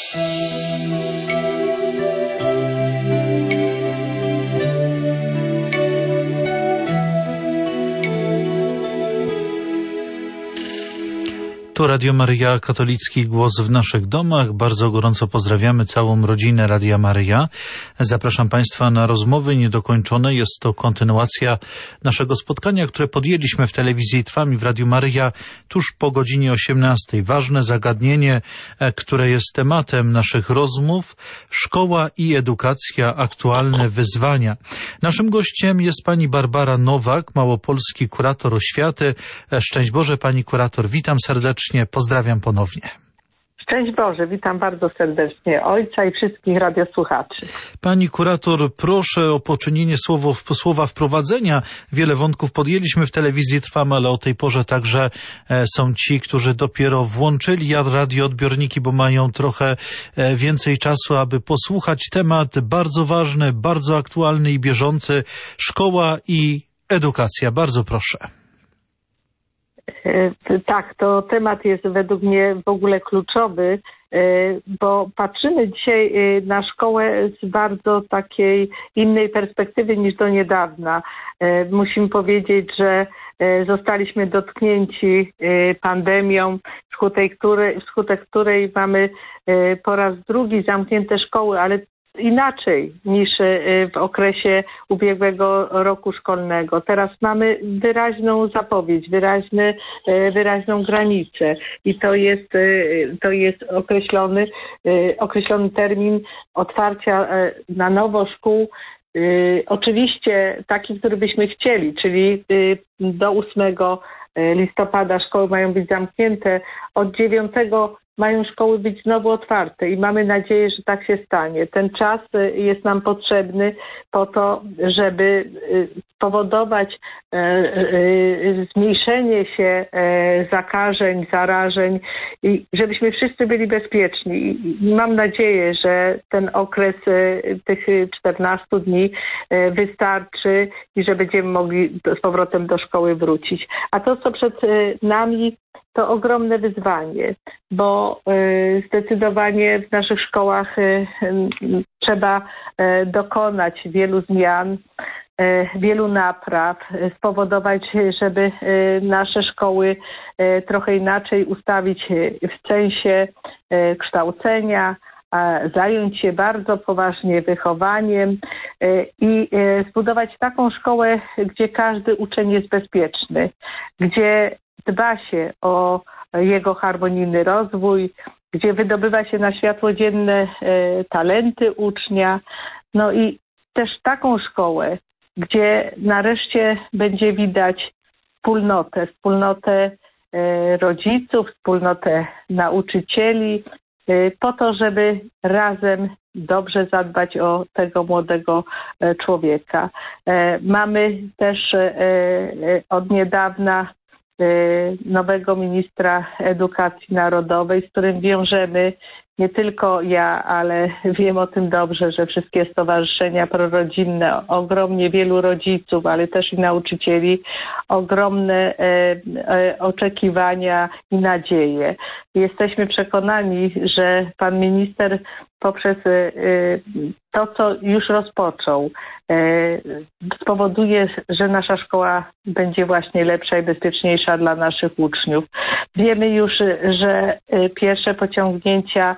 Tu Radio Maryja, katolicki głos w naszych domach. Bardzo gorąco pozdrawiamy całą rodzinę Radia Maryja. Zapraszam Państwa na rozmowy niedokończone. Jest to kontynuacja naszego spotkania, które podjęliśmy w telewizji Trwam i w Radiu Maryja tuż po godzinie 18. Ważne zagadnienie, które jest tematem naszych rozmów: szkoła i edukacja, aktualne wyzwania. Naszym gościem jest pani Barbara Nowak, małopolski kurator oświaty. Szczęść Boże, pani kurator, witam serdecznie. Pozdrawiam ponownie. Szczęść Boże, witam bardzo serdecznie ojca i wszystkich radiosłuchaczy. Pani kurator, proszę o poczynienie słowa wprowadzenia. Wiele wątków podjęliśmy w telewizji Trwam, ale o tej porze także są ci, którzy dopiero włączyli radioodbiorniki, bo mają trochę więcej czasu, aby posłuchać. Temat bardzo ważny, bardzo aktualny i bieżący. Szkoła i edukacja. Bardzo proszę. Tak, to temat jest według mnie w ogóle kluczowy, bo patrzymy dzisiaj na szkołę z bardzo takiej innej perspektywy niż do niedawna. Musimy powiedzieć, że zostaliśmy dotknięci pandemią, wskutek której mamy po raz drugi zamknięte szkoły, ale inaczej niż w okresie ubiegłego roku szkolnego. Teraz mamy wyraźną zapowiedź, wyraźną granicę i to jest określony termin otwarcia na nowo szkół. Oczywiście taki, który byśmy chcieli, czyli do 8 listopada szkoły mają być zamknięte, od 9 mają szkoły być znowu otwarte i mamy nadzieję, że tak się stanie. Ten czas jest nam potrzebny po to, żeby spowodować zmniejszenie się zakażeń, zarażeń i żebyśmy wszyscy byli bezpieczni. I mam nadzieję, że ten okres tych 14 dni wystarczy i że będziemy mogli z powrotem do szkoły wrócić. A to, co przed nami, to ogromne wyzwanie, bo zdecydowanie w naszych szkołach trzeba dokonać wielu zmian, wielu napraw, spowodować, żeby nasze szkoły trochę inaczej ustawić w sensie kształcenia, zająć się bardzo poważnie wychowaniem i zbudować taką szkołę, gdzie każdy uczeń jest bezpieczny, gdzie dba się o jego harmonijny rozwój, gdzie wydobywa się na światło dzienne talenty ucznia. No i też taką szkołę, gdzie nareszcie będzie widać wspólnotę rodziców, wspólnotę nauczycieli, po to, żeby razem dobrze zadbać o tego młodego człowieka. Mamy też od niedawna nowego ministra edukacji narodowej, z którym wiążemy, nie tylko ja, ale wiem o tym dobrze, że wszystkie stowarzyszenia prorodzinne, ogromnie wielu rodziców, ale też i nauczycieli, ogromne oczekiwania i nadzieje. Jesteśmy przekonani, że pan minister poprzez to, co już rozpoczął, spowoduje, że nasza szkoła będzie właśnie lepsza i bezpieczniejsza dla naszych uczniów. Wiemy już, że pierwsze pociągnięcia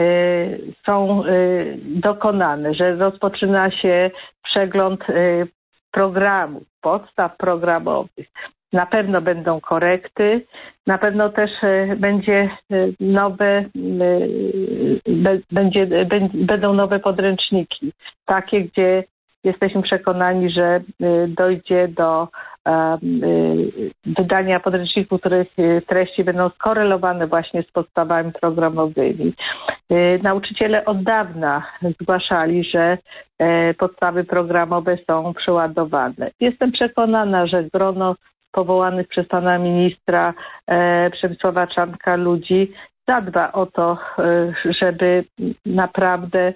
są dokonane, że rozpoczyna się przegląd programów, podstaw programowych. Na pewno będą korekty, na pewno też będą nowe podręczniki, takie, gdzie jesteśmy przekonani, że dojdzie do wydania podręczników, których treści będą skorelowane właśnie z podstawami programowymi. Nauczyciele od dawna zgłaszali, że podstawy programowe są przeładowane. Jestem przekonana, że grono powołanych przez pana ministra Przemysława Czarnka ludzi zadba o to, żeby naprawdę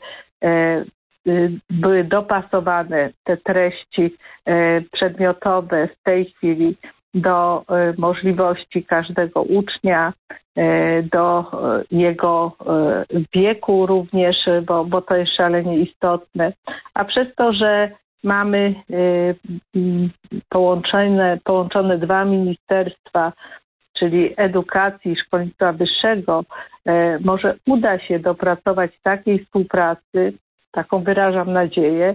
były dopasowane te treści przedmiotowe w tej chwili do możliwości każdego ucznia, do jego wieku również, bo to jest szalenie istotne. A przez to, że mamy połączone dwa ministerstwa, czyli edukacji i szkolnictwa wyższego, może uda się dopracować takiej współpracy, taką wyrażam nadzieję,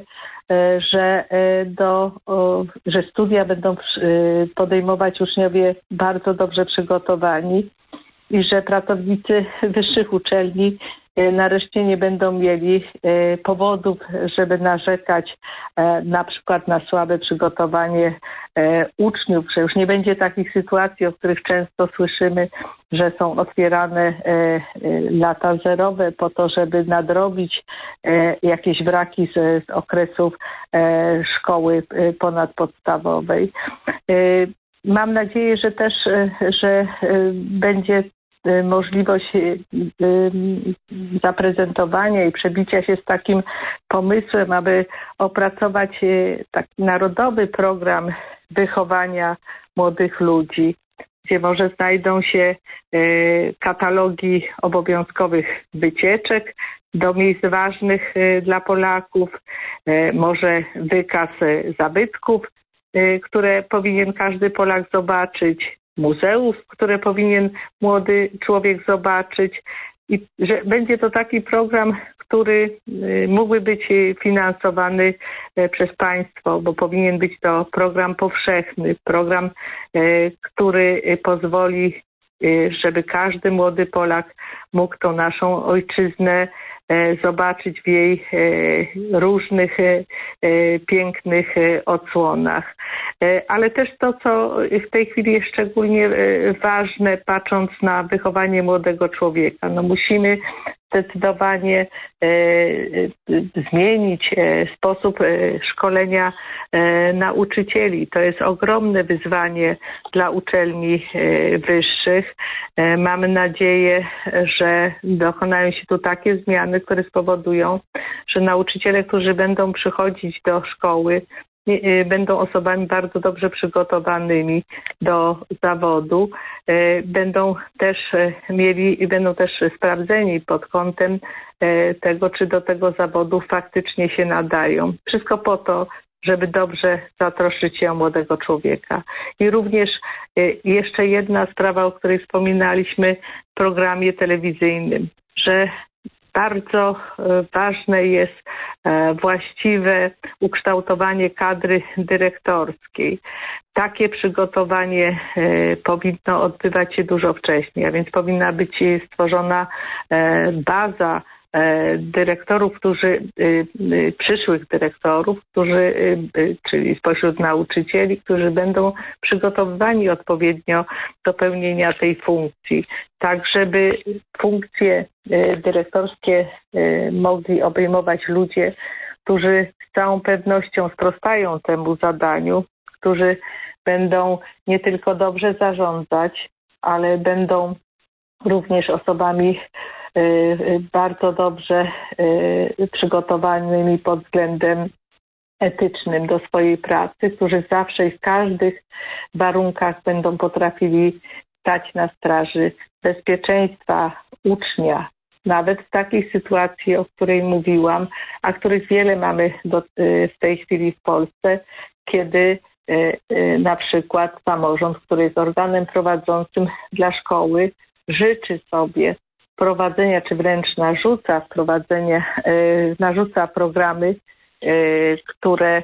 że studia będą podejmować uczniowie bardzo dobrze przygotowani i że pracownicy wyższych uczelni nareszcie nie będą mieli powodów, żeby narzekać na przykład na słabe przygotowanie uczniów, że już nie będzie takich sytuacji, o których często słyszymy, że są otwierane lata zerowe po to, żeby nadrobić jakieś braki z okresów szkoły ponadpodstawowej. Mam nadzieję, że też, że będzie możliwość zaprezentowania i przebicia się z takim pomysłem, aby opracować taki narodowy program wychowania młodych ludzi, gdzie może znajdą się katalogi obowiązkowych wycieczek do miejsc ważnych dla Polaków, może wykaz zabytków, które powinien każdy Polak zobaczyć, muzeów, które powinien młody człowiek zobaczyć i że będzie to taki program, który mógłby być finansowany przez państwo, bo powinien być to program powszechny, program, który pozwoli, żeby każdy młody Polak mógł tą naszą ojczyznę zobaczyć w jej różnych pięknych odsłonach. Ale też to, co w tej chwili jest szczególnie ważne, patrząc na wychowanie młodego człowieka. No musimy zdecydowanie zmienić sposób szkolenia nauczycieli. To jest ogromne wyzwanie dla uczelni wyższych. Mamy nadzieję, że dokonają się tu takie zmiany, które spowodują, że nauczyciele, którzy będą przychodzić do szkoły, będą osobami bardzo dobrze przygotowanymi do zawodu, będą też sprawdzeni pod kątem tego, czy do tego zawodu faktycznie się nadają. Wszystko po to, żeby dobrze zatroszczyć się o młodego człowieka. I również jeszcze jedna sprawa, o której wspominaliśmy w programie telewizyjnym, że bardzo ważne jest właściwe ukształtowanie kadry dyrektorskiej. Takie przygotowanie powinno odbywać się dużo wcześniej, a więc powinna być stworzona baza dyrektorów, przyszłych dyrektorów, czyli spośród nauczycieli, którzy będą przygotowywani odpowiednio do pełnienia tej funkcji, tak żeby funkcje dyrektorskie mogli obejmować ludzie, którzy z całą pewnością sprostają temu zadaniu, którzy będą nie tylko dobrze zarządzać, ale będą również osobami bardzo dobrze przygotowanymi pod względem etycznym do swojej pracy, którzy zawsze i w każdych warunkach będą potrafili stać na straży bezpieczeństwa ucznia. Nawet w takiej sytuacji, o której mówiłam, a których wiele mamy w tej chwili w Polsce, kiedy na przykład samorząd, który jest organem prowadzącym dla szkoły, życzy sobie wprowadzenia, czy wręcz narzuca programy, które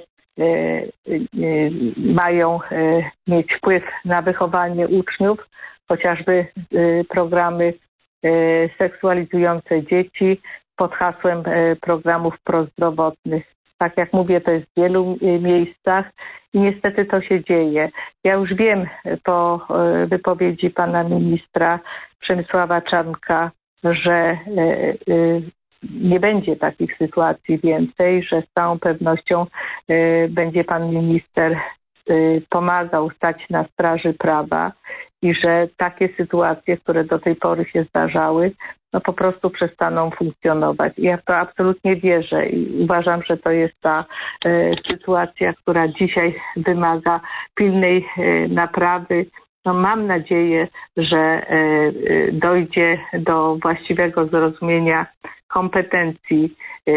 mają mieć wpływ na wychowanie uczniów, chociażby programy seksualizujące dzieci pod hasłem programów prozdrowotnych. Tak jak mówię, to jest w wielu miejscach i niestety to się dzieje. Ja już wiem po wypowiedzi pana ministra Przemysława Czarnka, że nie będzie takich sytuacji więcej, że z całą pewnością będzie pan minister pomagał stać na straży prawa i że takie sytuacje, które do tej pory się zdarzały, po prostu przestaną funkcjonować. I ja w to absolutnie wierzę i uważam, że to jest ta sytuacja, która dzisiaj wymaga pilnej naprawy. Mam nadzieję, że dojdzie do właściwego zrozumienia kompetencji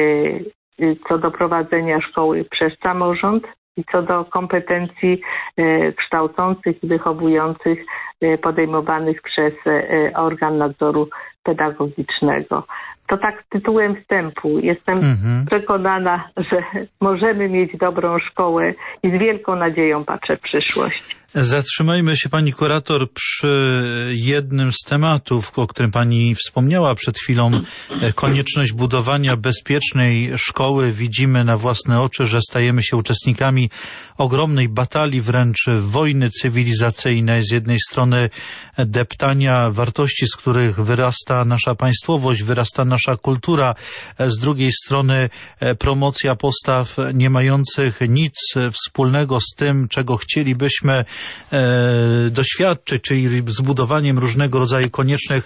co do prowadzenia szkoły przez samorząd i co do kompetencji kształcących i wychowujących podejmowanych przez organ nadzoru pedagogicznego. To tak tytułem wstępu. Jestem przekonana, że możemy mieć dobrą szkołę i z wielką nadzieją patrzę w przyszłość. Zatrzymajmy się, pani kurator, przy jednym z tematów, o którym pani wspomniała przed chwilą. Konieczność budowania bezpiecznej szkoły. Widzimy na własne oczy, że stajemy się uczestnikami ogromnej batalii, wręcz wojny cywilizacyjnej. Z jednej strony deptania wartości, z których wyrasta nasza państwowość, wyrasta nasza kultura. Z drugiej strony promocja postaw nie mających nic wspólnego z tym, czego chcielibyśmy doświadczyć, czyli zbudowaniem różnego rodzaju koniecznych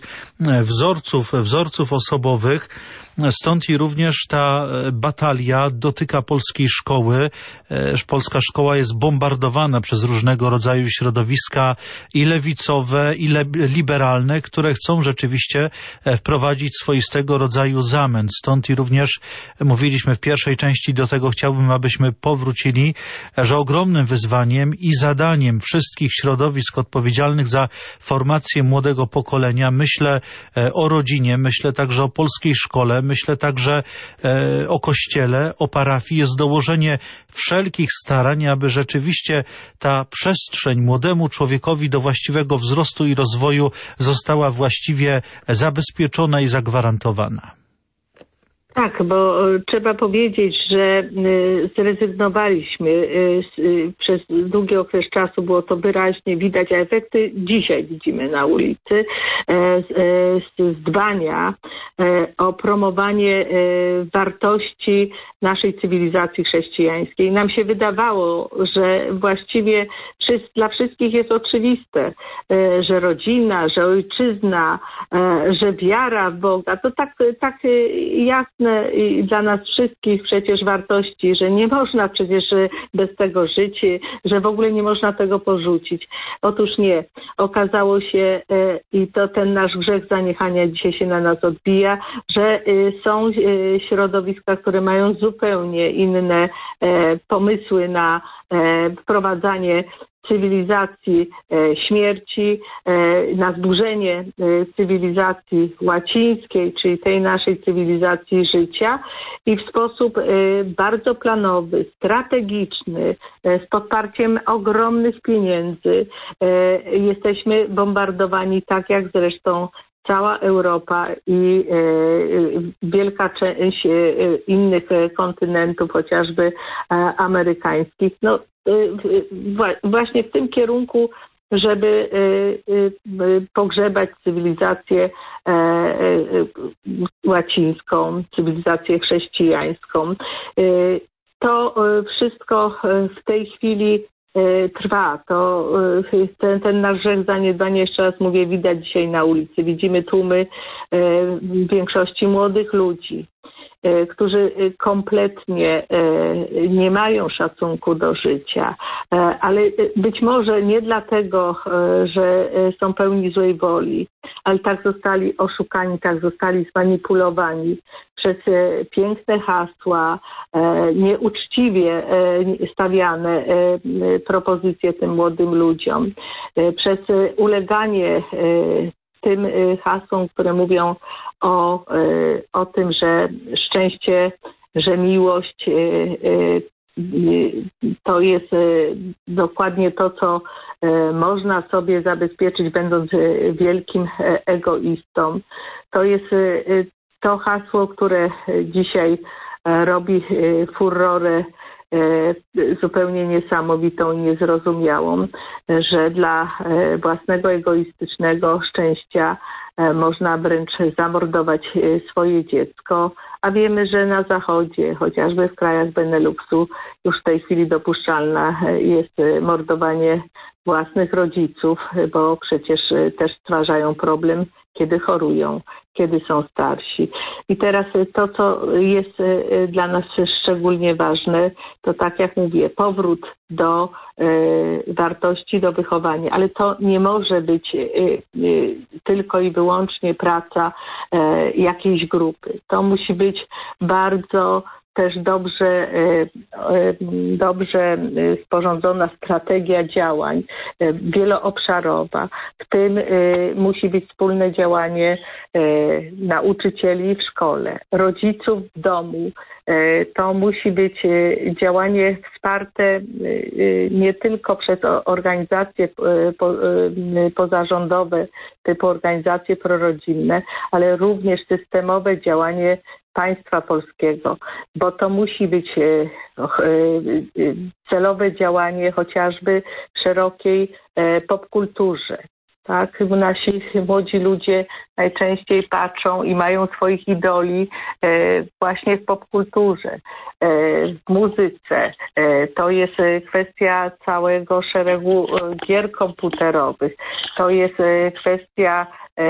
wzorców osobowych. Stąd i również ta batalia dotyka polskiej szkoły. Polska szkoła jest bombardowana przez różnego rodzaju środowiska i lewicowe, i liberalne, które chcą rzeczywiście wprowadzić swoistego rodzaju zamęt. Stąd i również mówiliśmy w pierwszej części, do tego chciałbym, abyśmy powrócili, że ogromnym wyzwaniem i zadaniem wszystkich środowisk odpowiedzialnych za formację młodego pokolenia, myślę o rodzinie, myślę także o polskiej szkole, myślę także o kościele, o parafii, jest dołożenie wszelkich starań, aby rzeczywiście ta przestrzeń młodemu człowiekowi do właściwego wzrostu i rozwoju została właściwie zabezpieczona i zagwarantowana. Tak, bo trzeba powiedzieć, że zrezygnowaliśmy przez długi okres czasu, było to wyraźnie widać, a efekty dzisiaj widzimy na ulicy, z dbania o promowanie wartości naszej cywilizacji chrześcijańskiej. Nam się wydawało, że właściwie dla wszystkich jest oczywiste, że rodzina, że ojczyzna, że wiara w Boga, to tak jasne i dla nas wszystkich przecież wartości, że nie można przecież bez tego żyć, że w ogóle nie można tego porzucić. Otóż nie. Okazało się, i to ten nasz grzech zaniechania dzisiaj się na nas odbija, że są środowiska, które mają zupełnie inne pomysły na wprowadzanie cywilizacji śmierci, na zburzenie cywilizacji łacińskiej, czyli tej naszej cywilizacji życia i w sposób bardzo planowy, strategiczny, z podparciem ogromnych pieniędzy jesteśmy bombardowani, tak jak zresztą cała Europa i wielka część innych kontynentów, chociażby amerykańskich. No, właśnie w tym kierunku, żeby pogrzebać cywilizację łacińską, cywilizację chrześcijańską. To wszystko w tej chwili trwa. To ten nasz grzech zaniedbania, jeszcze raz mówię, widać dzisiaj na ulicy. Widzimy tłumy w większości młodych ludzi, którzy kompletnie nie mają szacunku do życia, ale być może nie dlatego, że są pełni złej woli, ale tak zostali oszukani, tak zostali zmanipulowani przez piękne hasła, nieuczciwie stawiane propozycje tym młodym ludziom, przez uleganie tym hasłom, które mówią o tym, że szczęście, że miłość to jest dokładnie to, co można sobie zabezpieczyć, będąc wielkim egoistą. To jest to hasło, które dzisiaj robi furorę zupełnie niesamowitą i niezrozumiałą, że dla własnego egoistycznego szczęścia można wręcz zamordować swoje dziecko, a wiemy, że na Zachodzie, chociażby w krajach Beneluxu, już w tej chwili dopuszczalne jest mordowanie własnych rodziców, bo przecież też stwarzają problem, kiedy chorują. kiedy są starsi. I teraz to, co jest dla nas szczególnie ważne, to tak jak mówię, powrót do wartości, do wychowania, ale to nie może być tylko i wyłącznie praca jakiejś grupy. To musi być bardzo też dobrze sporządzona strategia działań, wieloobszarowa. W tym musi być wspólne działanie nauczycieli w szkole, rodziców w domu. To musi być działanie wsparte nie tylko przez organizacje pozarządowe, typu organizacje prorodzinne, ale również systemowe działanie państwa polskiego, bo to musi być celowe działanie chociażby w szerokiej popkulturze. Tak, nasi młodzi ludzie najczęściej patrzą i mają swoich idoli właśnie w popkulturze, w muzyce. To jest kwestia całego szeregu gier komputerowych. To jest kwestia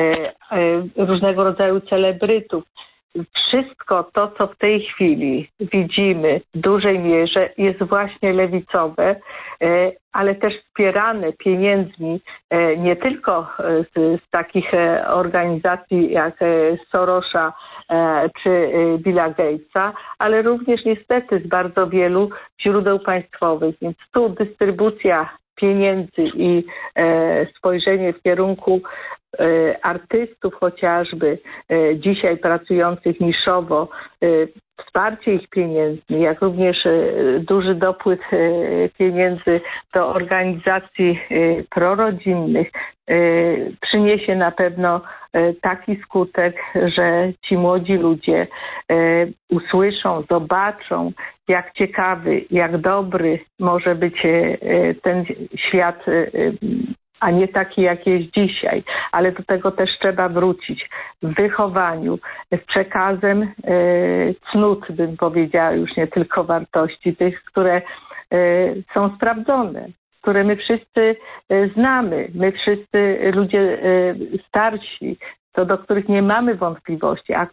różnego rodzaju celebrytów. Wszystko to, co w tej chwili widzimy w dużej mierze, jest właśnie lewicowe, ale też wspierane pieniędzmi nie tylko z takich organizacji jak Sorosza czy Billa Gatesa, ale również niestety z bardzo wielu źródeł państwowych. Więc tu dystrybucja pieniędzy i spojrzenie w kierunku artystów chociażby, dzisiaj pracujących niszowo, wsparcie ich pieniędzmi, jak również duży dopływ pieniędzy do organizacji prorodzinnych przyniesie na pewno taki skutek, że ci młodzi ludzie usłyszą, zobaczą, jak ciekawy, jak dobry może być ten świat, a nie taki, jak jest dzisiaj. Ale do tego też trzeba wrócić w wychowaniu, z przekazem cnót, bym powiedziała, już nie tylko wartości, tych, które są sprawdzone, które my wszyscy znamy, my wszyscy ludzie starsi, co do których nie mamy wątpliwości, a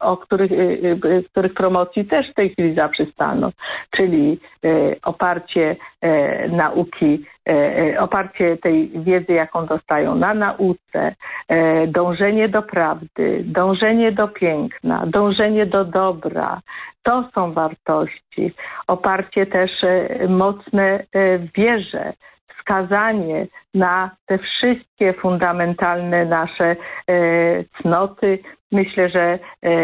których promocji też w tej chwili zaprzestano, czyli oparcie nauki, oparcie tej wiedzy, jaką dostają na nauce, dążenie do prawdy, dążenie do piękna, dążenie do dobra. To są wartości. Oparcie też mocne w wierze, wskazanie na te wszystkie fundamentalne nasze cnoty. Myślę, że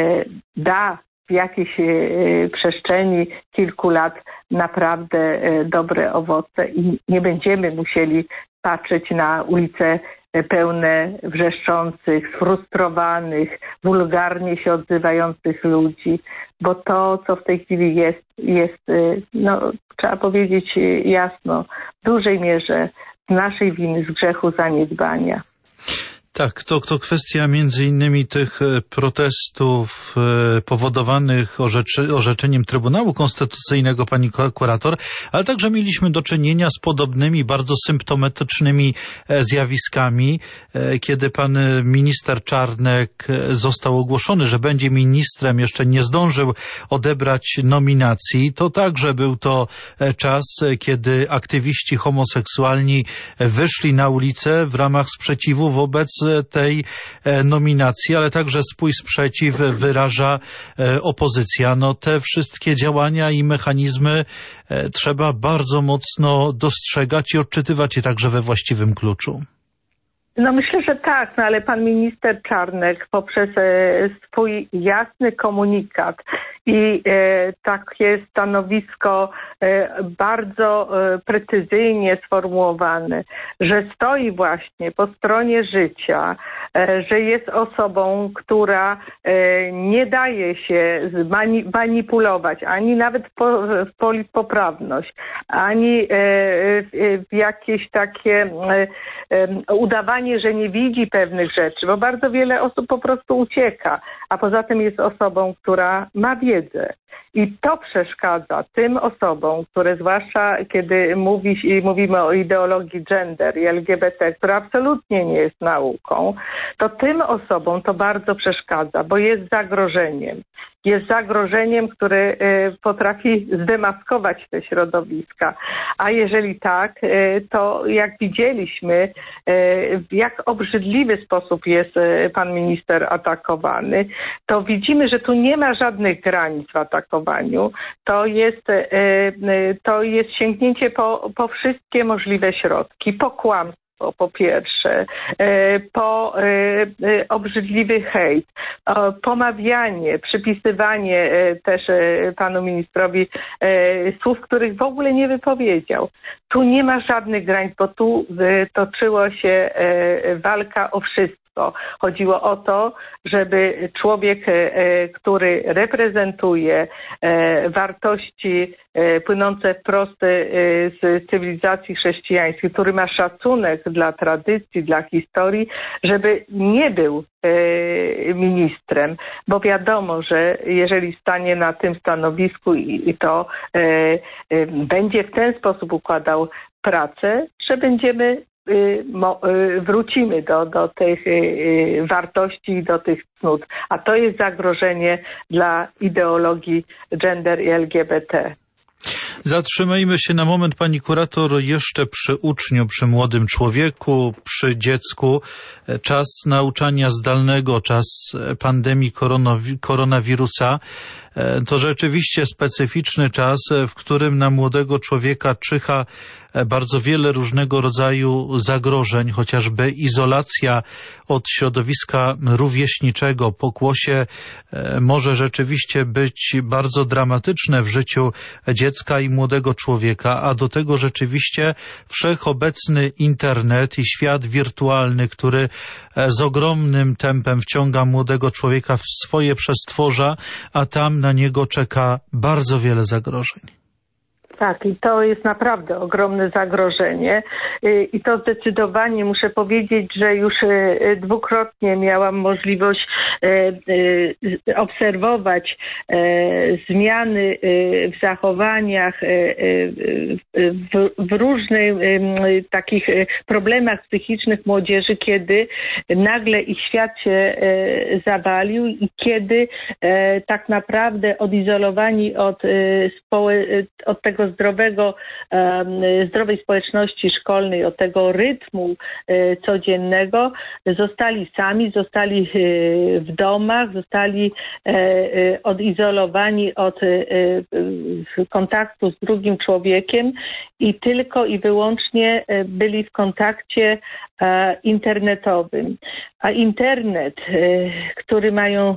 da w jakiejś przestrzeni kilku lat naprawdę dobre owoce i nie będziemy musieli patrzeć na ulice pełne wrzeszczących, sfrustrowanych, wulgarnie się odzywających ludzi, bo to, co w tej chwili jest, no, trzeba powiedzieć jasno, w dużej mierze z naszej winy, z grzechu zaniedbania. Tak, to kwestia między innymi tych protestów powodowanych orzeczeniem Trybunału Konstytucyjnego, pani kurator, ale także mieliśmy do czynienia z podobnymi, bardzo symptomatycznymi zjawiskami, kiedy pan minister Czarnek został ogłoszony, że będzie ministrem, jeszcze nie zdążył odebrać nominacji. To także był to czas, kiedy aktywiści homoseksualni wyszli na ulicę w ramach sprzeciwu wobec tej nominacji, ale także swój sprzeciw wyraża opozycja. No te wszystkie działania i mechanizmy trzeba bardzo mocno dostrzegać i odczytywać je także we właściwym kluczu. No myślę, że tak, no ale pan minister Czarnek poprzez swój jasny komunikat i takie stanowisko bardzo precyzyjnie sformułowane, że stoi właśnie po stronie życia, że jest osobą, która nie daje się manipulować, ani nawet w politpoprawność, ani w jakieś takie udawanie, że nie widzi pewnych rzeczy, bo bardzo wiele osób po prostu ucieka, a poza tym jest osobą, która ma wiedzę I to przeszkadza tym osobom, które zwłaszcza kiedy mówimy o ideologii gender i LGBT, która absolutnie nie jest nauką, to tym osobom to bardzo przeszkadza, bo jest zagrożeniem. Jest zagrożeniem, które potrafi zdemaskować te środowiska. A jeżeli tak, to jak widzieliśmy, w jak obrzydliwy sposób jest pan minister atakowany, to widzimy, że tu nie ma żadnych granic w atakowaniu. To jest sięgnięcie po wszystkie możliwe środki, po kłamstwo. Po pierwsze, po obrzydliwy hejt, pomawianie, przypisywanie też panu ministrowi słów, których w ogóle nie wypowiedział. Tu nie ma żadnych granic, bo tu toczyła się walka o wszystko. Chodziło o to, żeby człowiek, który reprezentuje wartości płynące wprost z cywilizacji chrześcijańskiej, który ma szacunek dla tradycji, dla historii, żeby nie był ministrem, bo wiadomo, że jeżeli stanie na tym stanowisku i to będzie w ten sposób układał pracę, że wrócimy do tych wartości i do tych cnót. A to jest zagrożenie dla ideologii gender i LGBT. Zatrzymajmy się na moment, pani kurator, jeszcze przy uczniu, przy młodym człowieku, przy dziecku. Czas nauczania zdalnego, czas pandemii koronawirusa to rzeczywiście specyficzny czas, w którym na młodego człowieka czyha bardzo wiele różnego rodzaju zagrożeń, chociażby izolacja od środowiska rówieśniczego, pokłosie może rzeczywiście być bardzo dramatyczne w życiu dziecka i młodego człowieka, a do tego rzeczywiście wszechobecny internet i świat wirtualny, który z ogromnym tempem wciąga młodego człowieka w swoje przestworza, a tam na niego czeka bardzo wiele zagrożeń. Tak, i to jest naprawdę ogromne zagrożenie i to zdecydowanie muszę powiedzieć, że już dwukrotnie miałam możliwość obserwować zmiany w zachowaniach, w różnych takich problemach psychicznych młodzieży, kiedy nagle ich świat się zawalił i kiedy tak naprawdę odizolowani od tego zdrowej społeczności szkolnej, od tego rytmu codziennego, zostali sami, zostali w domach, zostali odizolowani od kontaktu z drugim człowiekiem i tylko i wyłącznie byli w kontakcie internetowym. A internet, który mają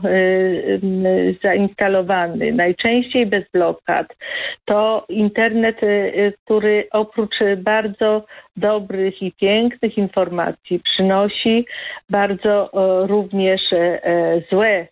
zainstalowany, najczęściej bez blokad, to internet, który oprócz bardzo dobrych i pięknych informacji przynosi bardzo również złe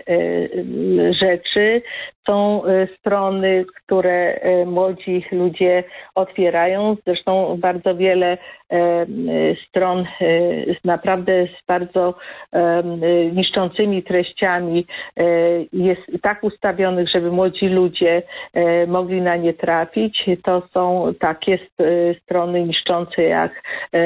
rzeczy. Są strony, które młodzi ludzie otwierają. Zresztą bardzo wiele stron naprawdę z bardzo niszczącymi treściami jest tak ustawionych, żeby młodzi ludzie mogli na nie trafić. To są takie strony niszczące jak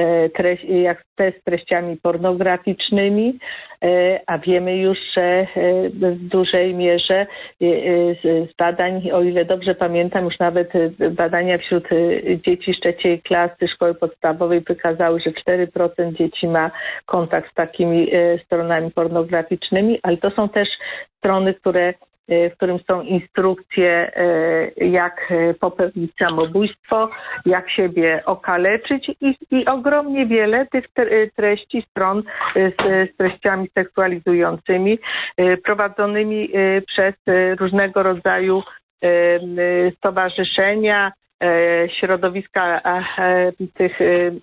te z treściami pornograficznymi, a wiemy już, że w dużej mierze z badań, o ile dobrze pamiętam, już nawet badania wśród dzieci z 3. klasy szkoły podstawowej wykazały, że 4% dzieci ma kontakt z takimi stronami pornograficznymi, ale to są też strony, w którym są instrukcje, jak popełnić samobójstwo, jak siebie okaleczyć i ogromnie wiele tych treści, stron z treściami seksualizującymi prowadzonymi przez różnego rodzaju stowarzyszenia, środowiska tych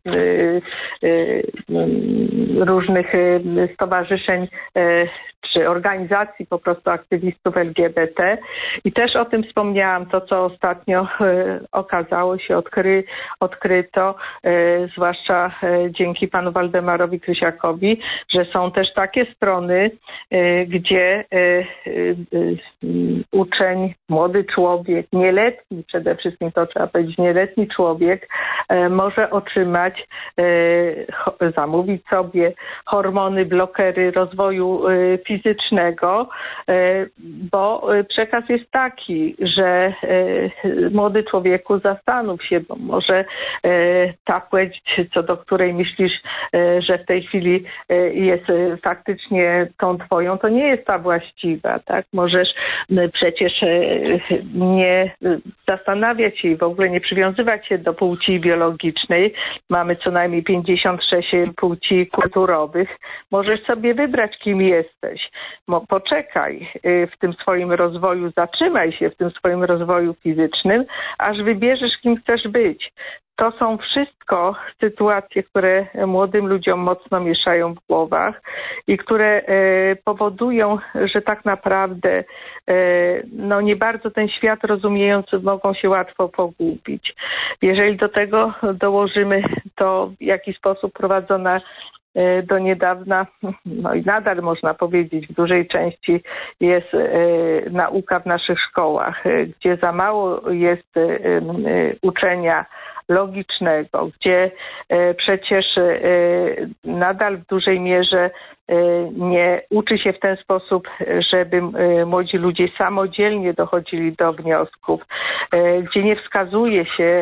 różnych stowarzyszeń czy organizacji po prostu aktywistów LGBT. I też o tym wspomniałam, to co ostatnio okazało się, odkryto, zwłaszcza dzięki panu Waldemarowi Krysiakowi, że są też takie strony, gdzie uczeń, młody człowiek, nieletni przede wszystkim, to trzeba powiedzieć, nieletni człowiek może otrzymać, zamówić sobie hormony, blokery rozwoju fizycznego, bo przekaz jest taki, że młody człowieku, zastanów się, bo może ta płeć, co do której myślisz, że w tej chwili jest faktycznie tą twoją, to nie jest ta właściwa, tak? Możesz przecież nie zastanawiać się i w ogóle nie przywiązywać się do płci biologicznej. Mamy co najmniej 56 płci kulturowych. Możesz sobie wybrać, kim jesteś. Poczekaj w tym swoim rozwoju, zatrzymaj się w tym swoim rozwoju fizycznym, aż wybierzesz, kim chcesz być. To są wszystko sytuacje, które młodym ludziom mocno mieszają w głowach i które powodują, że tak naprawdę nie bardzo ten świat rozumiejący mogą się łatwo pogubić. Jeżeli do tego dołożymy to, w jaki sposób prowadzona do niedawna, i nadal można powiedzieć w dużej części jest nauka w naszych szkołach, gdzie za mało jest uczenia logicznego, gdzie przecież nadal w dużej mierze nie uczy się w ten sposób, żeby młodzi ludzie samodzielnie dochodzili do wniosków, gdzie nie wskazuje się,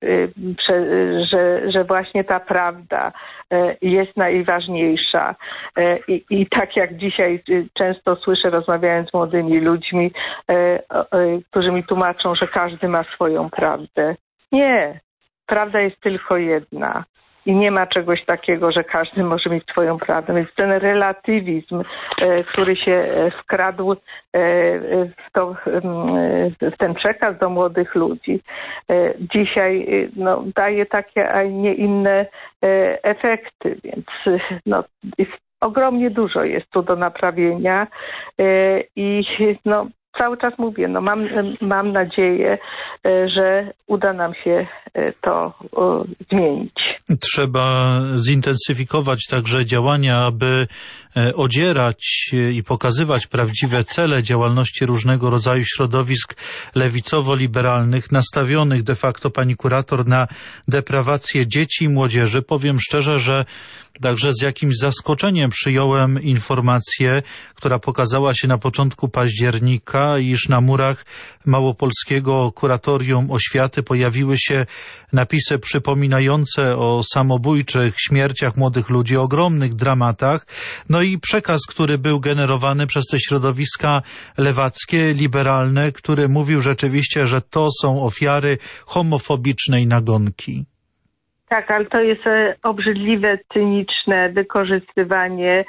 że właśnie ta prawda jest najważniejsza. I tak jak dzisiaj często słyszę, rozmawiając z młodymi ludźmi, którzy mi tłumaczą, że każdy ma swoją prawdę. Nie. Prawda jest tylko jedna i nie ma czegoś takiego, że każdy może mieć swoją prawdę. Więc ten relatywizm, który się wkradł w ten przekaz do młodych ludzi, dzisiaj daje takie, a nie inne efekty. Więc ogromnie dużo jest tu do naprawienia i cały czas mówię, mam nadzieję, że uda nam się to zmienić. Trzeba zintensyfikować także działania, aby odzierać i pokazywać prawdziwe cele działalności różnego rodzaju środowisk lewicowo-liberalnych, nastawionych de facto, pani kurator, na deprawację dzieci i młodzieży. Powiem szczerze, że także z jakimś zaskoczeniem przyjąłem informację, która pokazała się na początku października, iż na murach Małopolskiego Kuratorium Oświaty pojawiły się napisy przypominające o samobójczych śmierciach młodych ludzi, o ogromnych dramatach. No i przekaz, który był generowany przez te środowiska lewackie, liberalne, który mówił rzeczywiście, że to są ofiary homofobicznej nagonki. Tak, ale to jest obrzydliwe, cyniczne wykorzystywanie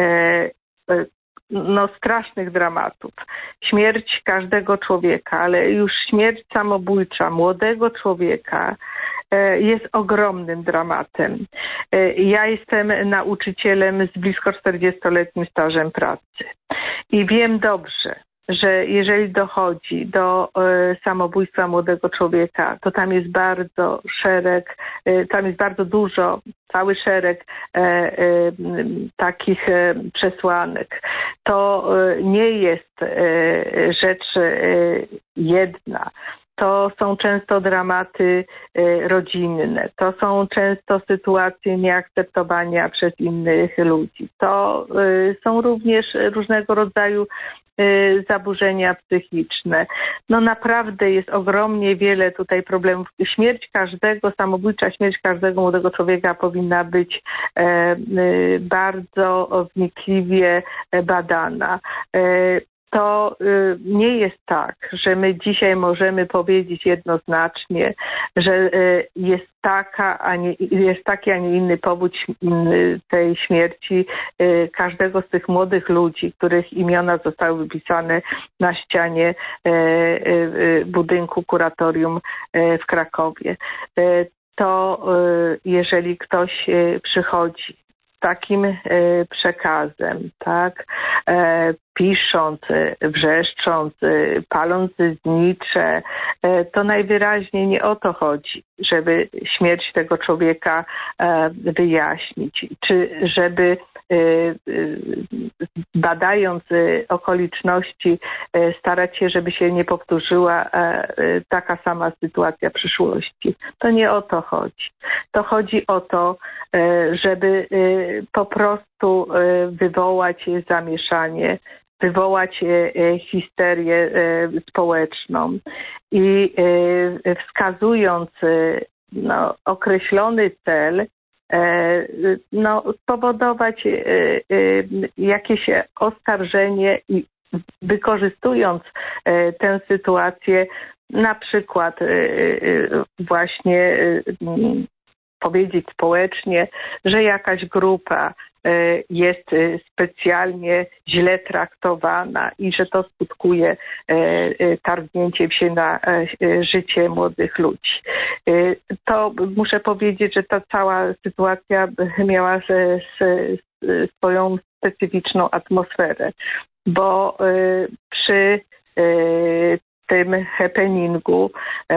strasznych dramatów. Śmierć każdego człowieka, ale już śmierć samobójcza młodego człowieka jest ogromnym dramatem. Ja jestem nauczycielem z blisko 40-letnim stażem pracy i wiem dobrze, że jeżeli dochodzi do samobójstwa młodego człowieka, to tam jest bardzo dużo, cały szereg takich przesłanek. To nie jest rzecz jedna. To są często dramaty rodzinne, to są często sytuacje nieakceptowania przez innych ludzi. To są również różnego rodzaju zaburzenia psychiczne. Naprawdę jest ogromnie wiele tutaj problemów. Samobójcza śmierć każdego młodego człowieka powinna być bardzo wnikliwie badana. To nie jest tak, że my dzisiaj możemy powiedzieć jednoznacznie, że jest taki, a nie inny powód tej śmierci każdego z tych młodych ludzi, których imiona zostały wypisane na ścianie budynku kuratorium w Krakowie. To jeżeli ktoś przychodzi takim przekazem, tak, pisząc, wrzeszcząc, paląc znicze, to najwyraźniej nie o to chodzi, żeby śmierć tego człowieka wyjaśnić, czy żeby badając okoliczności starać się, żeby się nie powtórzyła taka sama sytuacja w przyszłości. To nie o to chodzi. To chodzi o to, żeby po prostu wywołać zamieszanie, wywołać histerię społeczną i wskazując określony cel, spowodować jakieś oskarżenie i wykorzystując tę sytuację, na przykład właśnie powiedzieć społecznie, że jakaś grupa jest specjalnie źle traktowana i że to skutkuje targnięciem się na życie młodych ludzi. To muszę powiedzieć, że ta cała sytuacja miała swoją specyficzną atmosferę, bo przy tym happeningu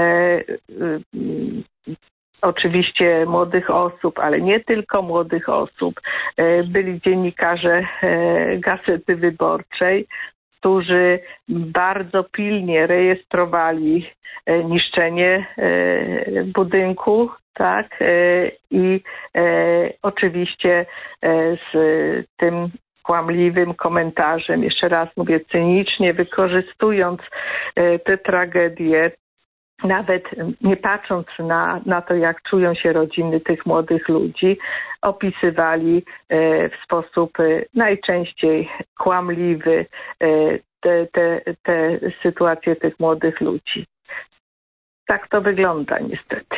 oczywiście młodych osób, ale nie tylko młodych osób, byli dziennikarze Gazety Wyborczej, którzy bardzo pilnie rejestrowali niszczenie budynku, tak, i oczywiście z tym kłamliwym komentarzem, jeszcze raz mówię, cynicznie wykorzystując tę tragedię, nawet nie patrząc na to, jak czują się rodziny tych młodych ludzi, opisywali w sposób najczęściej kłamliwy te sytuacje tych młodych ludzi. Tak to wygląda niestety.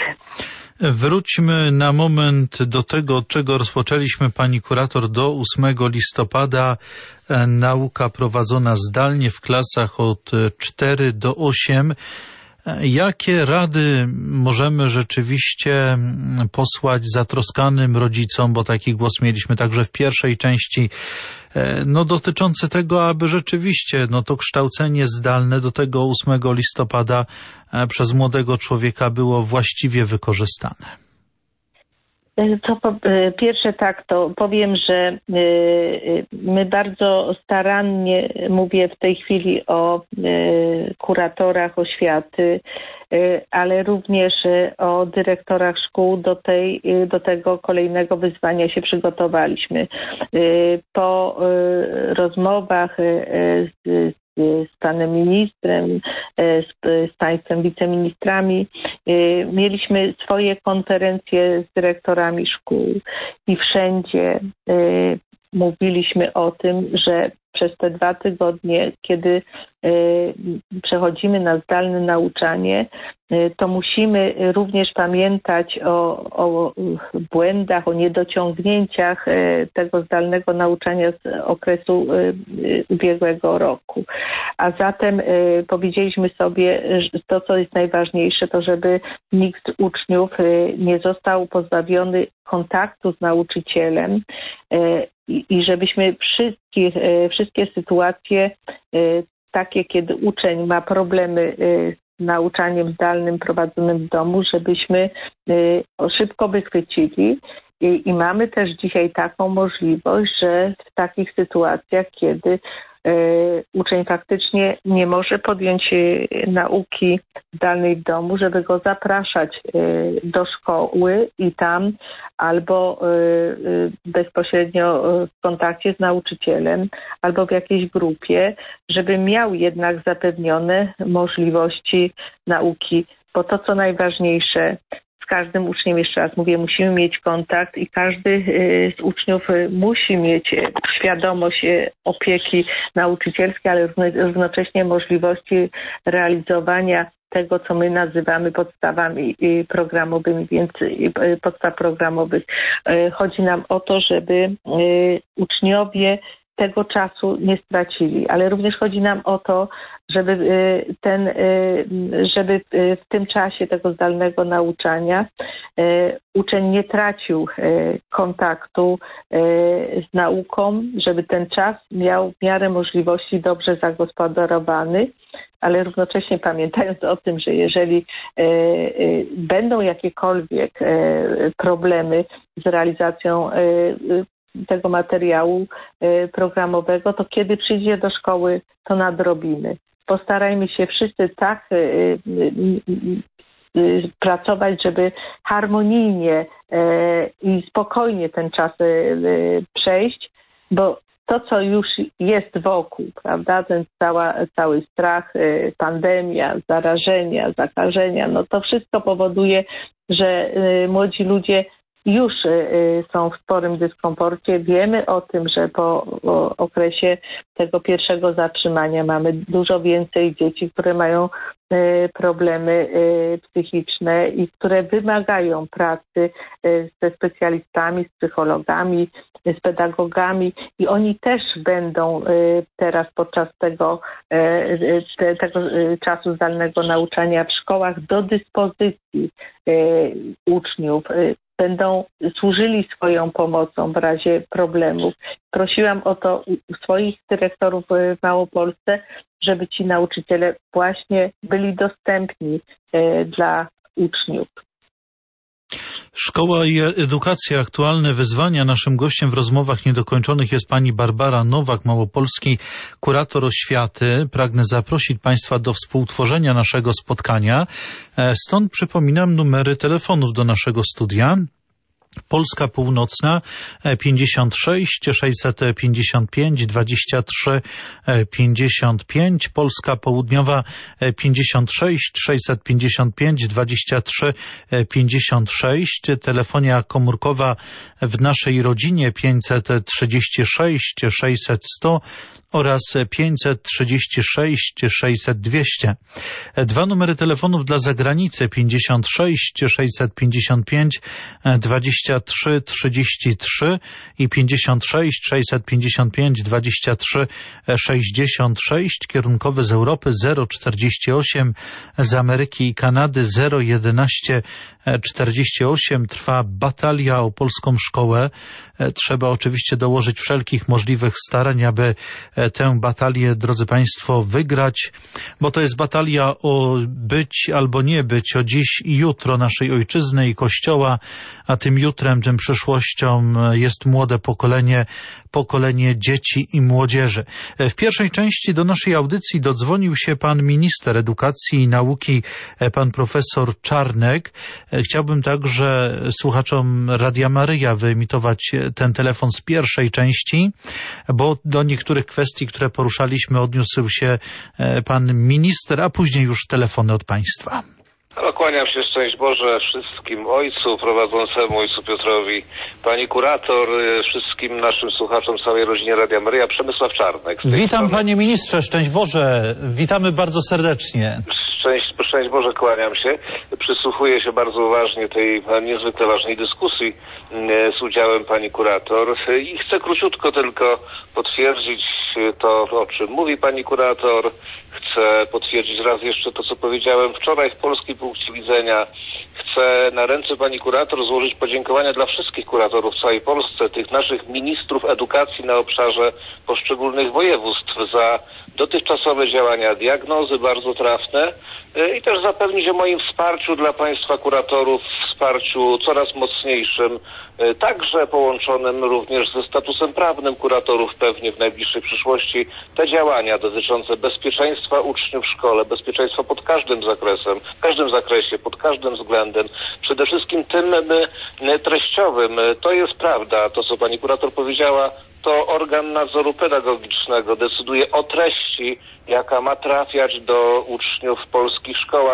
Wróćmy na moment do tego, od czego rozpoczęliśmy, pani kurator, do 8 listopada. Nauka prowadzona zdalnie w klasach od 4 do 8. Jakie rady możemy rzeczywiście posłać zatroskanym rodzicom, bo taki głos mieliśmy także w pierwszej części, dotyczący tego, aby rzeczywiście to kształcenie zdalne do tego 8 listopada przez młodego człowieka było właściwie wykorzystane? To po pierwsze tak, to powiem, że my bardzo starannie, mówię w tej chwili o kuratorach oświaty, ale również o dyrektorach szkół do tego kolejnego wyzwania się przygotowaliśmy. Po rozmowach z panem ministrem, z państwem wiceministrami. Mieliśmy swoje konferencje z dyrektorami szkół i wszędzie mówiliśmy o tym, że przez te 2 tygodnie, kiedy przechodzimy na zdalne nauczanie, to musimy również pamiętać o błędach, o niedociągnięciach tego zdalnego nauczania z okresu ubiegłego roku. A zatem powiedzieliśmy sobie, że to, co jest najważniejsze, to żeby nikt z uczniów nie został pozbawiony kontaktu z nauczycielem i żebyśmy wszystkie sytuacje takie, kiedy uczeń ma problemy z nauczaniem zdalnym prowadzonym w domu, żebyśmy szybko wychwycili. I mamy też dzisiaj taką możliwość, że w takich sytuacjach, kiedy uczeń faktycznie nie może podjąć nauki zdalnej w domu, żeby go zapraszać do szkoły i tam albo bezpośrednio w kontakcie z nauczycielem, albo w jakiejś grupie, żeby miał jednak zapewnione możliwości nauki, bo to, co najważniejsze, z każdym uczniem, jeszcze raz mówię, musimy mieć kontakt i każdy z uczniów musi mieć świadomość opieki nauczycielskiej, ale równocześnie możliwości realizowania tego, co my nazywamy podstawami programowymi, więc podstaw programowych. Chodzi nam o to, żeby uczniowie tego czasu nie stracili. Ale również chodzi nam o to, żeby w tym czasie tego zdalnego nauczania uczeń nie tracił kontaktu z nauką, żeby ten czas miał w miarę możliwości dobrze zagospodarowany, ale równocześnie pamiętając o tym, że jeżeli będą jakiekolwiek problemy z realizacją tego materiału programowego, to kiedy przyjdzie do szkoły, to nadrobimy. Postarajmy się wszyscy tak pracować, żeby harmonijnie i spokojnie ten czas przejść, bo to, co już jest wokół, prawda, ten cały strach, pandemia, zarażenia, zakażenia, no to wszystko powoduje, że młodzi ludzie już są w sporym dyskomforcie. Wiemy o tym, że po okresie tego pierwszego zatrzymania mamy dużo więcej dzieci, które mają problemy psychiczne i które wymagają pracy ze specjalistami, z psychologami, z pedagogami i oni też będą teraz podczas tego czasu zdalnego nauczania w szkołach do dyspozycji uczniów. Będą służyli swoją pomocą w razie problemów. Prosiłam o to u swoich dyrektorów w Małopolsce, żeby ci nauczyciele właśnie byli dostępni dla uczniów. Szkoła i edukacja, aktualne wyzwania. Naszym gościem w rozmowach niedokończonych jest pani Barbara Nowak, małopolski kurator oświaty. Pragnę zaprosić państwa do współtworzenia naszego spotkania. Stąd przypominam numery telefonów do naszego studia. Polska Północna 56 655 23 55, Polska Południowa 56 655 23 56, telefonia komórkowa w naszej rodzinie 536 600 100 oraz 536 600 200. Dwa numery telefonów dla zagranicy 56 655 23 33 i 56 655 23 66, kierunkowe z Europy 048, z Ameryki i Kanady 011 48. Trwa batalia o polską szkołę. Trzeba oczywiście dołożyć wszelkich możliwych starań, aby tę batalię, drodzy państwo, wygrać, bo to jest batalia o być albo nie być, o dziś i jutro naszej ojczyzny i Kościoła, a tym jutrem, tym przyszłością jest młode pokolenie dzieci i młodzieży. W pierwszej części do naszej audycji dodzwonił się pan minister edukacji i nauki, pan profesor Czarnek. Chciałbym także słuchaczom Radia Maryja wyemitować ten telefon z pierwszej części, bo do niektórych kwestii, które poruszaliśmy, odniósł się pan minister, a później już telefony od państwa. Kłaniam się, szczęść Boże, wszystkim ojcu prowadzącemu, ojcu Piotrowi, pani kurator, wszystkim naszym słuchaczom, całej rodzinie Radia Maryja, Przemysław Czarnek. Witam panie ministrze, szczęść Boże, witamy bardzo serdecznie. Szczęść Boże, kłaniam się. Przysłuchuję się bardzo uważnie tej niezwykle ważnej dyskusji z udziałem pani kurator i chcę króciutko tylko potwierdzić to, o czym mówi pani kurator. Chcę potwierdzić raz jeszcze to, co powiedziałem wczoraj w Polskim Punkcie Widzenia. Chcę na ręce pani kurator złożyć podziękowania dla wszystkich kuratorów w całej Polsce, tych naszych ministrów edukacji na obszarze poszczególnych województw za dotychczasowe działania, diagnozy bardzo trafne i też zapewnić o moim wsparciu dla państwa kuratorów, wsparciu coraz mocniejszym, także połączonym również ze statusem prawnym kuratorów pewnie w najbliższej przyszłości, te działania dotyczące bezpieczeństwa uczniów w szkole, bezpieczeństwa pod każdym zakresem, w każdym zakresie, pod każdym względem, przede wszystkim tym treściowym. To jest prawda, to co pani kurator powiedziała, to organ nadzoru pedagogicznego decyduje o treści, jaka ma trafiać do uczniów w polskich szkołach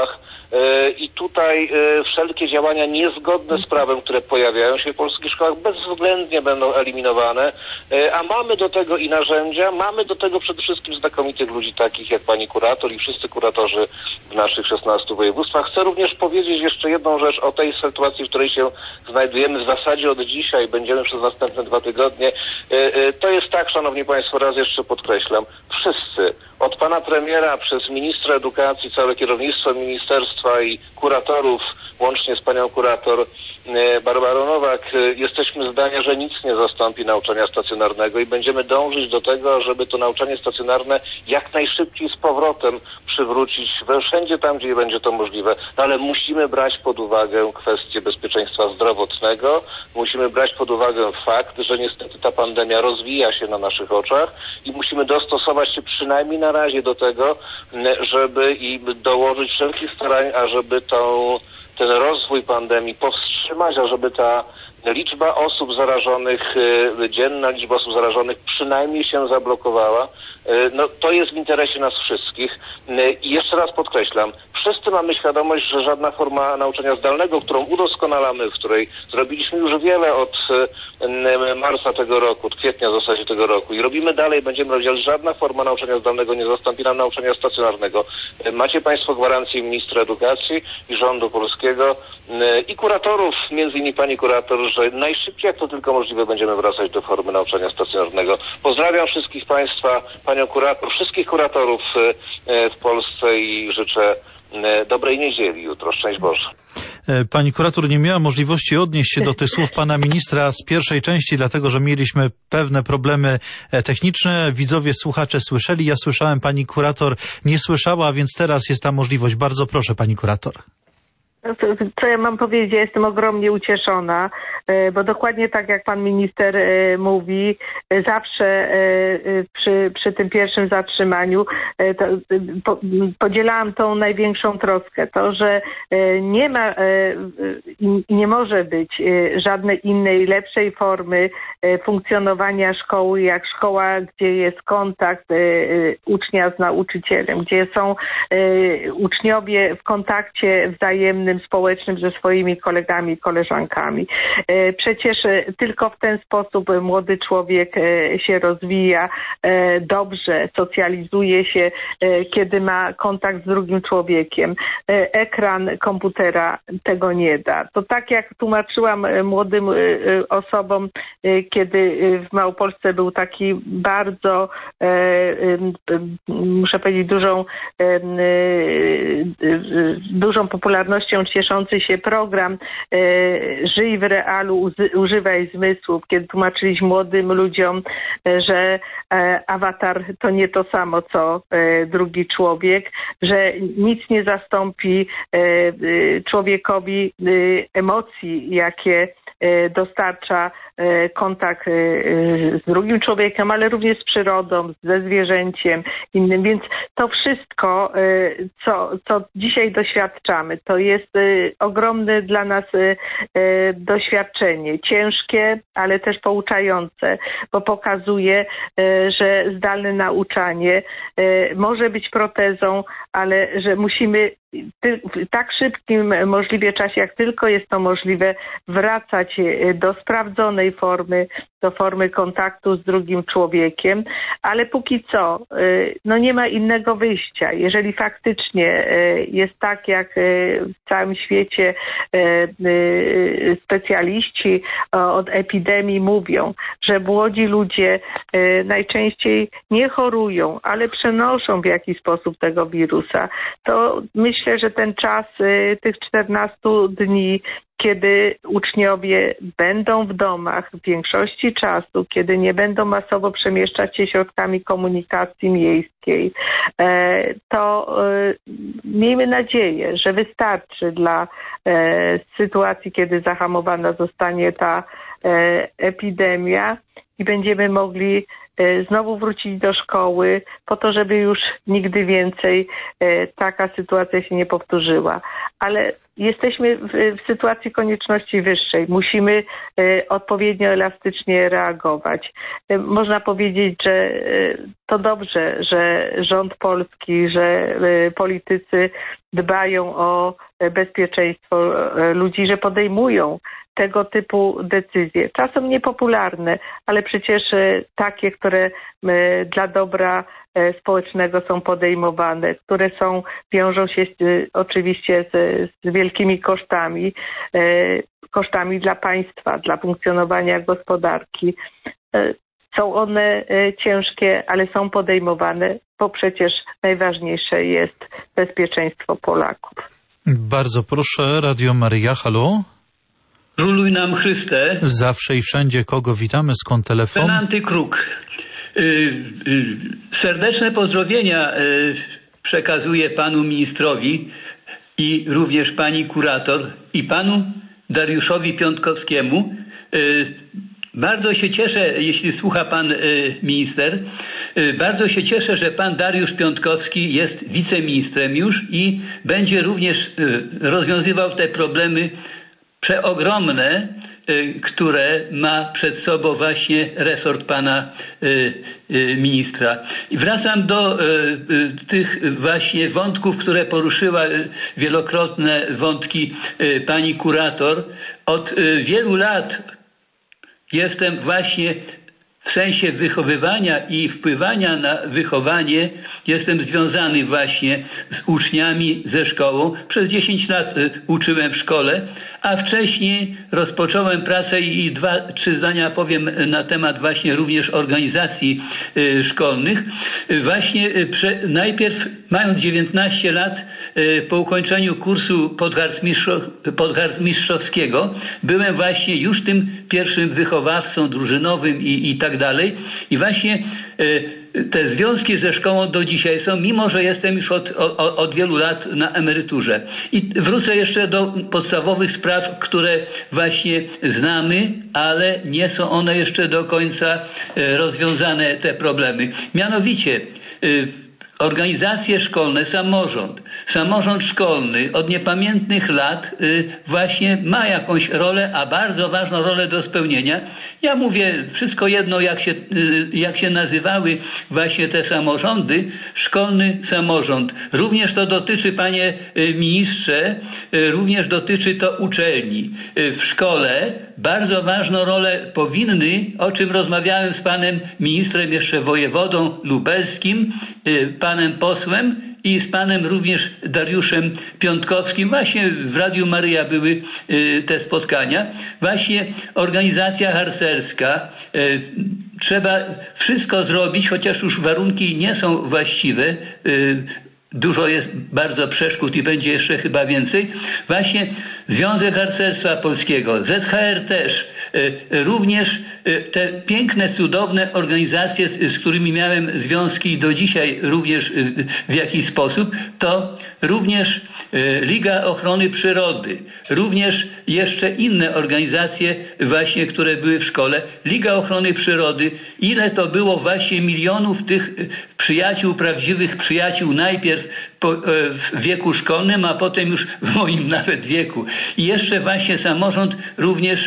i tutaj wszelkie działania niezgodne z prawem, które pojawiają się w polskich szkołach, bezwzględnie będą eliminowane, a mamy do tego i narzędzia, mamy do tego przede wszystkim znakomitych ludzi takich jak pani kurator i wszyscy kuratorzy w naszych 16 województwach. Chcę również powiedzieć jeszcze jedną rzecz o tej sytuacji, w której się znajdujemy w zasadzie od dzisiaj, będziemy przez następne 2 tygodnie. To jest tak, szanowni państwo, raz jeszcze podkreślam, wszyscy, od pana premiera przez ministra edukacji, całe kierownictwo ministerstwa i kuratorów, łącznie z panią kurator Barbarą Nowak, jesteśmy zdania, że nic nie zastąpi nauczania stacjonarnego i będziemy dążyć do tego, żeby to nauczanie stacjonarne jak najszybciej z powrotem przywrócić wszędzie tam, gdzie będzie to możliwe. No ale musimy brać pod uwagę kwestię bezpieczeństwa zdrowotnego, musimy brać pod uwagę fakt, że niestety ta pandemia rozwija się na naszych oczach i musimy dostosować się przynajmniej na razie do tego, żeby i dołożyć wszelkich starań, ażeby ten rozwój pandemii powstrzymać, ażeby ta liczba osób zarażonych, dzienna liczba osób zarażonych przynajmniej się zablokowała. No to jest w interesie nas wszystkich. I jeszcze raz podkreślam, wszyscy mamy świadomość, że żadna forma nauczania zdalnego, którą udoskonalamy, w której zrobiliśmy już wiele od marca tego roku, od kwietnia w zasadzie tego roku i robimy dalej, będziemy robić, ale żadna forma nauczania zdalnego nie zastąpi nam nauczania stacjonarnego. Macie państwo gwarancję ministra edukacji i rządu polskiego i kuratorów, między innymi pani kurator, że najszybciej jak to tylko możliwe będziemy wracać do formy nauczania stacjonarnego. Pozdrawiam wszystkich państwa, panią kurator, wszystkich kuratorów w Polsce i życzę dobrej niedzieli jutro. Szczęść Boże. Pani kurator nie miała możliwości odnieść się do tych słów pana ministra z pierwszej części, dlatego że mieliśmy pewne problemy techniczne. Widzowie, słuchacze słyszeli, ja słyszałem, pani kurator nie słyszała, więc teraz jest ta możliwość. Bardzo proszę, pani kurator. Co ja mam powiedzieć? Ja jestem ogromnie ucieszona, bo dokładnie tak jak pan minister mówi, zawsze przy tym pierwszym zatrzymaniu podzielałam tą największą troskę. To, że nie ma i nie może być żadnej innej, lepszej formy funkcjonowania szkoły, jak szkoła, gdzie jest kontakt ucznia z nauczycielem, gdzie są uczniowie w kontakcie wzajemnym, społecznym ze swoimi kolegami i koleżankami. Przecież tylko w ten sposób młody człowiek się rozwija dobrze, socjalizuje się, kiedy ma kontakt z drugim człowiekiem. Ekran komputera tego nie da. To tak jak tłumaczyłam młodym osobom, kiedy w Małopolsce był taki bardzo, muszę powiedzieć, dużą popularnością cieszący się program Żyj w realu, używaj zmysłów, kiedy tłumaczyliśmy młodym ludziom, że awatar to nie to samo, co drugi człowiek, że nic nie zastąpi człowiekowi emocji, jakie dostarcza kontakt z drugim człowiekiem, ale również z przyrodą, ze zwierzęciem innym. Więc to wszystko, co dzisiaj doświadczamy, to jest ogromne dla nas doświadczenie. Ciężkie, ale też pouczające, bo pokazuje, że zdalne nauczanie może być protezą, ale że musimy w tak szybkim możliwie czasie, jak tylko jest to możliwe, wracać do sprawdzonej formy, do formy kontaktu z drugim człowiekiem, ale póki co nie ma innego wyjścia. Jeżeli faktycznie jest tak, jak w całym świecie specjaliści od epidemii mówią, że młodzi ludzie najczęściej nie chorują, ale przenoszą w jakiś sposób tego wirusa, to myślę, że ten czas tych 14 dni, kiedy uczniowie będą w domach w większości czasu, kiedy nie będą masowo przemieszczać się środkami komunikacji miejskiej, to miejmy nadzieję, że wystarczy dla sytuacji, kiedy zahamowana zostanie ta epidemia i będziemy mogli znowu wrócić do szkoły po to, żeby już nigdy więcej taka sytuacja się nie powtórzyła. Ale jesteśmy w sytuacji konieczności wyższej. Musimy odpowiednio elastycznie reagować. Można powiedzieć, że to dobrze, że rząd polski, że politycy dbają o bezpieczeństwo ludzi, że podejmują tego typu decyzje. Czasem niepopularne, ale przecież takie, które dla dobra społecznego są podejmowane, które wiążą się oczywiście z wielkimi kosztami dla państwa, dla funkcjonowania gospodarki. Są one ciężkie, ale są podejmowane, bo przecież najważniejsze jest bezpieczeństwo Polaków. Bardzo proszę, Radio Maryja, halo? Króluj nam Chryste. Zawsze i wszędzie kogo witamy, skąd telefon? Penanty Kruk. Serdeczne pozdrowienia przekazuję panu ministrowi i również pani kurator i panu Dariuszowi Piątkowskiemu. Bardzo się cieszę, jeśli słucha pan minister, bardzo się cieszę, że pan Dariusz Piątkowski jest wiceministrem już i będzie również rozwiązywał te problemy przeogromne, które ma przed sobą właśnie resort pana ministra. I wracam do tych właśnie wątków, które poruszyła wielokrotne wątki pani kurator. Od wielu lat jestem właśnie w sensie wychowywania i wpływania na wychowanie, jestem związany właśnie z uczniami, ze szkołą. Przez 10 lat uczyłem w szkole, a wcześniej rozpocząłem pracę i 2-3 zdania powiem na temat właśnie również organizacji szkolnych. Właśnie najpierw mając 19 lat po ukończeniu kursu podharcmistrzowskiego byłem właśnie już tym pierwszym wychowawcą drużynowym i tak dalej. I właśnie te związki ze szkołą do dzisiaj są, mimo że jestem już od wielu lat na emeryturze. I wrócę jeszcze do podstawowych spraw, które właśnie znamy, ale nie są one jeszcze do końca rozwiązane, te problemy. Mianowicie organizacje szkolne, samorząd szkolny od niepamiętnych lat właśnie ma jakąś rolę, a bardzo ważną rolę do spełnienia. Ja mówię, wszystko jedno jak się nazywały właśnie te samorządy, szkolny samorząd. Również to dotyczy, panie ministrze, również dotyczy to uczelni. W szkole bardzo ważną rolę powinny, o czym rozmawiałem z panem ministrem, jeszcze wojewodą lubelskim, panem posłem i z panem również Dariuszem Piątkowskim. Właśnie w Radiu Maryja były te spotkania. Właśnie organizacja harcerska. Trzeba wszystko zrobić, chociaż już warunki nie są właściwe. Dużo jest bardzo przeszkód i będzie jeszcze chyba więcej. Właśnie Związek Harcerstwa Polskiego, ZHR też, również te piękne, cudowne organizacje, z którymi miałem związki i do dzisiaj również w jakiś sposób, to również Liga Ochrony Przyrody, również jeszcze inne organizacje właśnie, które były w szkole. Liga Ochrony Przyrody, ile to było właśnie milionów tych przyjaciół, prawdziwych przyjaciół, najpierw w wieku szkolnym, a potem już w moim nawet wieku. I jeszcze właśnie samorząd również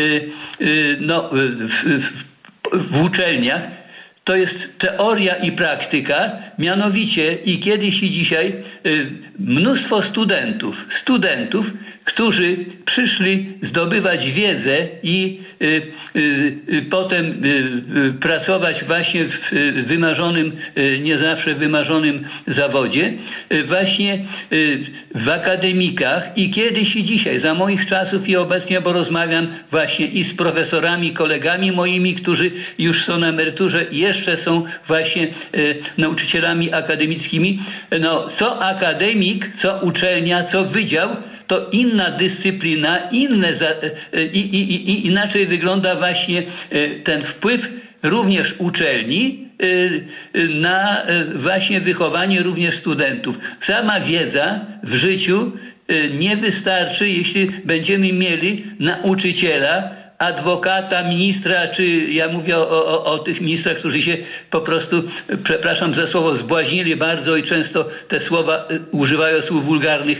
w uczelniach. To jest teoria i praktyka, mianowicie i kiedyś i dzisiaj mnóstwo studentów, którzy przyszli zdobywać wiedzę i potem pracować właśnie w wymarzonym, nie zawsze wymarzonym zawodzie, właśnie w akademikach i kiedyś i dzisiaj, za moich czasów i obecnie, bo rozmawiam właśnie i z profesorami, kolegami moimi, którzy już są na emeryturze i jeszcze są właśnie nauczycielami akademickimi. No, co akademik, co uczelnia, co wydział, to inna dyscyplina, inaczej wygląda właśnie ten wpływ również uczelni na właśnie wychowanie również studentów. Sama wiedza w życiu nie wystarczy, jeśli będziemy mieli nauczyciela, adwokata, ministra, czy ja mówię o tych ministrach, którzy się po prostu, przepraszam za słowo, zbłaźnili bardzo i często te słowa używają słów wulgarnych.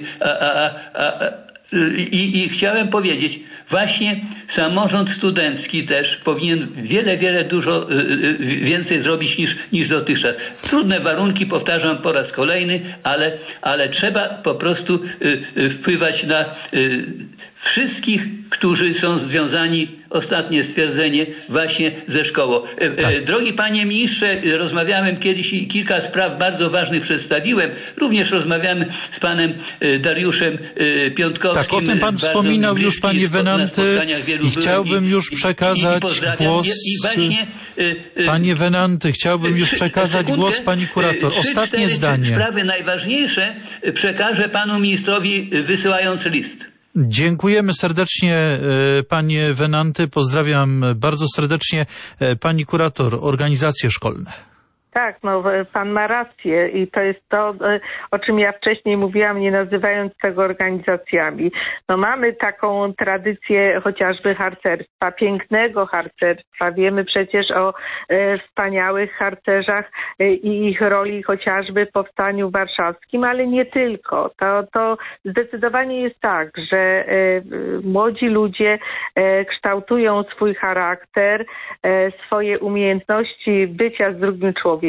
I chciałem powiedzieć, właśnie samorząd studencki też powinien wiele dużo więcej zrobić niż dotychczas. Trudne warunki, powtarzam po raz kolejny, ale trzeba po prostu wpływać na wszystkich, którzy są związani, ostatnie stwierdzenie, właśnie ze szkołą. Drogi panie ministrze, rozmawiałem kiedyś i kilka spraw bardzo ważnych przedstawiłem. Również rozmawiamy z panem Dariuszem Piątkowskim. Tak, o tym pan wspominał już, panie Wenanty, i chciałbym już przekazać głos... Panie Wenanty, chciałbym już przekazać głos pani kurator. Ostatnie zdanie. Sprawy najważniejsze przekażę panu ministrowi, wysyłając list. Dziękujemy serdecznie, panie Wenanty. Pozdrawiam bardzo serdecznie pani kurator, organizacje szkolne. Tak, no pan ma rację i to jest to, o czym ja wcześniej mówiłam, nie nazywając tego organizacjami. No mamy taką tradycję chociażby harcerstwa, pięknego harcerstwa. Wiemy przecież o wspaniałych harcerzach i ich roli chociażby w Powstaniu Warszawskim, ale nie tylko. To zdecydowanie jest tak, że młodzi ludzie kształtują swój charakter, swoje umiejętności bycia z drugim człowiekiem,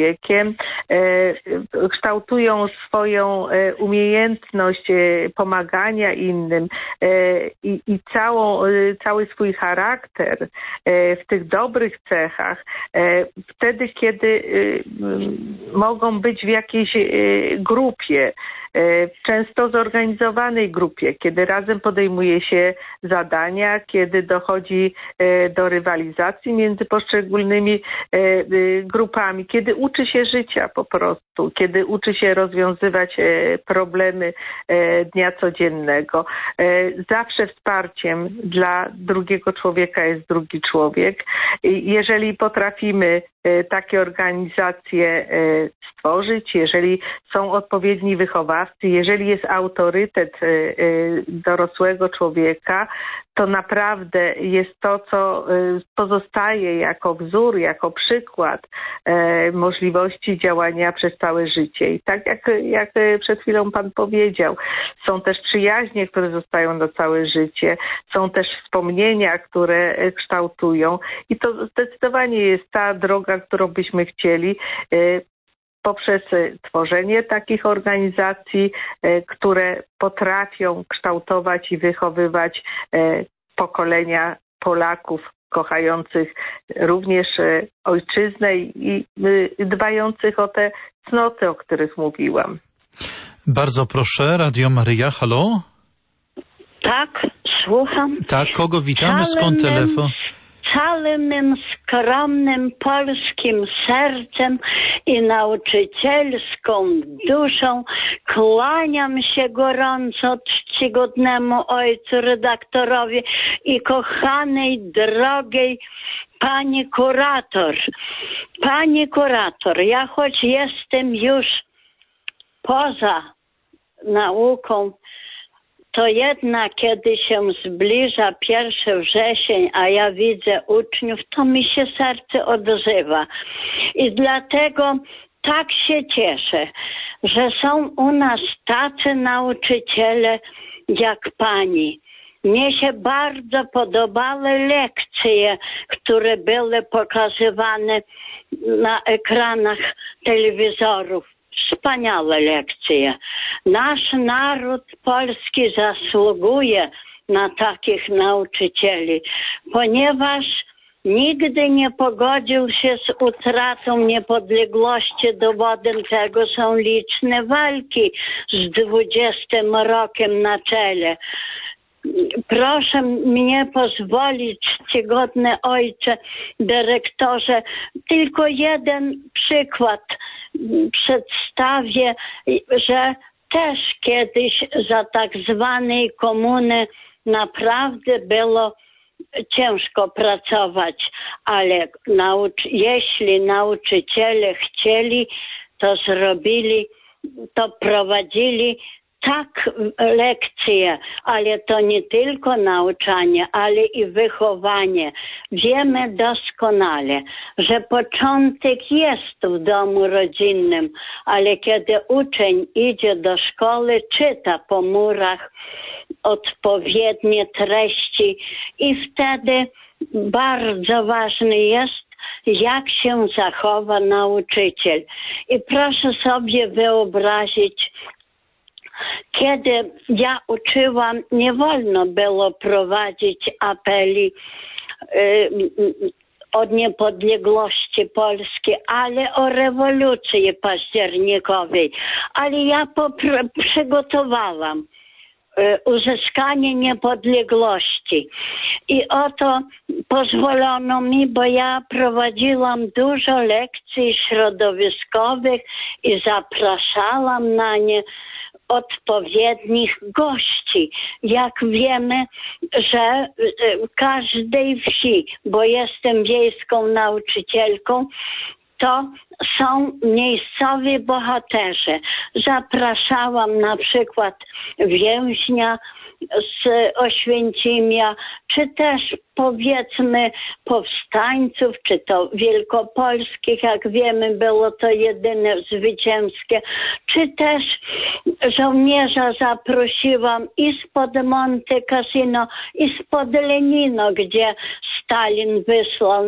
kształtują swoją umiejętność pomagania innym i cały swój charakter w tych dobrych cechach wtedy, kiedy mogą być w jakiejś grupie, często zorganizowanej grupie, kiedy razem podejmuje się zadania, kiedy dochodzi do rywalizacji między poszczególnymi grupami, kiedy uczy się życia po prostu, kiedy uczy się rozwiązywać problemy dnia codziennego. Zawsze wsparciem dla drugiego człowieka jest drugi człowiek. Jeżeli potrafimy takie organizacje stworzyć, jeżeli są odpowiedni wychowawcy, jeżeli jest autorytet dorosłego człowieka, to naprawdę jest to, co pozostaje jako wzór, jako przykład możliwości działania przez całe życie. I tak jak przed chwilą pan powiedział, są też przyjaźnie, które zostają na całe życie, są też wspomnienia, które kształtują i to zdecydowanie jest ta droga, którą byśmy chcieli poprzez tworzenie takich organizacji, które potrafią kształtować i wychowywać pokolenia Polaków kochających również ojczyznę i dbających o te cnoty, o których mówiłam. Bardzo proszę, Radio Maryja, halo? Tak, słucham. Tak, kogo witamy, skąd telefon? Całym mym skromnym polskim sercem i nauczycielską duszą kłaniam się gorąco czcigodnemu ojcu redaktorowi i kochanej, drogiej pani kurator. Pani kurator, ja choć jestem już poza nauką, to jednak kiedy się zbliża 1 wrzesień, a ja widzę uczniów, to mi się serce odzywa. I dlatego tak się cieszę, że są u nas tacy nauczyciele jak pani. Mnie się bardzo podobały lekcje, które były pokazywane na ekranach telewizorów. Wspaniałe lekcje. Nasz naród polski zasługuje na takich nauczycieli, ponieważ nigdy nie pogodził się z utratą niepodległości. Dowodem tego są liczne walki z 20 rokiem na czele. Proszę mnie pozwolić, czcigodny ojcze dyrektorze, tylko jeden przykład przedstawię, że też kiedyś za tak zwanej komuny naprawdę było ciężko pracować, ale jeśli nauczyciele chcieli, to zrobili, to prowadzili tak lekcje, ale to nie tylko nauczanie, ale i wychowanie. Wiemy doskonale, że początek jest w domu rodzinnym, ale kiedy uczeń idzie do szkoły, czyta po murach odpowiednie treści i wtedy bardzo ważny jest, jak się zachowa nauczyciel. I proszę sobie wyobrazić, kiedy ja uczyłam, nie wolno było prowadzić apeli o niepodległości Polski, ale o rewolucji październikowej. Ale ja przygotowałam uzyskanie niepodległości. I oto pozwolono mi, bo ja prowadziłam dużo lekcji środowiskowych i zapraszałam na nie odpowiednich gości. Jak wiemy, że w każdej wsi, bo jestem wiejską nauczycielką, to są miejscowi bohaterzy. Zapraszałam na przykład więźnia z Oświęcimia, czy też powiedzmy powstańców, czy to wielkopolskich, jak wiemy, było to jedyne zwycięskie, czy też żołnierza zaprosiłam i spod Monte Cassino, i spod Lenino, gdzie Stalin wysłał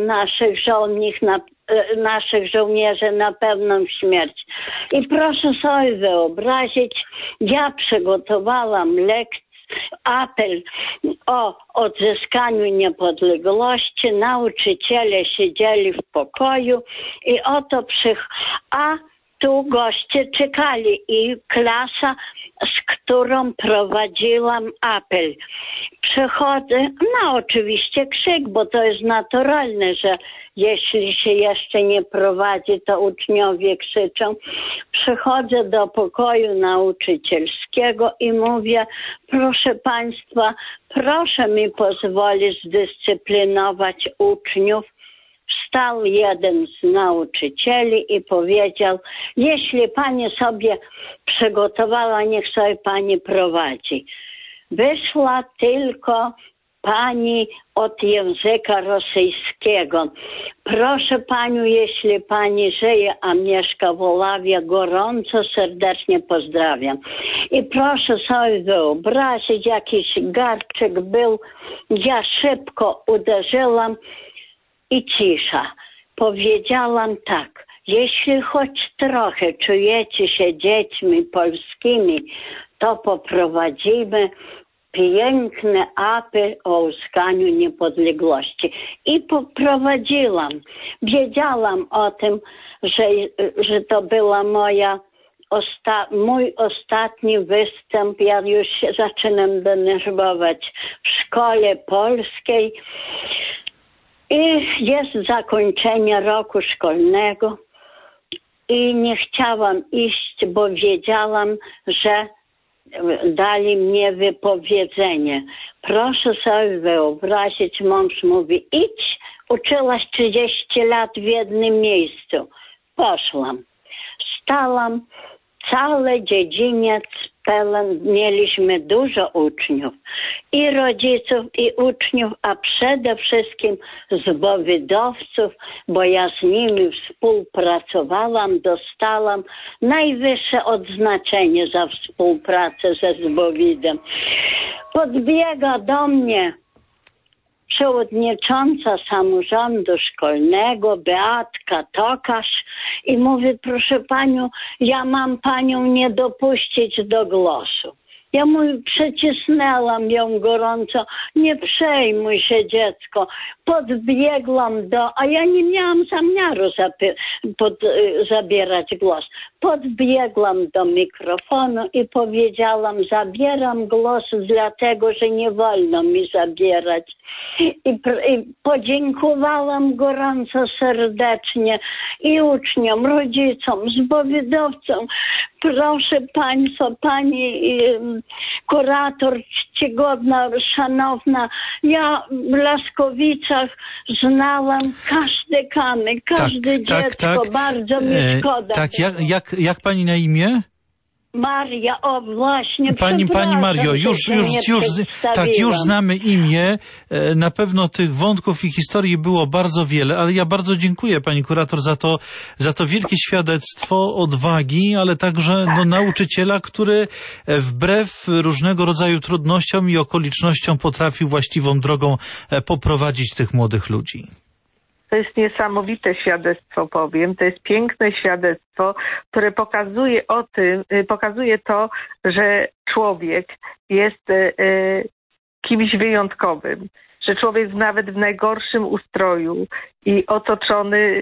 naszych żołnierzy na pewną śmierć. I proszę sobie wyobrazić, ja przygotowałam apel o odzyskaniu niepodległości, nauczyciele siedzieli w pokoju i oto a tu goście czekali i klasa, z którą prowadziłam apel. Przychodzę, oczywiście krzyk, bo to jest naturalne, że jeśli się jeszcze nie prowadzi, to uczniowie krzyczą. Przychodzę do pokoju nauczycielskiego i mówię, proszę Państwa, proszę mi pozwolić zdyscyplinować uczniów. Wstał jeden z nauczycieli i powiedział, jeśli Pani sobie przygotowała, niech sobie Pani prowadzi. Wyszła tylko Pani od języka rosyjskiego. Proszę Panią, jeśli Pani żyje, a mieszka w Olawie, gorąco, serdecznie pozdrawiam. I proszę sobie wyobrazić, jakiś garczyk był. Ja szybko uderzyłam i cisza. Powiedziałam tak, jeśli choć trochę czujecie się dziećmi polskimi, to poprowadzimy piękny apel o uzyskaniu niepodległości. I poprowadziłam. Wiedziałam o tym, że to była mój ostatni występ. Ja już się zaczynam denerwować w szkole polskiej. I jest zakończenie roku szkolnego i nie chciałam iść, bo wiedziałam, że dali mnie wypowiedzenie. Proszę sobie wyobrazić, mąż mówi, idź, uczyłaś 30 lat w jednym miejscu. Poszłam. Stałam, cały dziedziniec pełen, mieliśmy dużo uczniów. I rodziców, i uczniów, a przede wszystkim zbowidowców, bo ja z nimi współpracowałam, dostałam najwyższe odznaczenie za współpracę ze zbowidem. Podbiega do mnie przewodnicząca samorządu szkolnego Beatka Tokarz i mówi, proszę Panią, ja mam Panią nie dopuścić do głosu. Ja przycisnęłam ją gorąco, nie przejmuj się dziecko. Podbiegłam a ja nie miałam zamiaru zabierać głos. Podbiegłam do mikrofonu i powiedziałam, zabieram głos dlatego, że nie wolno mi zabierać. I podziękowałam gorąco serdecznie i uczniom, rodzicom, zbowidowcom. Proszę Państwa, Pani kurator czcigodna, szanowna, ja w Laskowicach znałam każdy kamyk, każde dziecko, bardzo mi szkoda. Tak, jak Pani na imię? Maria, o właśnie, Pani Mario, już znamy imię. Na pewno tych wątków i historii było bardzo wiele, ale ja bardzo dziękuję pani kurator za to wielkie świadectwo odwagi, ale także nauczyciela, który wbrew różnego rodzaju trudnościom i okolicznościom potrafił właściwą drogą poprowadzić tych młodych ludzi. To jest niesamowite świadectwo, powiem. To jest piękne świadectwo, które pokazuje to, że człowiek jest kimś wyjątkowym. Że człowiek nawet w najgorszym ustroju i otoczony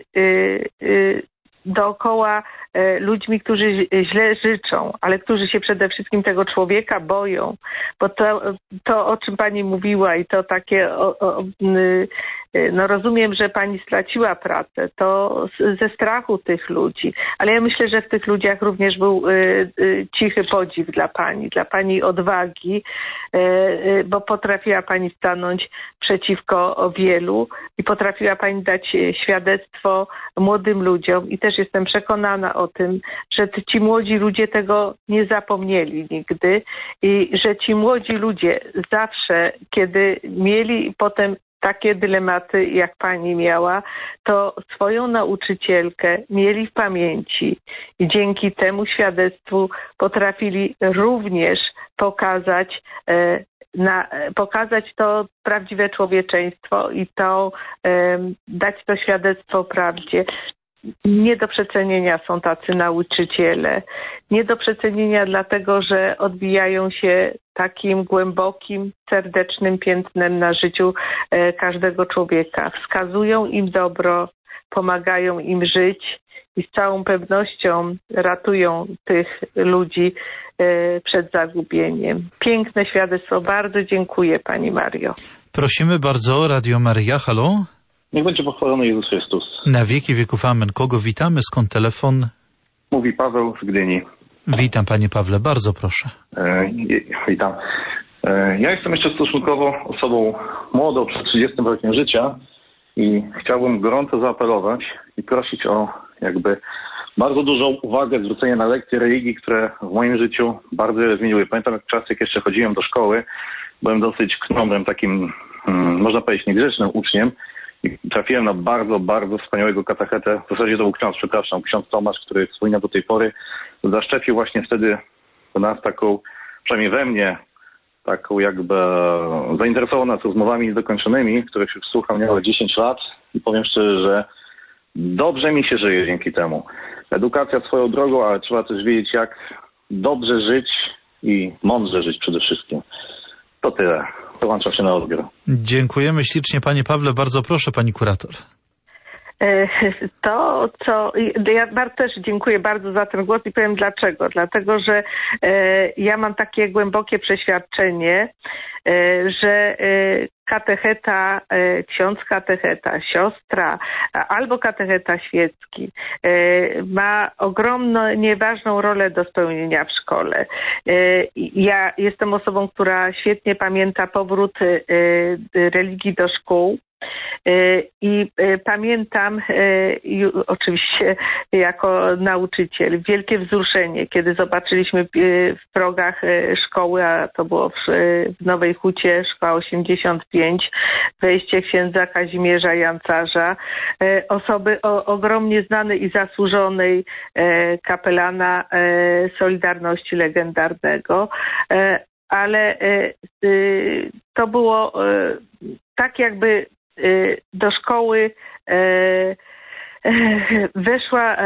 dookoła ludźmi, którzy źle życzą, ale którzy się przede wszystkim tego człowieka boją. Bo to o czym pani mówiła i to takie... rozumiem, że pani straciła pracę, to ze strachu tych ludzi, ale ja myślę, że w tych ludziach również był cichy podziw dla pani odwagi, bo potrafiła pani stanąć przeciwko wielu i potrafiła pani dać świadectwo młodym ludziom i też jestem przekonana o tym, że ci młodzi ludzie tego nie zapomnieli nigdy i że ci młodzi ludzie zawsze, kiedy mieli potem takie dylematy, jak pani miała, to swoją nauczycielkę mieli w pamięci i dzięki temu świadectwu potrafili również pokazać to prawdziwe człowieczeństwo i dać to świadectwo prawdzie. Nie do przecenienia są tacy nauczyciele. Nie do przecenienia dlatego, że odbijają się takim głębokim, serdecznym piętnem na życiu każdego człowieka. Wskazują im dobro, pomagają im żyć i z całą pewnością ratują tych ludzi przed zagubieniem. Piękne świadectwo. Bardzo dziękuję pani Mario. Prosimy bardzo, Radio Maryja, halo? Niech będzie pochwalony Jezus Chrystus. Na wieki wieków amen. Kogo witamy? Skąd telefon? Mówi Paweł z Gdyni. Witam panie Pawle, bardzo proszę. Witam. Ja jestem jeszcze stosunkowo osobą młodą, przed 30 rokiem życia i chciałbym gorąco zaapelować i prosić o bardzo dużą uwagę, zwrócenie na lekcje religii, które w moim życiu bardzo wiele zmieniły. Pamiętam czasy, jak jeszcze chodziłem do szkoły, byłem dosyć knomem, takim, można powiedzieć, niegrzecznym uczniem. I trafiłem na bardzo, bardzo wspaniałego katechetę. W zasadzie to był ksiądz Tomasz, który wspomina do tej pory. Zaszczepił właśnie wtedy do nas taką, przynajmniej we mnie, taką zainteresował nas rozmowami niedokończonymi, których już słucham niecałe 10 lat i powiem szczerze, że dobrze mi się żyje dzięki temu. Edukacja swoją drogą, ale trzeba też wiedzieć, jak dobrze żyć i mądrze żyć przede wszystkim. To tyle. Dołączam się na odbiór. Dziękujemy ślicznie panie Pawle. Bardzo proszę pani kurator. Ja też dziękuję bardzo za ten głos i powiem dlaczego. Dlatego, że ja mam takie głębokie przeświadczenie, że katecheta, ksiądz katecheta, siostra albo katecheta świecki ma ogromną, nieważną rolę do spełnienia w szkole. Ja jestem osobą, która świetnie pamięta powrót religii do szkół. I pamiętam oczywiście jako nauczyciel wielkie wzruszenie, kiedy zobaczyliśmy w progach szkoły, a to było w Nowej Hucie, szkoła 85, wejście księdza Kazimierza Jancarza, osoby ogromnie znanej i zasłużonej kapelana Solidarności legendarnego, ale to było tak jakby do szkoły weszła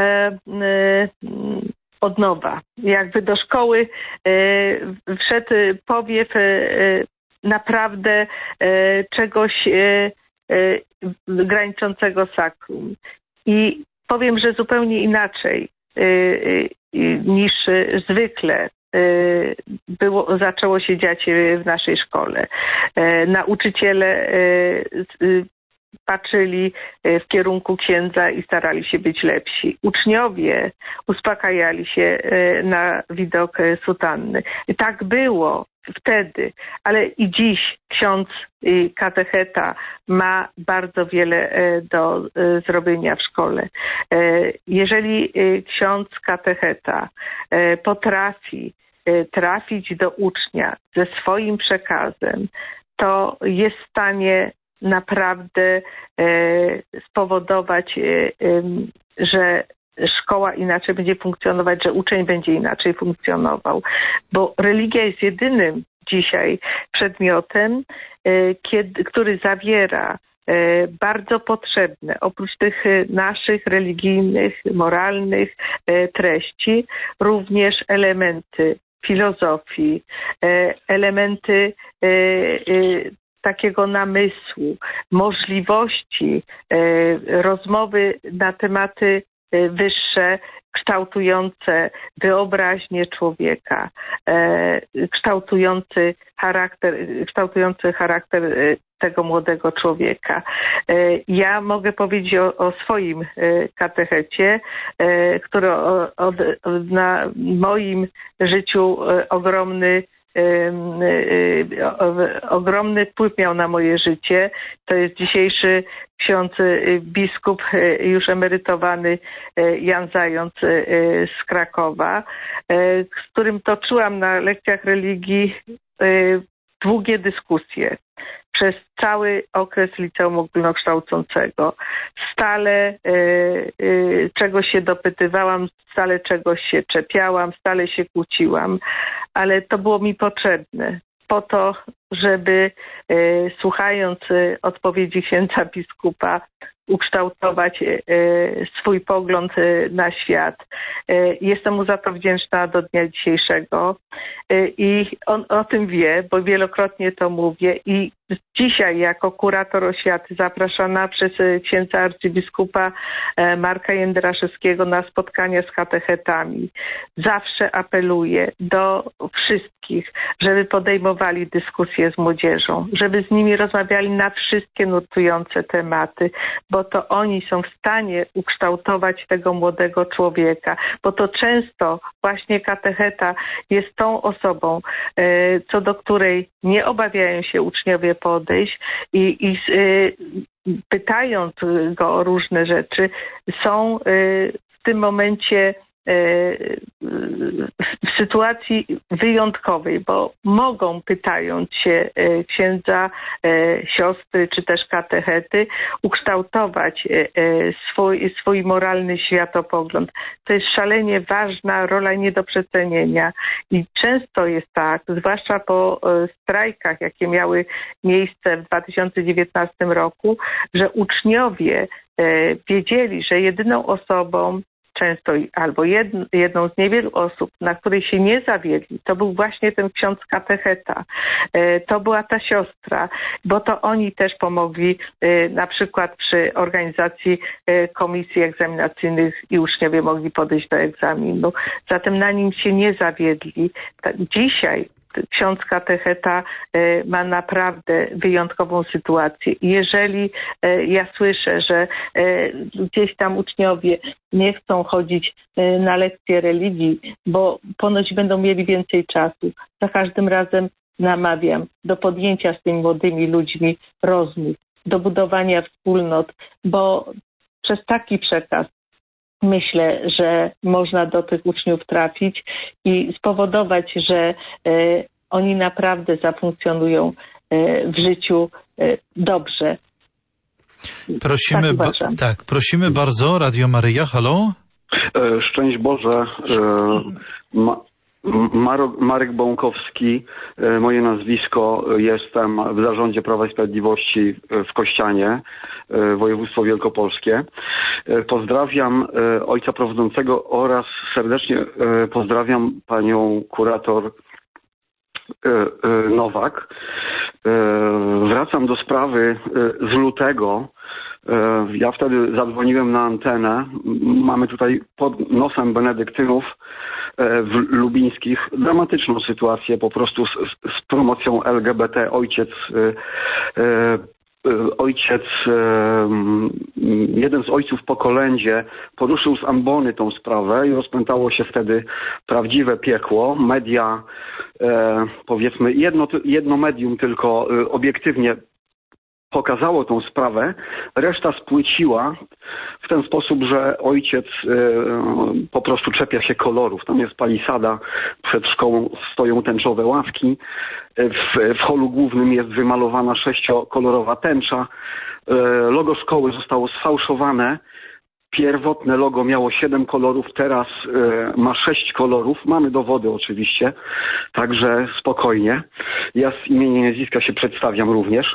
od nowa. Jakby do szkoły wszedł powiew naprawdę czegoś graniczącego sakrum. I powiem, że zupełnie inaczej niż zwykle zaczęło się dziać w naszej szkole. Nauczyciele patrzyli w kierunku księdza i starali się być lepsi. Uczniowie uspokajali się na widok sutanny. I tak było wtedy, ale i dziś ksiądz katecheta ma bardzo wiele do zrobienia w szkole. Jeżeli ksiądz katecheta potrafi trafić do ucznia ze swoim przekazem, to jest w stanie naprawdę spowodować, że szkoła inaczej będzie funkcjonować, że uczeń będzie inaczej funkcjonował. Bo religia jest jedynym dzisiaj przedmiotem, który zawiera bardzo potrzebne, oprócz tych naszych religijnych, moralnych treści, również elementy filozofii, elementy takiego namysłu, możliwości rozmowy na tematy wyższe, kształtujące wyobraźnię człowieka, kształtujący charakter tego młodego człowieka. Ja mogę powiedzieć o swoim katechecie, który na moim życiu ogromny wpływ miał na moje życie. To jest dzisiejszy ksiądz biskup, już emerytowany Jan Zając z Krakowa, z którym toczyłam na lekcjach religii długie dyskusje przez cały okres liceum ogólnokształcącego. Stale czegoś się dopytywałam, stale czegoś się czepiałam, stale się kłóciłam, ale to było mi potrzebne po to, żeby słuchając odpowiedzi księdza biskupa ukształtować swój pogląd na świat. Jestem mu za to wdzięczna do dnia dzisiejszego i on o tym wie, bo wielokrotnie to mówię i dzisiaj jako kurator oświaty zapraszana przez księdza arcybiskupa Marka Jędraszewskiego na spotkania z katechetami. Zawsze apeluję do wszystkich, żeby podejmowali dyskusje z młodzieżą, żeby z nimi rozmawiali na wszystkie nurtujące tematy, bo to oni są w stanie ukształtować tego młodego człowieka, bo to często właśnie katecheta jest tą osobą, co do której nie obawiają się uczniowie podejść i pytając go o różne rzeczy, są w tym momencie w sytuacji wyjątkowej, bo mogą, pytając się księdza, siostry czy też katechety, ukształtować swój moralny światopogląd. To jest szalenie ważna rola, nie do przecenienia. I często jest tak, zwłaszcza po strajkach, jakie miały miejsce w 2019 roku, że uczniowie wiedzieli, że jedyną osobą, często albo jedną z niewielu osób, na której się nie zawiedli, to był właśnie ten ksiądz katecheta. To była ta siostra, bo to oni też pomogli na przykład przy organizacji komisji egzaminacyjnych i uczniowie mogli podejść do egzaminu. Zatem na nim się nie zawiedli. Dzisiaj ksiądz katecheta ma naprawdę wyjątkową sytuację. Jeżeli ja słyszę, że gdzieś tam uczniowie nie chcą chodzić na lekcje religii, bo ponoć będą mieli więcej czasu, za każdym razem namawiam do podjęcia z tymi młodymi ludźmi rozmów, do budowania wspólnot, bo przez taki przekaz myślę, że można do tych uczniów trafić i spowodować, że oni naprawdę zafunkcjonują w życiu dobrze. Prosimy bardzo. Radio Maryja, halo? Szczęść Boże. Marek Bąkowski, moje nazwisko, jestem w zarządzie Prawa i Sprawiedliwości w Kościanie, województwo wielkopolskie. Pozdrawiam ojca prowadzącego oraz serdecznie pozdrawiam panią kurator Nowak. Wracam do sprawy z lutego. Ja wtedy zadzwoniłem na antenę. Mamy tutaj pod nosem benedyktynów lubińskich dramatyczną sytuację po prostu z promocją LGBT. Jeden z ojców po kolędzie poruszył z ambony tą sprawę i rozpętało się wtedy prawdziwe piekło. Media powiedzmy jedno medium tylko obiektywnie pokazało tą sprawę, reszta spłyciła w ten sposób, że ojciec po prostu czepia się kolorów. Tam jest palisada, przed szkołą stoją tęczowe ławki, w holu głównym jest wymalowana 6-kolorowa tęcza, logo szkoły zostało sfałszowane. Pierwotne logo miało 7 kolorów, teraz ma 6 kolorów. Mamy dowody oczywiście, także spokojnie. Ja z imienia i nazwiska się przedstawiam również.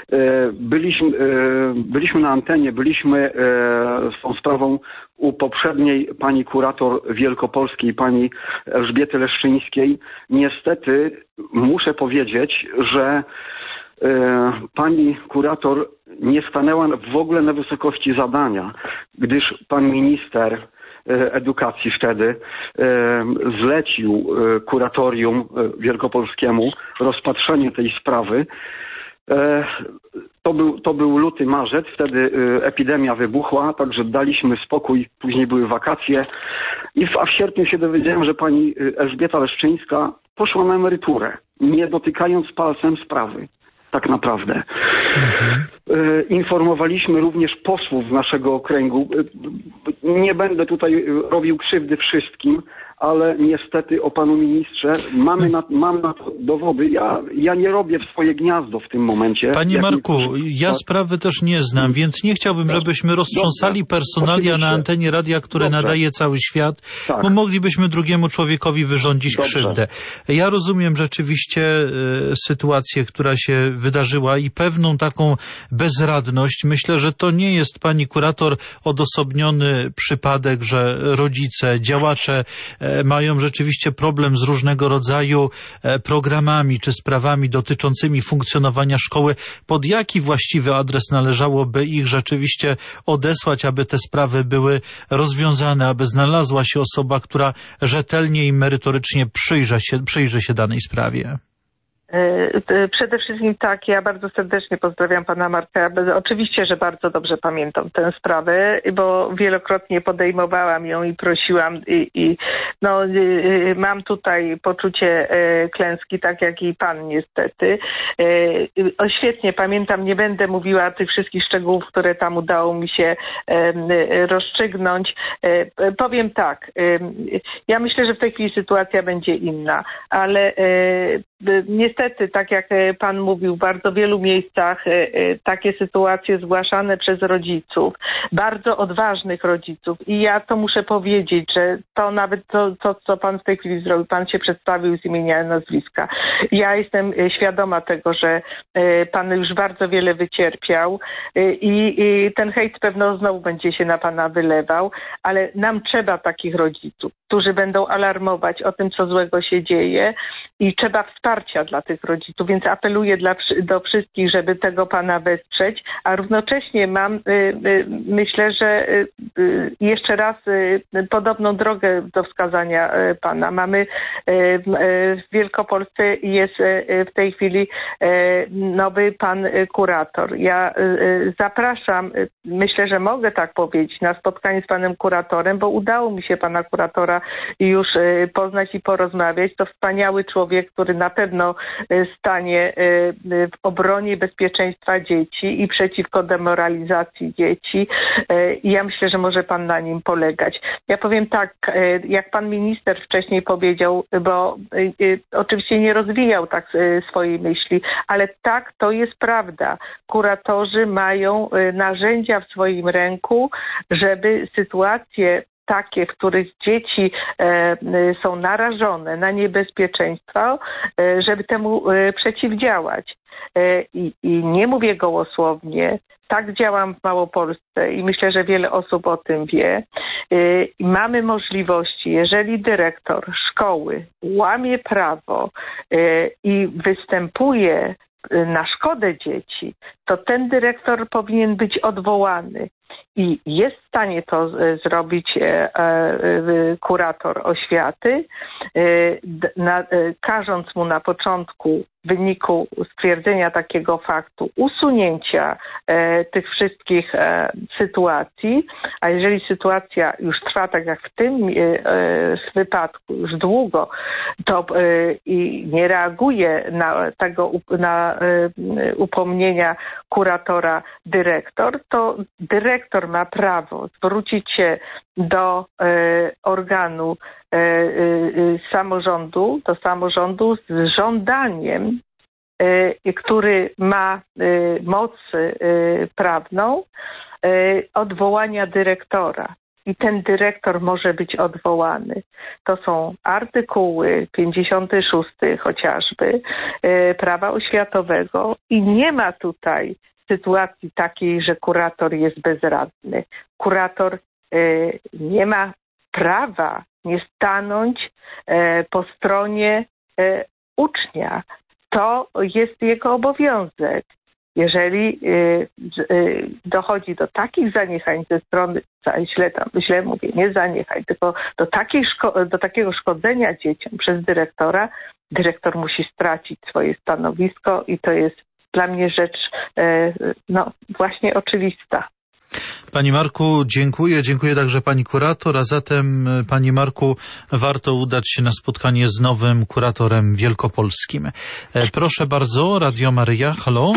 Byliśmy na antenie, byliśmy z tą sprawą u poprzedniej pani kurator wielkopolskiej, pani Elżbiety Leszczyńskiej. Niestety muszę powiedzieć, że pani kurator nie stanęła w ogóle na wysokości zadania, gdyż pan minister edukacji wtedy zlecił kuratorium wielkopolskiemu rozpatrzenie tej sprawy. To był luty, marzec, wtedy epidemia wybuchła, także daliśmy spokój, później były wakacje a w sierpniu się dowiedziałem, że pani Elżbieta Leszczyńska poszła na emeryturę, nie dotykając palcem sprawy. Tak naprawdę. Informowaliśmy również posłów z naszego okręgu. Nie będę tutaj robił krzywdy wszystkim, ale niestety o panu ministrze mam na to dowody. Ja nie robię w swoje gniazdo w tym momencie. Panie Marku, ja sprawy też nie znam, więc nie chciałbym, żebyśmy roztrząsali personalia na antenie radia, które nadaje cały świat, bo moglibyśmy drugiemu człowiekowi wyrządzić krzywdę. Ja rozumiem rzeczywiście sytuację, która się wydarzyła i pewną taką bezradność. Myślę, że to nie jest, pani kurator, odosobniony przypadek, że rodzice, działacze mają rzeczywiście problem z różnego rodzaju programami czy sprawami dotyczącymi funkcjonowania szkoły. Pod jaki właściwy adres należałoby ich rzeczywiście odesłać, aby te sprawy były rozwiązane, aby znalazła się osoba, która rzetelnie i merytorycznie przyjrzy się danej sprawie? Przede wszystkim tak, ja bardzo serdecznie pozdrawiam pana Marka. Oczywiście, że bardzo dobrze pamiętam tę sprawę, bo wielokrotnie podejmowałam ją i prosiłam mam tutaj poczucie klęski, tak jak i pan niestety. Świetnie pamiętam, nie będę mówiła tych wszystkich szczegółów, które tam udało mi się rozstrzygnąć. Powiem tak, ja myślę, że w tej chwili sytuacja będzie inna, ale niestety, tak jak pan mówił, w bardzo wielu miejscach takie sytuacje zgłaszane przez rodziców, bardzo odważnych rodziców, i ja to muszę powiedzieć, że to nawet to, co pan w tej chwili zrobił, pan się przedstawił z imienia i nazwiska. Ja jestem świadoma tego, że pan już bardzo wiele wycierpiał i ten hejt pewno znowu będzie się na pana wylewał, ale nam trzeba takich rodziców, którzy będą alarmować o tym, co złego się dzieje, i trzeba wsparcia dla tych rodziców, więc apeluję do wszystkich, żeby tego pana wesprzeć, a równocześnie myślę, że jeszcze raz podobną drogę do wskazania pana. Mamy w Wielkopolsce jest w tej chwili nowy pan kurator. Ja zapraszam, myślę, że mogę tak powiedzieć, na spotkanie z panem kuratorem, bo udało mi się pana kuratora już poznać i porozmawiać. To wspaniały człowiek, który na pewno stanie w obronie bezpieczeństwa dzieci i przeciwko demoralizacji dzieci. I ja myślę, że może pan na nim polegać. Ja powiem tak, jak pan minister wcześniej powiedział, bo oczywiście nie rozwijał tak swojej myśli, ale tak, to jest prawda. Kuratorzy mają narzędzia w swoim ręku, żeby sytuacje takie, w których dzieci są narażone na niebezpieczeństwo, żeby temu przeciwdziałać. I nie mówię gołosłownie, tak działam w Małopolsce i myślę, że wiele osób o tym wie. Mamy możliwości, jeżeli dyrektor szkoły łamie prawo i występuje na szkodę dzieci, to ten dyrektor powinien być odwołany. i jest w stanie to zrobić kurator oświaty, każąc mu na początku w wyniku stwierdzenia takiego faktu usunięcia tych wszystkich sytuacji, a jeżeli sytuacja już trwa tak jak w tym wypadku już długo, to i nie reaguje na upomnienia kuratora dyrektor, to dyrektor ma prawo zwrócić się do organu samorządu z żądaniem, który ma moc prawną, odwołania dyrektora. I ten dyrektor może być odwołany. To są artykuły 56 chociażby prawa oświatowego i nie ma tutaj sytuacji takiej, że kurator jest bezradny. Kurator nie ma prawa nie stanąć po stronie ucznia. To jest jego obowiązek. Jeżeli dochodzi do takich zaniechań ze strony, źle mówię, nie zaniechań, tylko do takiego szkodzenia dzieciom przez dyrektora, dyrektor musi stracić swoje stanowisko i to jest dla mnie rzecz właśnie oczywista. Pani Marku, dziękuję. Dziękuję także pani kurator, a zatem, pani Marku, warto udać się na spotkanie z nowym kuratorem wielkopolskim. Proszę bardzo, Radio Maryja, halo?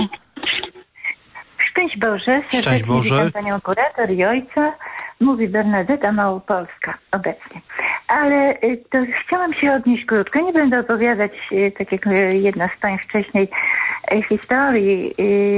Szczęść Boże, Szczęść Boże. Witam panią kurator i ojca. Mówi Bernadeta Małopolska obecnie. Ale to chciałam się odnieść krótko. Nie będę opowiadać, tak jak jedna z pań wcześniej, historii,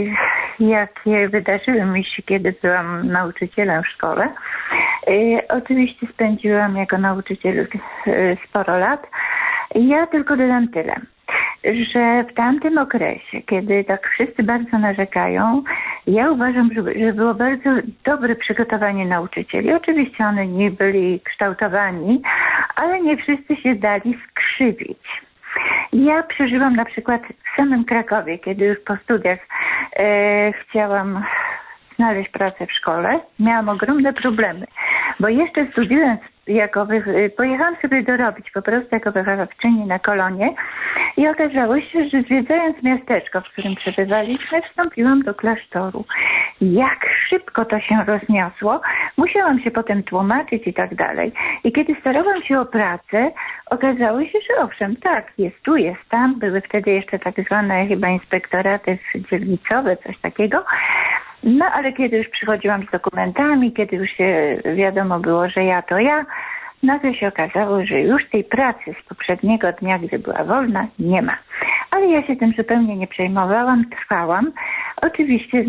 jakie wydarzyły mi się, kiedy byłam nauczycielem w szkole. Oczywiście spędziłam jako nauczyciel sporo lat. Ja tylko dodam tyle, że w tamtym okresie, kiedy tak wszyscy bardzo narzekają, ja uważam, że było bardzo dobre przygotowanie nauczycieli. Oczywiście one nie byli kształtowani, ale nie wszyscy się dali skrzywić. Ja przeżyłam na przykład w samym Krakowie, kiedy już po studiach chciałam znaleźć pracę w szkole, miałam ogromne problemy, bo jeszcze studiując pojechałam sobie dorobić po prostu jako wychowawczyni na kolonie i okazało się, że zwiedzając miasteczko, w którym przebywaliśmy, wstąpiłam do klasztoru. Jak szybko to się rozniosło, musiałam się potem tłumaczyć i tak dalej. I kiedy starałam się o pracę, okazało się, że owszem, tak, jest tu, jest tam. Były wtedy jeszcze tak zwane chyba inspektoraty dzielnicowe, coś takiego. No ale kiedy już przychodziłam z dokumentami, kiedy już się wiadomo było, że ja to ja, nagle się okazało, że już tej pracy z poprzedniego dnia, gdy była wolna, nie ma. Ale ja się tym zupełnie nie przejmowałam, trwałam. Oczywiście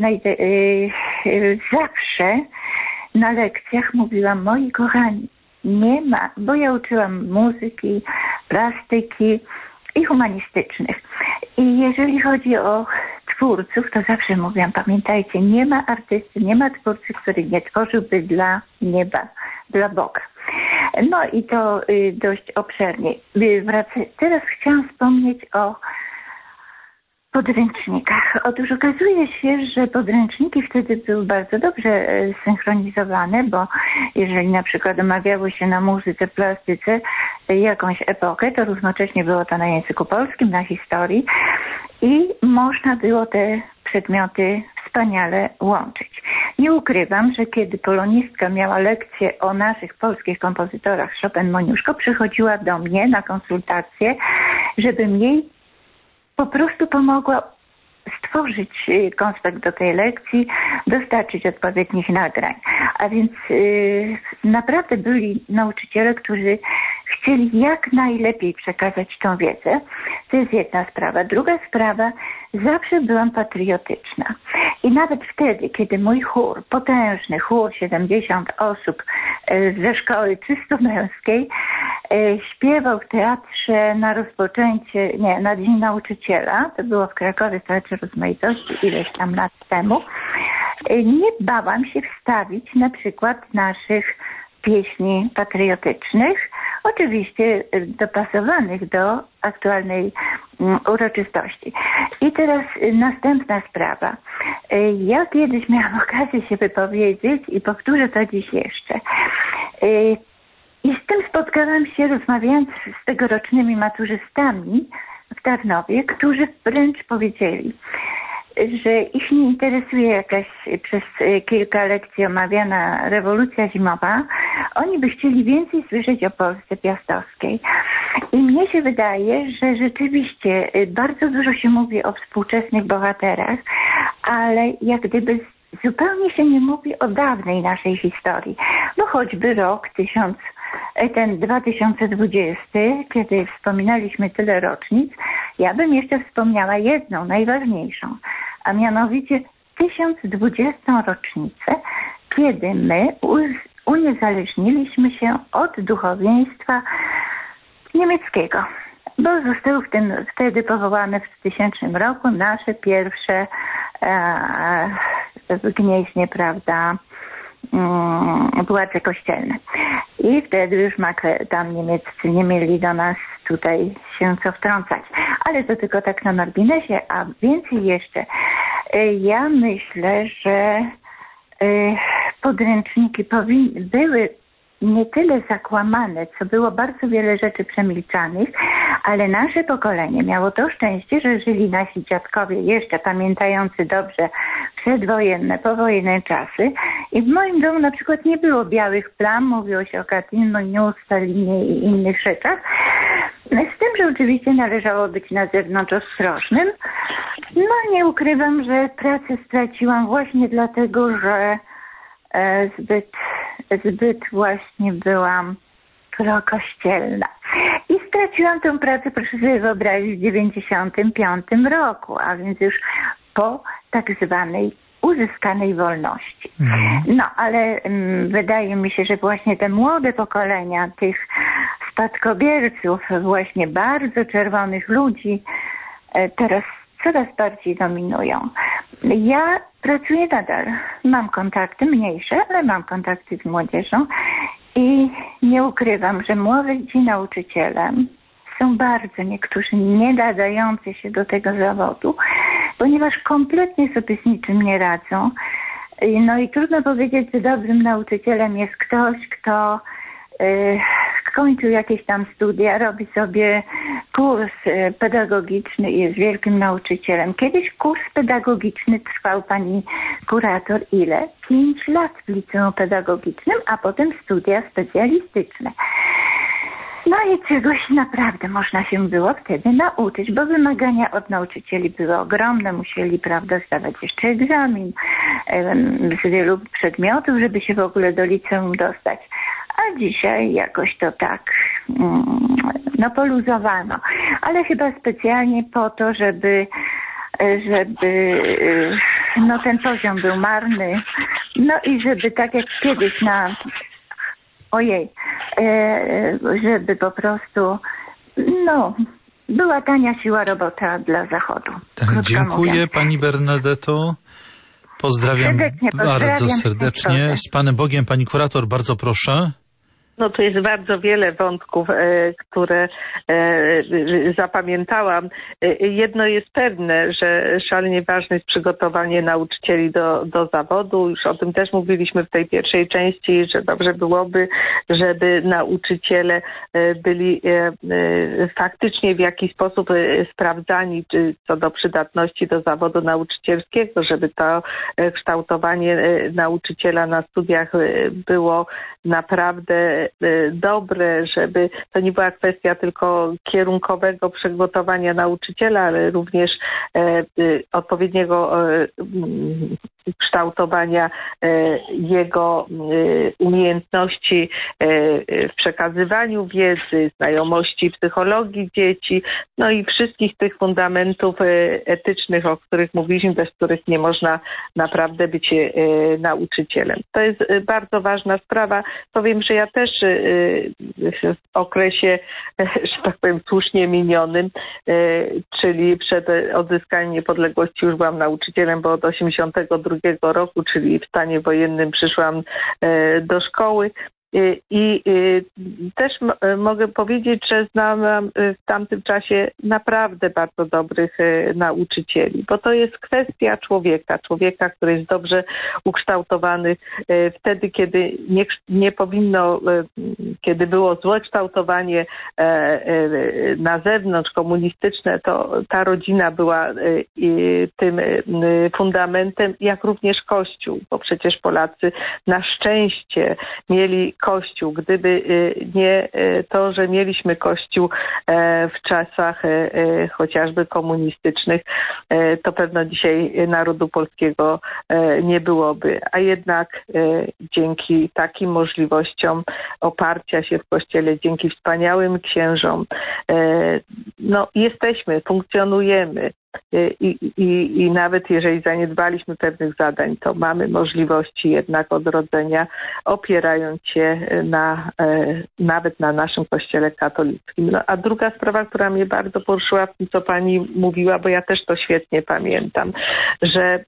zawsze na lekcjach mówiłam, moi kochani, nie ma, bo ja uczyłam muzyki, plastyki i humanistycznych. I jeżeli chodzi o twórców, to zawsze mówiłam, pamiętajcie, nie ma artysty, nie ma twórcy, który nie tworzyłby dla nieba, dla Boga. No i to dość obszernie. Teraz chciałam wspomnieć o podręcznikach. Otóż okazuje się, że podręczniki wtedy były bardzo dobrze synchronizowane, bo jeżeli na przykład omawiało się na muzyce, plastyce jakąś epokę, to równocześnie było to na języku polskim, na historii i można było te przedmioty wspaniale łączyć. Nie ukrywam, że kiedy polonistka miała lekcję o naszych polskich kompozytorach Chopin-Moniuszko, przychodziła do mnie na konsultację, żebym jej po prostu pomogła stworzyć konspekt do tej lekcji, dostarczyć odpowiednich nagrań. A więc naprawdę byli nauczyciele, którzy chcieli jak najlepiej przekazać tą wiedzę. To jest jedna sprawa. Druga sprawa, zawsze byłam patriotyczna. I nawet wtedy, kiedy mój chór, potężny chór, 70 osób ze szkoły czysto męskiej, śpiewał w teatrze na rozpoczęcie, na Dzień Nauczyciela, to było w Krakowie w Teatrze Rozmaitości ileś tam lat temu, nie bałam się wstawić na przykład naszych pieśni patriotycznych, oczywiście dopasowanych do aktualnej uroczystości. I teraz następna sprawa. Ja kiedyś miałam okazję się wypowiedzieć i powtórzę to dziś jeszcze. I z tym spotkałam się, rozmawiając z tegorocznymi maturzystami w Tarnowie, którzy wręcz powiedzieli, że ich nie interesuje jakaś przez kilka lekcji omawiana rewolucja zimowa. Oni by chcieli więcej słyszeć o Polsce piastowskiej. I mnie się wydaje, że rzeczywiście bardzo dużo się mówi o współczesnych bohaterach, ale jak gdyby zupełnie się nie mówi o dawnej naszej historii. No choćby rok 2020, kiedy wspominaliśmy tyle rocznic, ja bym jeszcze wspomniała jedną, najważniejszą, a mianowicie 1020. rocznicę, kiedy my uniezależniliśmy się od duchowieństwa niemieckiego, bo zostały wtedy powołane w 2000 roku nasze pierwsze gnieźnie, prawda, władze kościelne. I wtedy już tam niemieccy nie mieli do nas tutaj się co wtrącać. Ale to tylko tak na marginesie, a więcej jeszcze. Ja myślę, że podręczniki były nie tyle zakłamane, co było bardzo wiele rzeczy przemilczanych, ale nasze pokolenie miało to szczęście, że żyli nasi dziadkowie jeszcze pamiętający dobrze przedwojenne, powojenne czasy i w moim domu na przykład nie było białych plam, mówiło się o Katyniu, Stalinie i innych rzeczach, z tym, że oczywiście należało być na zewnątrz ostrożnym. No nie ukrywam, że pracę straciłam właśnie dlatego, że zbyt właśnie byłam prokościelna. I straciłam tę pracę, proszę sobie wyobrazić, w 95 roku, a więc już po tak zwanej uzyskanej wolności. No, ale wydaje mi się, że właśnie te młode pokolenia tych spadkobierców, właśnie bardzo czerwonych ludzi, teraz coraz bardziej dominują. Ja pracuję nadal. Mam kontakty mniejsze, ale mam kontakty z młodzieżą i nie ukrywam, że młodzi nauczyciele są bardzo niektórzy nie nadający się do tego zawodu, ponieważ kompletnie sobie z niczym nie radzą. No i trudno powiedzieć, że dobrym nauczycielem jest ktoś, kto skończył jakieś tam studia, robi sobie kurs pedagogiczny i jest wielkim nauczycielem. Kiedyś kurs pedagogiczny trwał, pani kurator, ile? 5 lat w liceum pedagogicznym, a potem studia specjalistyczne. No i czegoś naprawdę można się było wtedy nauczyć, bo wymagania od nauczycieli były ogromne. Musieli, prawda, zdawać jeszcze egzamin z wielu przedmiotów, żeby się w ogóle do liceum dostać. A dzisiaj jakoś to tak poluzowano. Ale chyba specjalnie po to, żeby ten poziom był marny. No i żeby tak jak kiedyś żeby po prostu była tania siła robota dla Zachodu. Dziękuję pani Bernadetto. Pozdrawiam bardzo serdecznie. Z Panem Bogiem, pani kurator, bardzo proszę. No tu jest bardzo wiele wątków, które zapamiętałam. Jedno jest pewne, że szalenie ważne jest przygotowanie nauczycieli do zawodu. Już o tym też mówiliśmy w tej pierwszej części, że dobrze byłoby, żeby nauczyciele byli faktycznie w jakiś sposób sprawdzani co do przydatności do zawodu nauczycielskiego, żeby to kształtowanie nauczyciela na studiach było naprawdę dobre, żeby to nie była kwestia tylko kierunkowego przygotowania nauczyciela, ale również odpowiedniego kształtowania jego umiejętności w przekazywaniu wiedzy, znajomości psychologii dzieci, no i wszystkich tych fundamentów etycznych, o których mówiliśmy, bez których nie można naprawdę być nauczycielem. To jest bardzo ważna sprawa. Powiem, że ja też w okresie, że tak powiem, słusznie minionym, czyli przed odzyskaniem niepodległości już byłam nauczycielem, bo od 1982 roku, czyli w stanie wojennym przyszłam do szkoły. I też mogę powiedzieć, że znałam w tamtym czasie naprawdę bardzo dobrych nauczycieli, bo to jest kwestia człowieka, który jest dobrze ukształtowany wtedy, kiedy nie powinno, kiedy było złe kształtowanie na zewnątrz komunistyczne, to ta rodzina była tym fundamentem, jak również Kościół, bo przecież Polacy na szczęście mieli Kościół. Gdyby nie to, że mieliśmy Kościół w czasach chociażby komunistycznych, to pewno dzisiaj narodu polskiego nie byłoby. A jednak dzięki takim możliwościom oparcia się w Kościele, dzięki wspaniałym księżom, jesteśmy, funkcjonujemy. I nawet jeżeli zaniedbaliśmy pewnych zadań, to mamy możliwości jednak odrodzenia, opierając się nawet na naszym Kościele katolickim. A druga sprawa, która mnie bardzo poruszyła w tym, co pani mówiła, bo ja też to świetnie pamiętam, że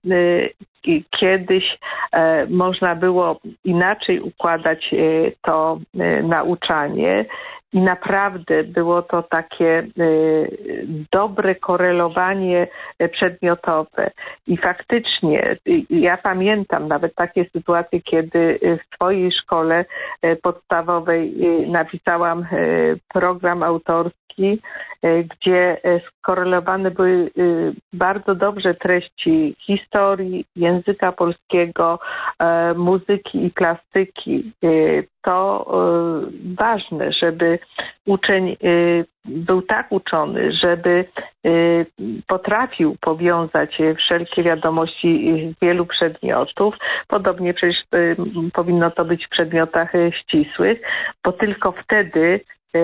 kiedyś można było inaczej układać to nauczanie. I naprawdę było to takie dobre korelowanie przedmiotowe. I faktycznie ja pamiętam nawet takie sytuacje, kiedy w swojej szkole podstawowej napisałam program autorski, gdzie skorelowane były bardzo dobrze treści historii, języka polskiego, muzyki i plastyki. To ważne, żeby uczeń był tak uczony, żeby potrafił powiązać wszelkie wiadomości z wielu przedmiotów. Podobnie przecież powinno to być w przedmiotach ścisłych, bo tylko wtedy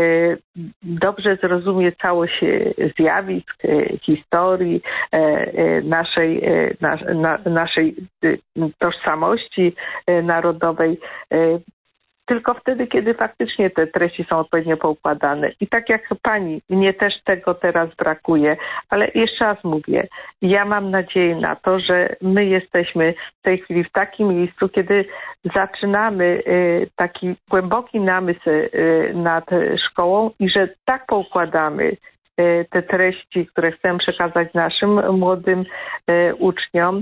dobrze zrozumie całość zjawisk, historii, naszej tożsamości narodowej. Tylko wtedy, kiedy faktycznie te treści są odpowiednio poukładane. I tak jak pani, mnie też tego teraz brakuje, ale jeszcze raz mówię, ja mam nadzieję na to, że my jesteśmy w tej chwili w takim miejscu, kiedy zaczynamy taki głęboki namysł nad szkołą i że tak poukładamy te treści, które chcemy przekazać naszym młodym uczniom,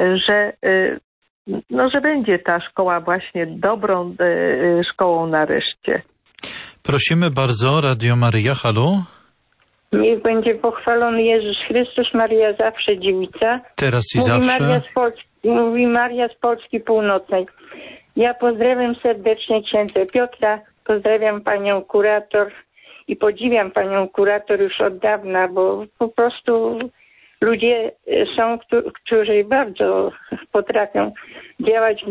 że będzie ta szkoła właśnie dobrą szkołą nareszcie. Prosimy bardzo, Radio Maryja, halo. Niech będzie pochwalony Jezus Chrystus, Maria zawsze dziewica. Teraz i zawsze. Mówi Maria z Polski Północnej. Ja pozdrawiam serdecznie księdza Piotra, pozdrawiam panią kurator i podziwiam panią kurator już od dawna, bo po prostu ludzie są, którzy bardzo potrafią działać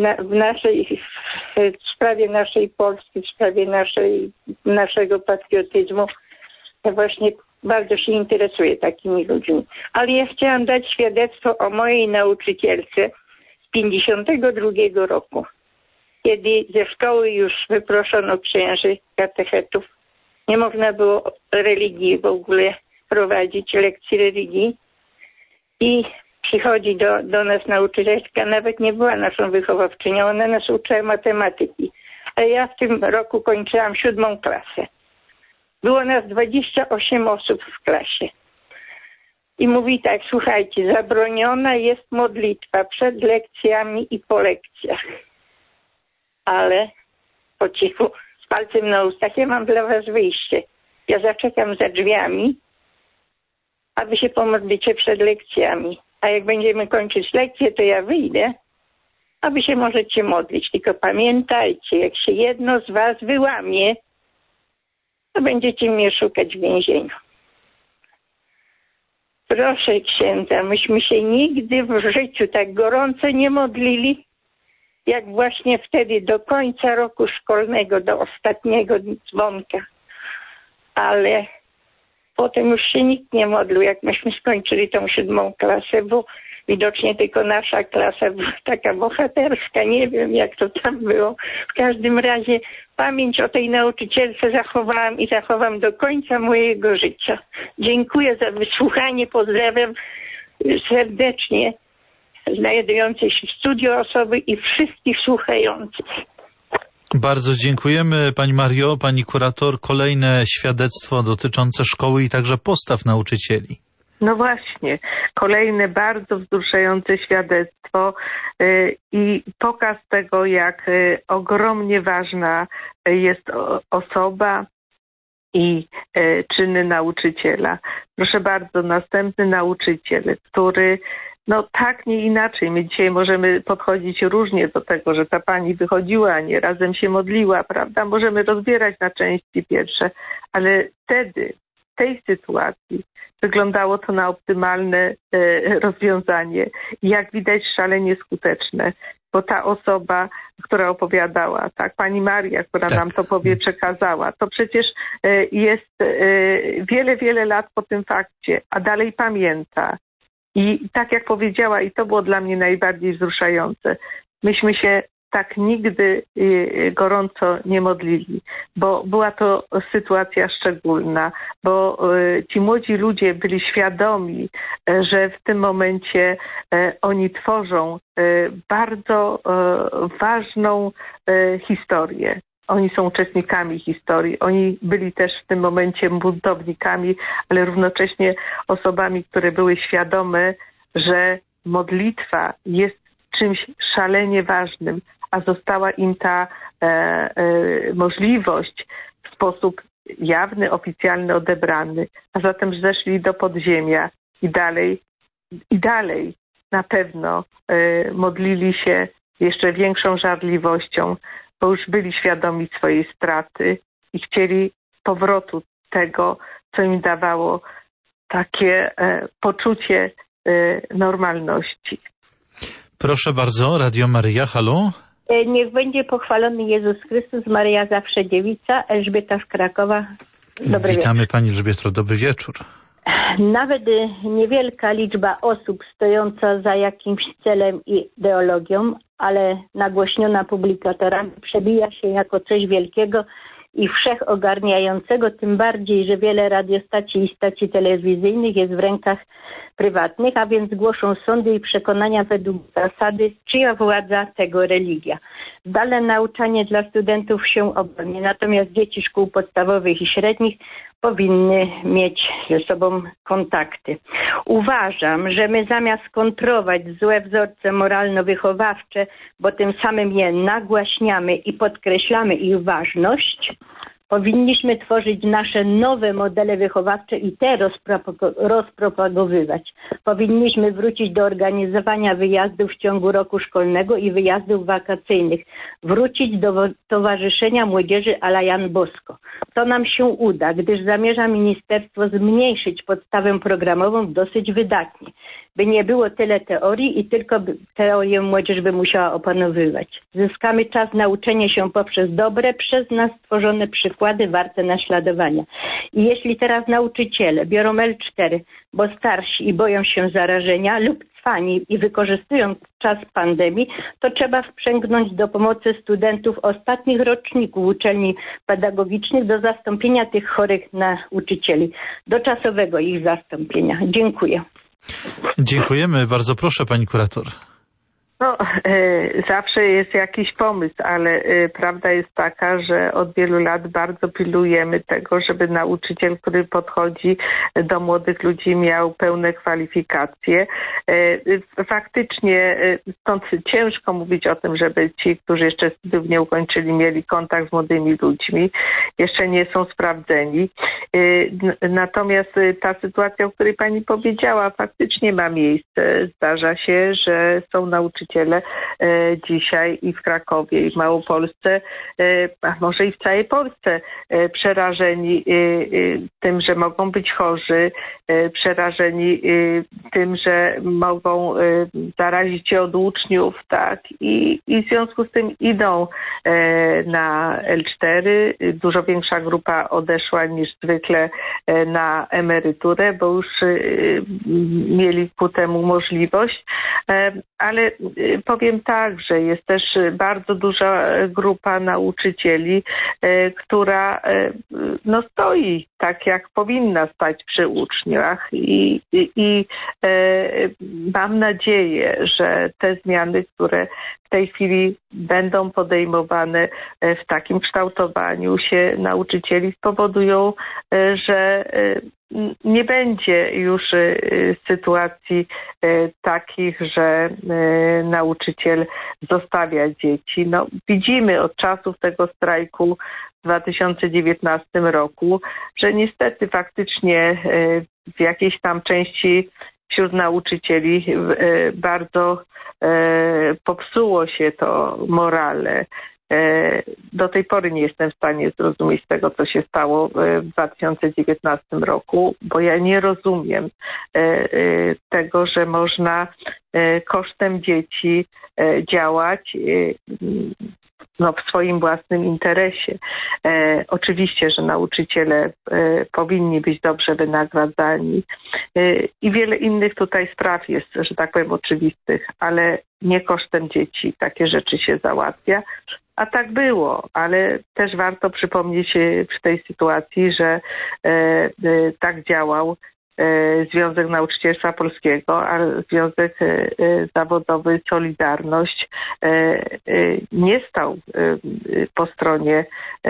w sprawie naszej Polski, w sprawie naszego patriotyzmu. Ja właśnie bardzo się interesuję takimi ludźmi. Ale ja chciałam dać świadectwo o mojej nauczycielce z 52 roku, kiedy ze szkoły już wyproszono księży, katechetów. Nie można było religii w ogóle prowadzić, lekcji religii. I przychodzi do nas nauczycielka, nawet nie była naszą wychowawczynią, ona nas uczyła matematyki. A ja w tym roku kończyłam 7. klasę. Było nas 28 osób w klasie. I mówi tak, słuchajcie, zabroniona jest modlitwa przed lekcjami i po lekcjach. Ale po cichu, z palcem na ustach, ja mam dla was wyjście. Ja zaczekam za drzwiami, a wy się pomodlicie przed lekcjami. A jak będziemy kończyć lekcję, to ja wyjdę, a wy się możecie modlić. Tylko pamiętajcie, jak się jedno z was wyłamie, to będziecie mnie szukać w więzieniu. Proszę księdza, myśmy się nigdy w życiu tak gorąco nie modlili, jak właśnie wtedy do końca roku szkolnego, do ostatniego dzwonka. Ale potem już się nikt nie modlił, jak myśmy skończyli tą 7. klasę, bo widocznie tylko nasza klasa była taka bohaterska. Nie wiem, jak to tam było. W każdym razie pamięć o tej nauczycielce zachowałam i zachowam do końca mojego życia. Dziękuję za wysłuchanie. Pozdrawiam serdecznie znajdujące się w studiu osoby i wszystkich słuchających. Bardzo dziękujemy Pani Mario, Pani kurator. Kolejne świadectwo dotyczące szkoły i także postaw nauczycieli. No właśnie, kolejne bardzo wzruszające świadectwo i pokaz tego, jak ogromnie ważna jest osoba i czyny nauczyciela. Proszę bardzo, następny nauczyciel, który tak, nie inaczej. My dzisiaj możemy podchodzić różnie do tego, że ta pani wychodziła, a nie razem się modliła, prawda? Możemy rozbierać na części pierwsze, ale wtedy, w tej sytuacji wyglądało to na optymalne rozwiązanie. Jak widać, szalenie skuteczne, bo ta osoba, która opowiadała, tak, pani Maria, która nam to przekazała, to przecież jest wiele, wiele lat po tym fakcie, a dalej pamięta. I tak jak powiedziała, i to było dla mnie najbardziej wzruszające, myśmy się tak nigdy gorąco nie modlili, bo była to sytuacja szczególna, bo ci młodzi ludzie byli świadomi, że w tym momencie oni tworzą bardzo ważną historię. Oni są uczestnikami historii. Oni byli też w tym momencie buntownikami, ale równocześnie osobami, które były świadome, że modlitwa jest czymś szalenie ważnym, a została im ta możliwość w sposób jawny, oficjalny odebrany. A zatem zeszli do podziemia i dalej na pewno modlili się jeszcze większą żarliwością, bo już byli świadomi swojej straty i chcieli powrotu tego, co im dawało takie poczucie normalności. Proszę bardzo, Radio Maryja, halo. Niech będzie pochwalony Jezus Chrystus, Maryja zawsze dziewica, Elżbieta z Krakowa. Dobry Witamy wieczór. Pani Elżbieto, dobry wieczór. Nawet niewielka liczba osób stojąca za jakimś celem i ideologią, ale nagłośniona publikatorami przebija się jako coś wielkiego i wszechogarniającego, tym bardziej, że wiele radiostacji i stacji telewizyjnych jest w rękach prywatnych, a więc głoszą sądy i przekonania według zasady, czyja władza, tego religia. Zdalne nauczanie dla studentów się obroni, natomiast dzieci szkół podstawowych i średnich powinny mieć ze sobą kontakty. Uważam, że my zamiast kontrować złe wzorce moralno-wychowawcze, bo tym samym je nagłaśniamy i podkreślamy ich ważność, powinniśmy tworzyć nasze nowe modele wychowawcze i te rozpropagowywać. Powinniśmy wrócić do organizowania wyjazdów w ciągu roku szkolnego i wyjazdów wakacyjnych. Wrócić do Towarzyszenia Młodzieży a la Jan Bosko. To nam się uda, gdyż zamierza ministerstwo zmniejszyć podstawę programową dosyć wydatnie. By nie było tyle teorii i tylko teorię młodzież by musiała opanowywać. Zyskamy czas na uczenie się poprzez dobre, przez nas stworzone przykłady warte naśladowania. I jeśli teraz nauczyciele biorą L4, bo starsi i boją się zarażenia lub cwani i wykorzystują czas pandemii, to trzeba wprzęgnąć do pomocy studentów ostatnich roczników uczelni pedagogicznych do zastąpienia tych chorych nauczycieli, do czasowego ich zastąpienia. Dziękuję. Dziękujemy. Bardzo proszę, pani kurator. Zawsze jest jakiś pomysł, ale prawda jest taka, że od wielu lat bardzo pilnujemy tego, żeby nauczyciel, który podchodzi do młodych ludzi, miał pełne kwalifikacje. Faktycznie stąd ciężko mówić o tym, żeby ci, którzy jeszcze studiów nie ukończyli, mieli kontakt z młodymi ludźmi. Jeszcze nie są sprawdzeni. Natomiast ta sytuacja, o której pani powiedziała, faktycznie ma miejsce. Zdarza się, że są nauczyciele dzisiaj i w Krakowie, i w Małopolsce, a może i w całej Polsce, przerażeni tym, że mogą być chorzy, przerażeni tym, że mogą zarazić się od uczniów, tak, i w związku z tym idą na L4. Dużo większa grupa odeszła niż zwykle na emeryturę, bo już mieli ku temu możliwość, ale powiem tak, że jest też bardzo duża grupa nauczycieli, która stoi tak, jak powinna stać przy uczniach i mam nadzieję, że te zmiany, które w tej chwili będą podejmowane w takim kształtowaniu się nauczycieli, spowodują, że nie będzie już sytuacji takich, że nauczyciel zostawia dzieci. No, widzimy od czasów tego strajku w 2019 roku, że niestety faktycznie w jakiejś tam części wśród nauczycieli bardzo popsuło się to morale. Do tej pory nie jestem w stanie zrozumieć tego, co się stało w 2019 roku, bo ja nie rozumiem tego, że można kosztem dzieci działać w swoim własnym interesie. Oczywiście, że nauczyciele powinni być dobrze wynagradzani i wiele innych tutaj spraw jest, że tak powiem, oczywistych, ale nie kosztem dzieci takie rzeczy się załatwia. A tak było, ale też warto przypomnieć w tej sytuacji, że tak działał Związek Nauczycielstwa Polskiego, a Związek Zawodowy Solidarność nie stał po stronie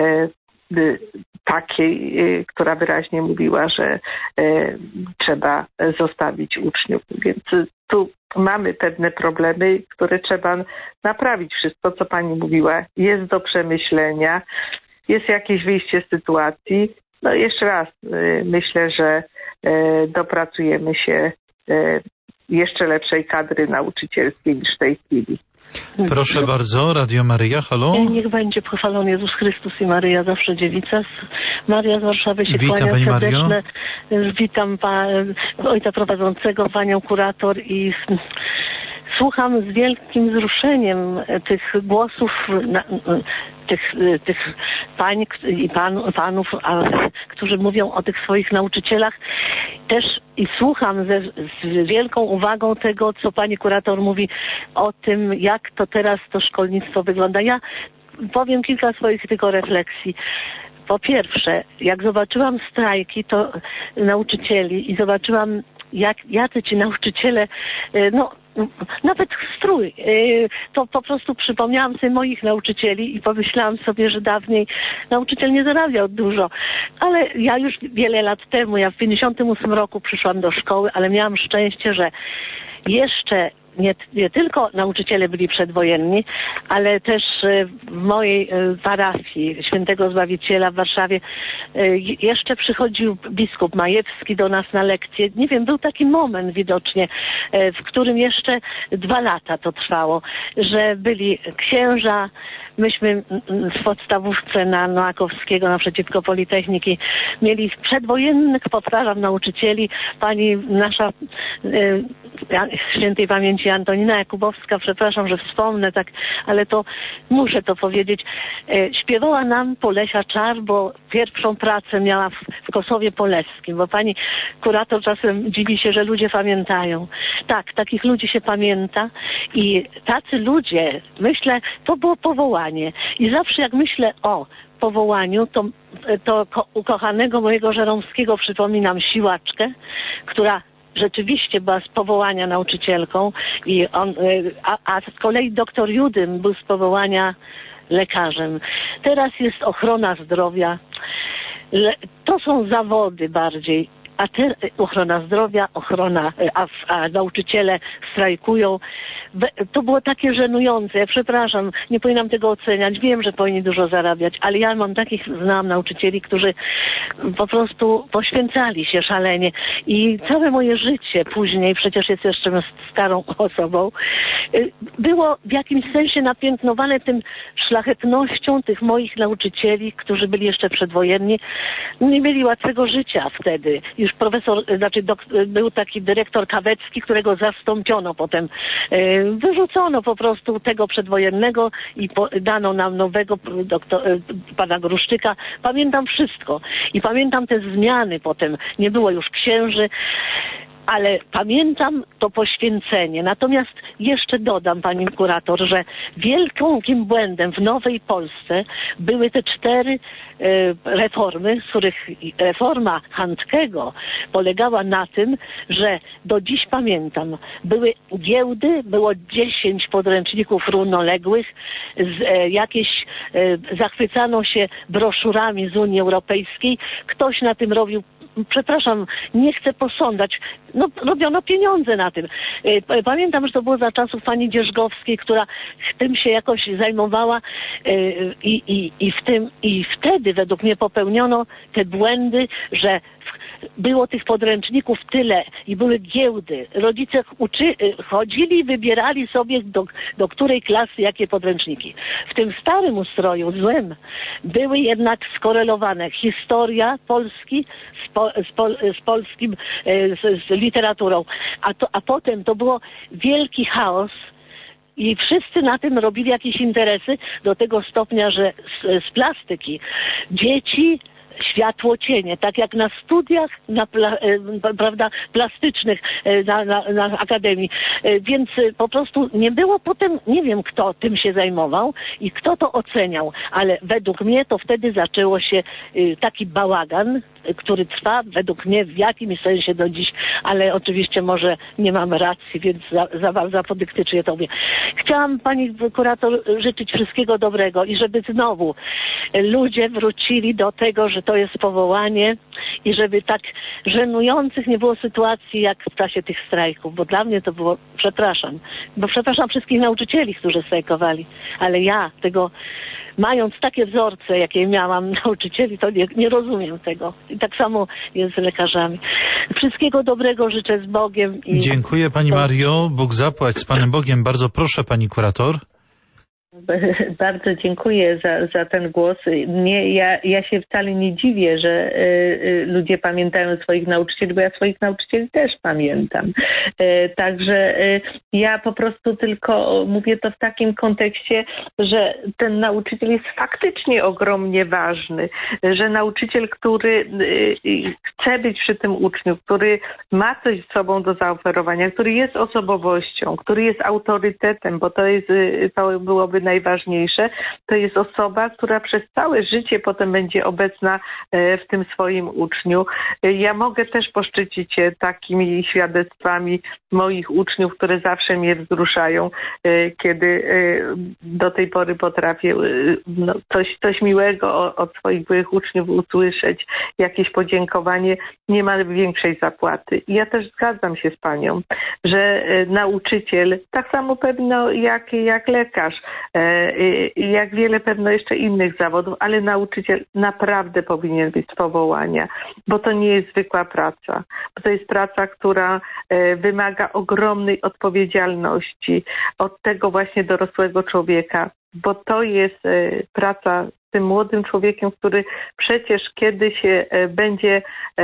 takiej, która wyraźnie mówiła, że trzeba zostawić uczniów. Więc tu mamy pewne problemy, które trzeba naprawić. Wszystko, co pani mówiła, jest do przemyślenia, jest jakieś wyjście z sytuacji. No jeszcze raz, myślę, że dopracujemy się jeszcze lepszej kadry nauczycielskiej niż w tej chwili. Proszę bardzo, Radio Maryja, halo? Niech będzie pochwalony Jezus Chrystus i Maryja, zawsze dziewica. Maria z Warszawy się Witam, kłania pani serdeczne. Mario. Witam ojca prowadzącego, panią kurator i słucham z wielkim wzruszeniem tych głosów, tych pań i panów, którzy mówią o tych swoich nauczycielach. Też i słucham z wielką uwagą tego, co pani kurator mówi o tym, jak to teraz to szkolnictwo wygląda. Ja powiem kilka swoich tylko refleksji. Po pierwsze, jak zobaczyłam strajki to nauczycieli i zobaczyłam, jacy ci nauczyciele, nawet strój, to po prostu przypomniałam sobie moich nauczycieli i pomyślałam sobie, że dawniej nauczyciel nie zarabiał dużo, ale ja już wiele lat temu, ja w 58 roku przyszłam do szkoły, ale miałam szczęście, że jeszcze nie tylko nauczyciele byli przedwojenni, ale też w mojej parafii Świętego Zbawiciela w Warszawie jeszcze przychodził biskup Majewski do nas na lekcje. Nie wiem, był taki moment widocznie, w którym jeszcze 2 lata to trwało, że byli księża. Myśmy w podstawówce na Noakowskiego naprzeciwko Politechniki mieli przedwojennych, powtarzam, nauczycieli. Pani nasza świętej pamięci Antonina Jakubowska, przepraszam, że wspomnę tak, ale to muszę to powiedzieć, śpiewała nam Polesia Czar, bo pierwszą pracę miała w Kosowie Poleskim, bo pani kurator czasem dziwi się, że ludzie pamiętają. Tak, takich ludzi się pamięta i tacy ludzie, myślę, to było powołanie. I zawsze jak myślę o powołaniu, to ukochanego mojego Żeromskiego przypominam Siłaczkę, która rzeczywiście była z powołania nauczycielką, a z kolei doktor Judym był z powołania lekarzem. Teraz jest ochrona zdrowia. To są zawody bardziej. A ochrona zdrowia, a nauczyciele strajkują. To było takie żenujące. Ja przepraszam, nie powinnam tego oceniać. Wiem, że powinni dużo zarabiać, ale ja znałam nauczycieli, którzy po prostu poświęcali się szalenie. I całe moje życie później, przecież jest jeszcze starą osobą, było w jakimś sensie napiętnowane tym szlachetnością tych moich nauczycieli, którzy byli jeszcze przedwojenni. Nie mieli łatwego życia wtedy. Już był taki dyrektor Kawecki, którego zastąpiono potem. Wyrzucono po prostu tego przedwojennego i dano nam nowego pana Gruszczyka. Pamiętam wszystko. I pamiętam te zmiany potem. Nie było już księży. ale pamiętam to poświęcenie. Natomiast jeszcze dodam, pani kurator, że wielkim błędem w Nowej Polsce były te 4 reformy, z których reforma Handkego polegała na tym, że do dziś pamiętam, były giełdy, było 10 podręczników równoległych, zachwycano się broszurami z Unii Europejskiej, ktoś na tym robił, przepraszam, nie chcę posądzać, no robiono pieniądze na tym. Pamiętam, że to było za czasów pani Dzierżgowskiej, która tym się jakoś zajmowała i wtedy według mnie popełniono te błędy, że było tych podręczników tyle i były giełdy. Rodzice chodzili i wybierali sobie do której klasy jakie podręczniki. W tym starym ustroju, złym, były jednak skorelowane historia Polski z polskim, z literaturą. A potem to było wielki chaos i wszyscy na tym robili jakieś interesy do tego stopnia, że z plastyki dzieci światło cienie, tak jak na studiach plastycznych na Akademii. Więc po prostu nie było potem, nie wiem kto tym się zajmował i kto to oceniał, ale według mnie to wtedy zaczęło się taki bałagan, który trwa według mnie w jakimś sensie do dziś, ale oczywiście może nie mam racji, więc za podyktycznie to mówię. Chciałam pani kurator życzyć wszystkiego dobrego i żeby znowu ludzie wrócili do tego, że to jest powołanie i żeby tak żenujących nie było sytuacji jak w czasie tych strajków, bo dla mnie to było, przepraszam wszystkich nauczycieli, którzy strajkowali, ale ja tego, mając takie wzorce, jakie miałam nauczycieli, to nie rozumiem tego. I tak samo jest z lekarzami. Wszystkiego dobrego życzę z Bogiem. Dziękuję pani Mario. Bóg zapłać, z Panem Bogiem. Bardzo proszę pani kurator. Bardzo dziękuję za ten głos. Ja się wcale nie dziwię, że ludzie pamiętają swoich nauczycieli, bo ja swoich nauczycieli też pamiętam. Także ja po prostu tylko mówię to w takim kontekście, że ten nauczyciel jest faktycznie ogromnie ważny, że nauczyciel, który chce być przy tym uczniu, który ma coś z sobą do zaoferowania, który jest osobowością, który jest autorytetem, bo to byłoby najważniejsze, to jest osoba, która przez całe życie potem będzie obecna w tym swoim uczniu. Ja mogę też poszczycić się takimi świadectwami moich uczniów, które zawsze mnie wzruszają, kiedy do tej pory potrafię coś miłego od swoich byłych uczniów usłyszeć, jakieś podziękowanie, nie ma większej zapłaty. I ja też zgadzam się z panią, że nauczyciel, tak samo pewno jak lekarz, jak wiele pewno jeszcze innych zawodów, ale nauczyciel naprawdę powinien być z powołania, bo to nie jest zwykła praca. Bo to jest praca, która wymaga ogromnej odpowiedzialności od tego właśnie dorosłego człowieka, bo to jest praca z tym młodym człowiekiem, który przecież kiedy się będzie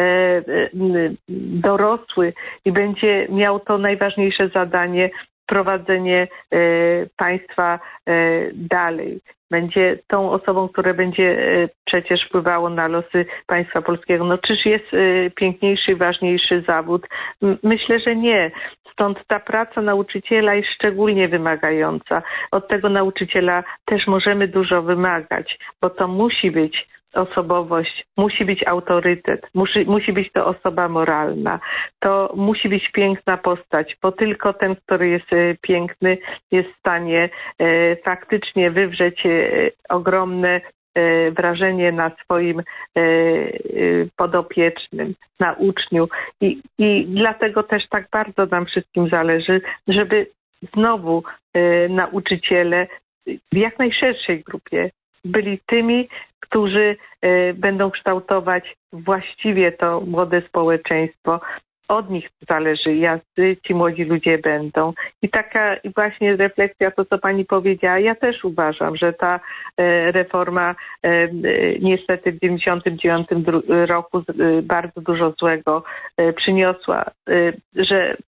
dorosły i będzie miał to najważniejsze zadanie, prowadzenie państwa dalej. Będzie tą osobą, która będzie przecież wpływało na losy państwa polskiego. No czyż jest piękniejszy i ważniejszy zawód? Myślę, że nie. Stąd ta praca nauczyciela jest szczególnie wymagająca. Od tego nauczyciela też możemy dużo wymagać, bo to musi być osobowość, musi być autorytet, musi być to osoba moralna. To musi być piękna postać, bo tylko ten, który jest piękny, jest w stanie faktycznie wywrzeć ogromne wrażenie na swoim podopiecznym, na uczniu. I dlatego też tak bardzo nam wszystkim zależy, żeby znowu nauczyciele w jak najszerszej grupie byli tymi, którzy będą kształtować właściwie to młode społeczeństwo. Od nich zależy, jacy ci młodzi ludzie będą. I taka właśnie refleksja, to co pani powiedziała, ja też uważam, że ta reforma niestety w 1999 roku bardzo dużo złego przyniosła, że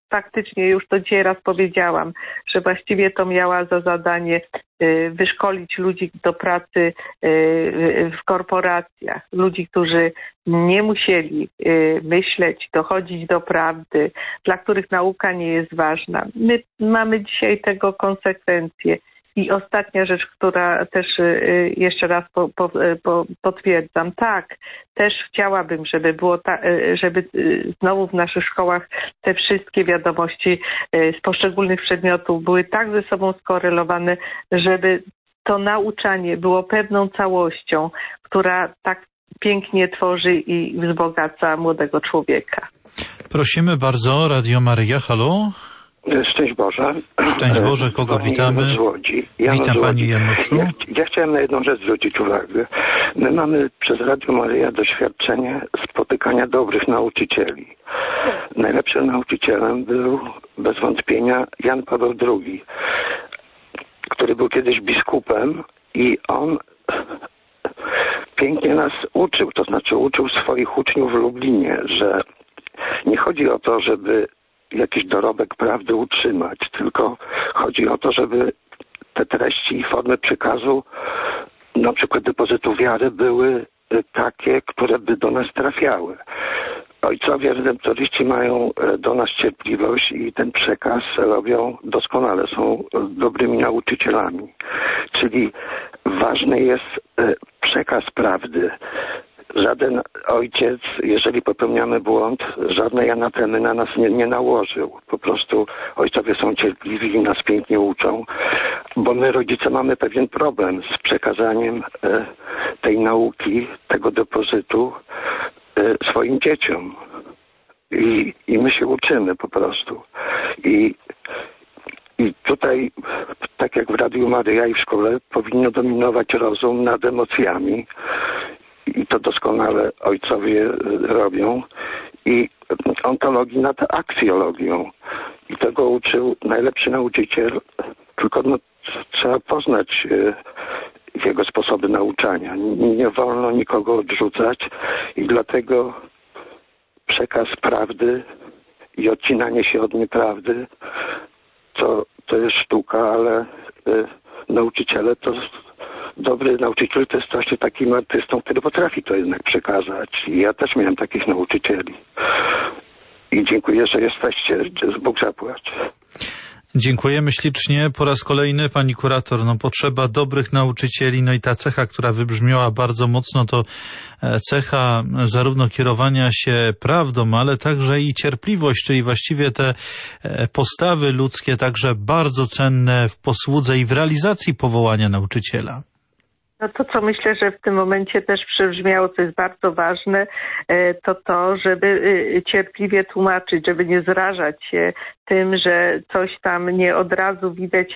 faktycznie już to dzisiaj raz powiedziałam, że właściwie to miała za zadanie wyszkolić ludzi do pracy w korporacjach, ludzi, którzy nie musieli myśleć, dochodzić do prawdy, dla których nauka nie jest ważna. My mamy dzisiaj tego konsekwencje. I ostatnia rzecz, która też jeszcze raz potwierdzam. Tak, też chciałabym, żeby było żeby znowu w naszych szkołach te wszystkie wiadomości z poszczególnych przedmiotów były tak ze sobą skorelowane, żeby to nauczanie było pewną całością, która tak pięknie tworzy i wzbogaca młodego człowieka. Prosimy bardzo, Radio Maryja, halo? Szczęść Boże. Szczęść Boże, kogo witamy? Z Łodzi. Witam Pani Januszu. Ja chciałem na jedną rzecz zwrócić uwagę. My mamy przez Radio Maryja doświadczenie spotykania dobrych nauczycieli. Najlepszym nauczycielem był bez wątpienia Jan Paweł II, który był kiedyś biskupem i on pięknie nas uczył, to znaczy uczył swoich uczniów w Lublinie, że nie chodzi o to, żeby jakiś dorobek prawdy utrzymać, tylko chodzi o to, żeby te treści i formy przekazu, na przykład depozytu wiary, były takie, które by do nas trafiały. Ojcowie redemptoryści mają do nas cierpliwość i ten przekaz robią doskonale, są dobrymi nauczycielami. Czyli ważny jest przekaz prawdy. Żaden ojciec, jeżeli popełniamy błąd, żadnej anatemy na nas nie nałożył. Po prostu ojcowie są cierpliwi i nas pięknie uczą, bo my rodzice mamy pewien problem z przekazaniem tej nauki, tego depozytu swoim dzieciom. I my się uczymy po prostu. I tutaj, tak jak w Radiu Maryja i w szkole, powinno dominować rozum nad emocjami. I to doskonale ojcowie robią. I ontologii nad aksjologią. I tego uczył najlepszy nauczyciel. Tylko trzeba poznać jego sposoby nauczania. Nie wolno nikogo odrzucać i dlatego przekaz prawdy i odcinanie się od nieprawdy to jest sztuka, ale nauczyciele to... Dobry nauczyciel to jest właśnie takim artystą, który potrafi to jednak przekazać. I ja też miałem takich nauczycieli. I dziękuję, że jesteście. Bóg zapłać. Dziękujemy ślicznie. Po raz kolejny pani kurator, potrzeba dobrych nauczycieli, i ta cecha, która wybrzmiała bardzo mocno, to cecha zarówno kierowania się prawdą, ale także i cierpliwość, czyli właściwie te postawy ludzkie także bardzo cenne w posłudze i w realizacji powołania nauczyciela. No to, co myślę, że w tym momencie też przebrzmiało, co jest bardzo ważne, to, żeby cierpliwie tłumaczyć, żeby nie zrażać się tym, że coś tam nie od razu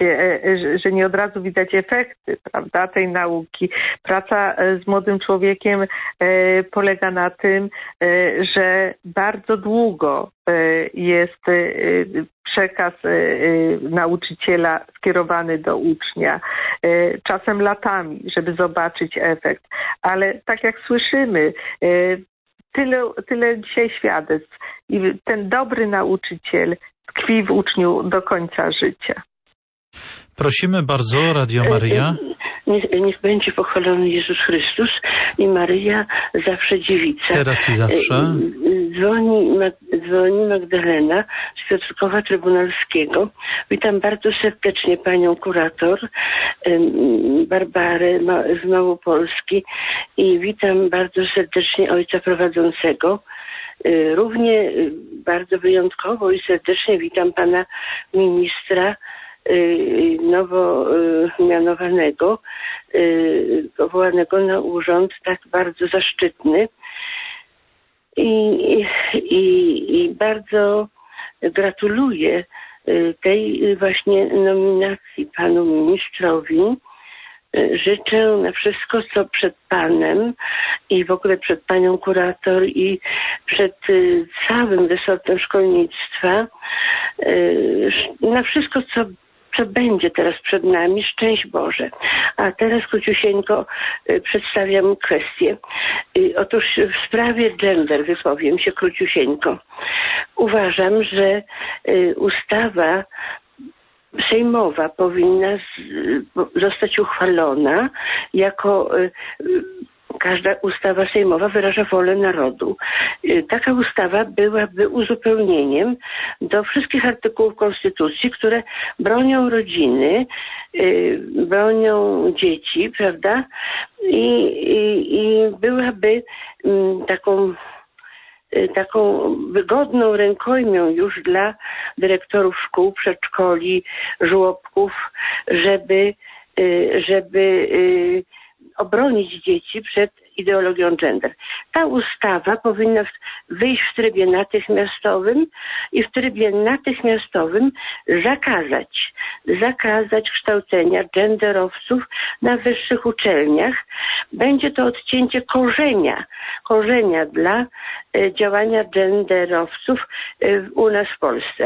widać efekty, prawda, tej nauki. Praca z młodym człowiekiem polega na tym, że bardzo długo jest przekaz nauczyciela skierowany do ucznia, czasem latami, żeby zobaczyć efekt. Ale tak jak słyszymy, tyle dzisiaj świadectw i ten dobry nauczyciel tkwi w uczniu do końca życia. Prosimy bardzo, Radio Maryja. Niech będzie pochwalony Jezus Chrystus i Maryja zawsze dziewica. Teraz i zawsze. Dzwoni Magdalena z Piotrkowa Trybunalskiego. Witam bardzo serdecznie panią kurator Barbarę z Małopolski i witam bardzo serdecznie ojca prowadzącego. Równie bardzo wyjątkowo i serdecznie witam pana ministra nowo mianowanego, powołanego na urząd tak bardzo zaszczytny i bardzo gratuluję tej właśnie nominacji panu ministrowi. Życzę na wszystko, co przed panem i w ogóle przed panią kurator i przed całym resortem szkolnictwa, na wszystko, co co będzie teraz przed nami, szczęść Boże. A teraz króciusieńko przedstawiam kwestię. Otóż w sprawie gender wypowiem się króciusieńko. Uważam, że ustawa sejmowa powinna zostać uchwalona jako każda ustawa sejmowa wyraża wolę narodu. Taka ustawa byłaby uzupełnieniem do wszystkich artykułów Konstytucji, które bronią rodziny, bronią dzieci, prawda? I byłaby taką wygodną rękojmią już dla dyrektorów szkół, przedszkoli, żłobków, żeby obronić dzieci przed ideologią gender. Ta ustawa powinna wyjść w trybie natychmiastowym i w trybie natychmiastowym zakazać kształcenia genderowców na wyższych uczelniach. Będzie to odcięcie korzenia dla działania genderowców u nas w Polsce.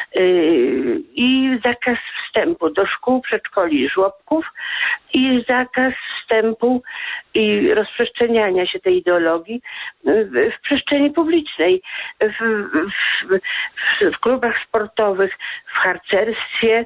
I zakaz wstępu do szkół, przedszkoli i żłobków i zakaz wstępu i rozprzestrzeniania się tej ideologii w przestrzeni publicznej, w klubach sportowych, w harcerstwie,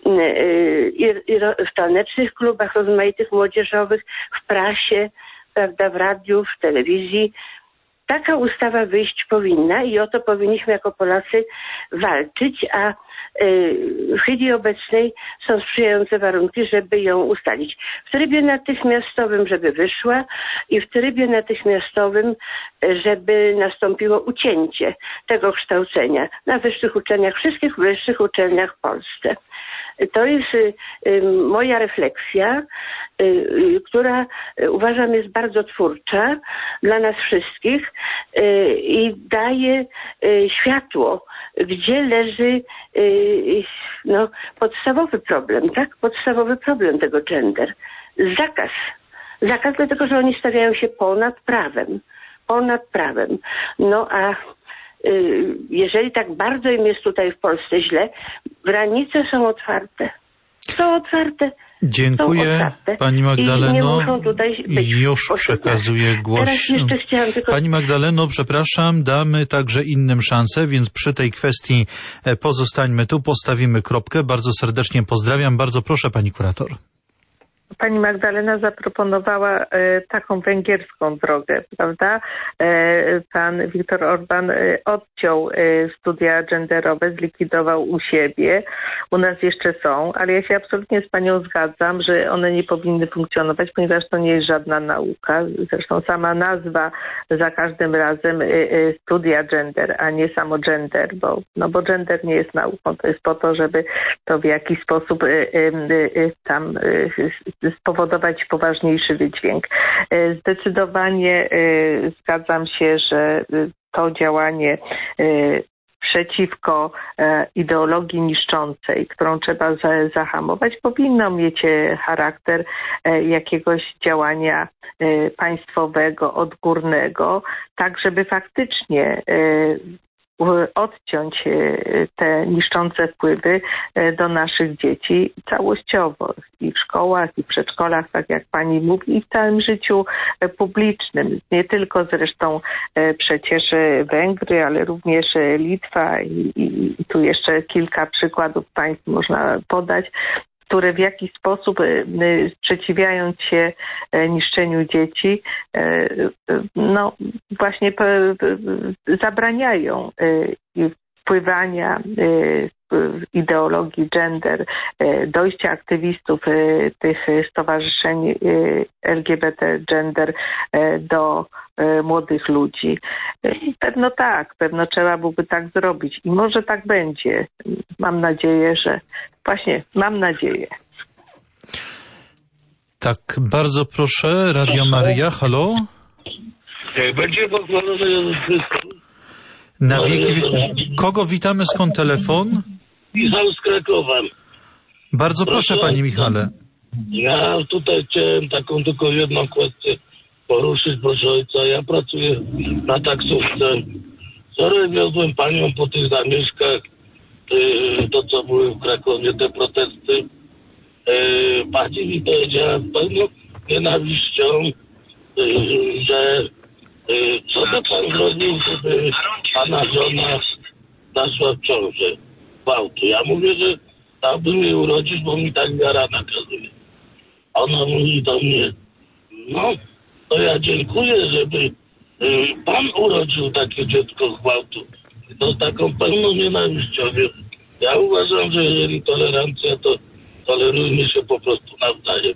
w tanecznych klubach rozmaitych młodzieżowych, w prasie, prawda, w radiu, w telewizji. Taka ustawa wyjść powinna i o to powinniśmy jako Polacy walczyć, a w chwili obecnej są sprzyjające warunki, żeby ją ustalić. W trybie natychmiastowym, żeby wyszła i w trybie natychmiastowym, żeby nastąpiło ucięcie tego kształcenia na wyższych uczelniach, wszystkich wyższych uczelniach w Polsce. To jest moja refleksja, która uważam jest bardzo twórcza dla nas wszystkich i daje światło, gdzie leży podstawowy problem, tak? Podstawowy problem tego gender. Zakaz dlatego, że oni stawiają się ponad prawem. No a jeżeli tak bardzo im jest tutaj w Polsce źle, granice są otwarte. Dziękuję Pani Magdaleno. I nie muszą tutaj być. Już przekazuję głos. Pani Magdaleno, przepraszam, damy także innym szansę, więc przy tej kwestii pozostańmy tu, postawimy kropkę. Bardzo serdecznie pozdrawiam. Bardzo proszę, Pani kurator. Pani Magdalena zaproponowała taką węgierską drogę, prawda? Pan Viktor Orbán odciął studia genderowe, zlikwidował u siebie. U nas jeszcze są, ale ja się absolutnie z Panią zgadzam, że one nie powinny funkcjonować, ponieważ to nie jest żadna nauka. Zresztą sama nazwa za każdym razem studia gender, a nie samo gender, bo gender nie jest nauką. To jest po to, żeby to w jakiś sposób spowodować poważniejszy wydźwięk. Zdecydowanie zgadzam się, że to działanie przeciwko ideologii niszczącej, którą trzeba zahamować, powinno mieć charakter jakiegoś działania państwowego, odgórnego, tak żeby faktycznie odciąć te niszczące wpływy do naszych dzieci całościowo i w szkołach, i w przedszkolach, tak jak Pani mówi, i w całym życiu publicznym. Nie tylko zresztą przecież Węgry, ale również Litwa i tu jeszcze kilka przykładów państw można podać, które w jakiś sposób, sprzeciwiając się niszczeniu dzieci, właśnie zabraniają wpływania ideologii gender, dojścia aktywistów tych stowarzyszeń LGBT gender do młodych ludzi. Pewno trzeba byłoby tak zrobić i może tak będzie. Mam nadzieję, mam nadzieję. Tak, bardzo proszę, Radio Maryja, halo? Będzie pochwalony Jezus Chrystus. Na wieki. Kogo witamy, skąd telefon? Michał z Krakowa. Bardzo proszę, Panie Michale. Ja tutaj chciałem taką tylko jedną kwestię poruszyć, proszę ojca. Ja pracuję na taksówce. Wczoraj wiozłem panią po tych zamieszkach to co były w Krakowie, te protesty, pani mi powiedziała z pełną nienawiścią, że co by pan zrobił, żeby pana żona zaszła w ciążę, gwałtu. Ja mówię, że dałbym jej urodzić, bo mi tak wiara nakazuje. Ona mówi do mnie, no to ja dziękuję, żeby pan urodził takie dziecko gwałtu. To z taką pełną nienawiścią. Ja uważam, że jeżeli tolerancja, to tolerujmy się po prostu nawzajem.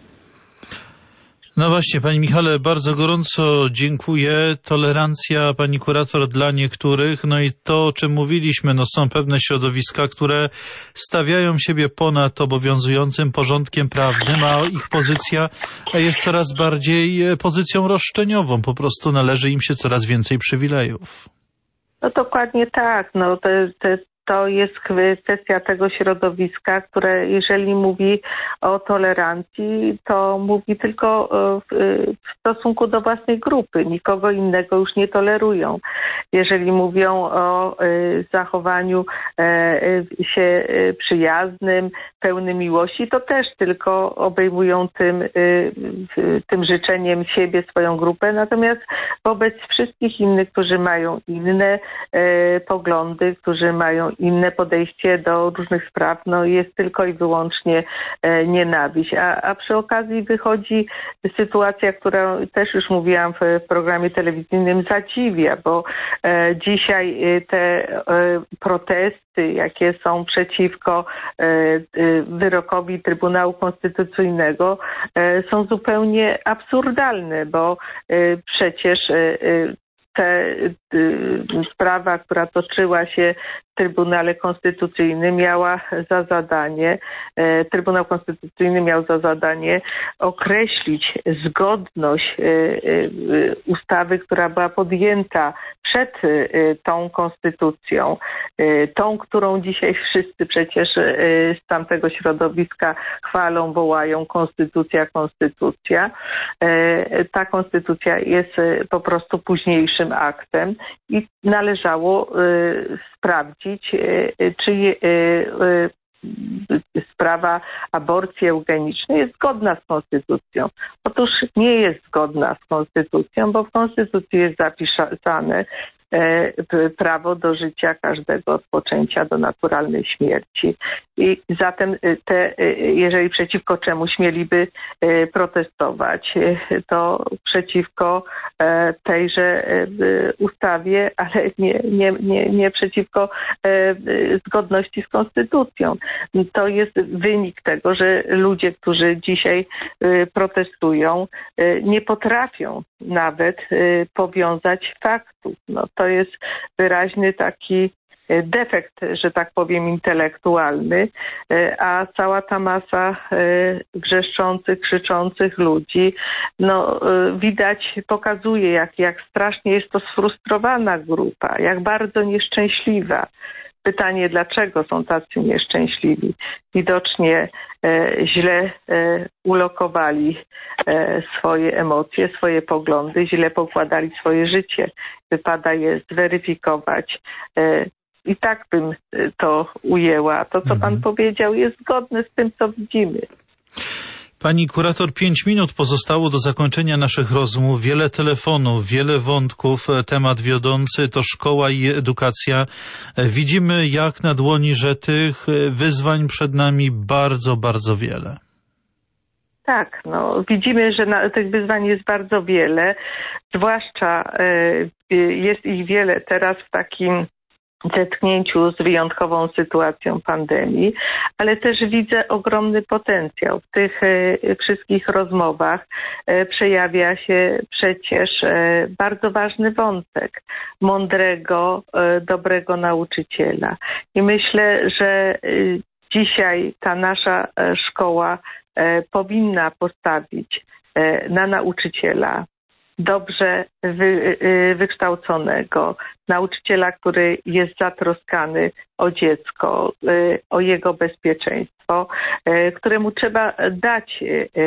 No właśnie, Panie Michale, bardzo gorąco dziękuję. Tolerancja, Pani kurator, dla niektórych, no i to, o czym mówiliśmy, no są pewne środowiska, które stawiają siebie ponad obowiązującym porządkiem prawnym, a ich pozycja jest coraz bardziej pozycją roszczeniową. Po prostu należy im się coraz więcej przywilejów. No dokładnie tak. No to jest kwestia tego środowiska, które jeżeli mówi o tolerancji, to mówi tylko w stosunku do własnej grupy. Nikogo innego już nie tolerują. Jeżeli mówią o zachowaniu się przyjaznym, pełnym miłości, to też tylko obejmują tym życzeniem siebie, swoją grupę. Natomiast wobec wszystkich innych, którzy mają inne poglądy, którzy mają inne podejście do różnych spraw, no jest tylko i wyłącznie nienawiść. A przy okazji wychodzi sytuacja, która też już mówiłam w programie telewizyjnym, zadziwia, bo dzisiaj te protesty, jakie są przeciwko wyrokowi Trybunału Konstytucyjnego, są zupełnie absurdalne, bo przecież sprawa, która toczyła się w Trybunale Konstytucyjnym Trybunał Konstytucyjny miał za zadanie określić zgodność ustawy, która była podjęta przed tą konstytucją, tą, którą dzisiaj wszyscy przecież z tamtego środowiska chwalą, wołają konstytucja. Ta konstytucja jest po prostu późniejszym aktem i należało sprawdzić, czy sprawa aborcji eugenicznej jest zgodna z konstytucją. Otóż nie jest zgodna z konstytucją, bo w konstytucji jest zapisane prawo do życia każdego od poczęcia do naturalnej śmierci. I zatem jeżeli przeciwko czemuś mieliby protestować, to przeciwko tejże ustawie, ale nie przeciwko zgodności z konstytucją. To jest wynik tego, że ludzie, którzy dzisiaj protestują, nie potrafią nawet powiązać faktów. No, to jest wyraźny taki defekt, że tak powiem, intelektualny, a cała ta masa wrzeszczących, krzyczących ludzi, no widać, pokazuje, jak strasznie jest to sfrustrowana grupa, jak bardzo nieszczęśliwa. Pytanie, dlaczego są tacy nieszczęśliwi? Widocznie źle ulokowali swoje emocje, swoje poglądy, źle pokładali swoje życie. Wypada je zweryfikować. I tak bym to ujęła. To, co pan powiedział, jest zgodne z tym, co widzimy. Pani kurator, 5 minut pozostało do zakończenia naszych rozmów. Wiele telefonów, wiele wątków. Temat wiodący to szkoła i edukacja. Widzimy jak na dłoni, że tych wyzwań przed nami bardzo, bardzo wiele. Tak, no widzimy, że tych wyzwań jest bardzo wiele. Zwłaszcza jest ich wiele teraz w takim zetknięciu z wyjątkową sytuacją pandemii, ale też widzę ogromny potencjał. W tych wszystkich rozmowach przejawia się przecież bardzo ważny wątek mądrego, dobrego nauczyciela. I myślę, że dzisiaj ta nasza szkoła powinna postawić na nauczyciela, dobrze wykształconego, nauczyciela, który jest zatroskany o dziecko, o jego bezpieczeństwo, któremu trzeba dać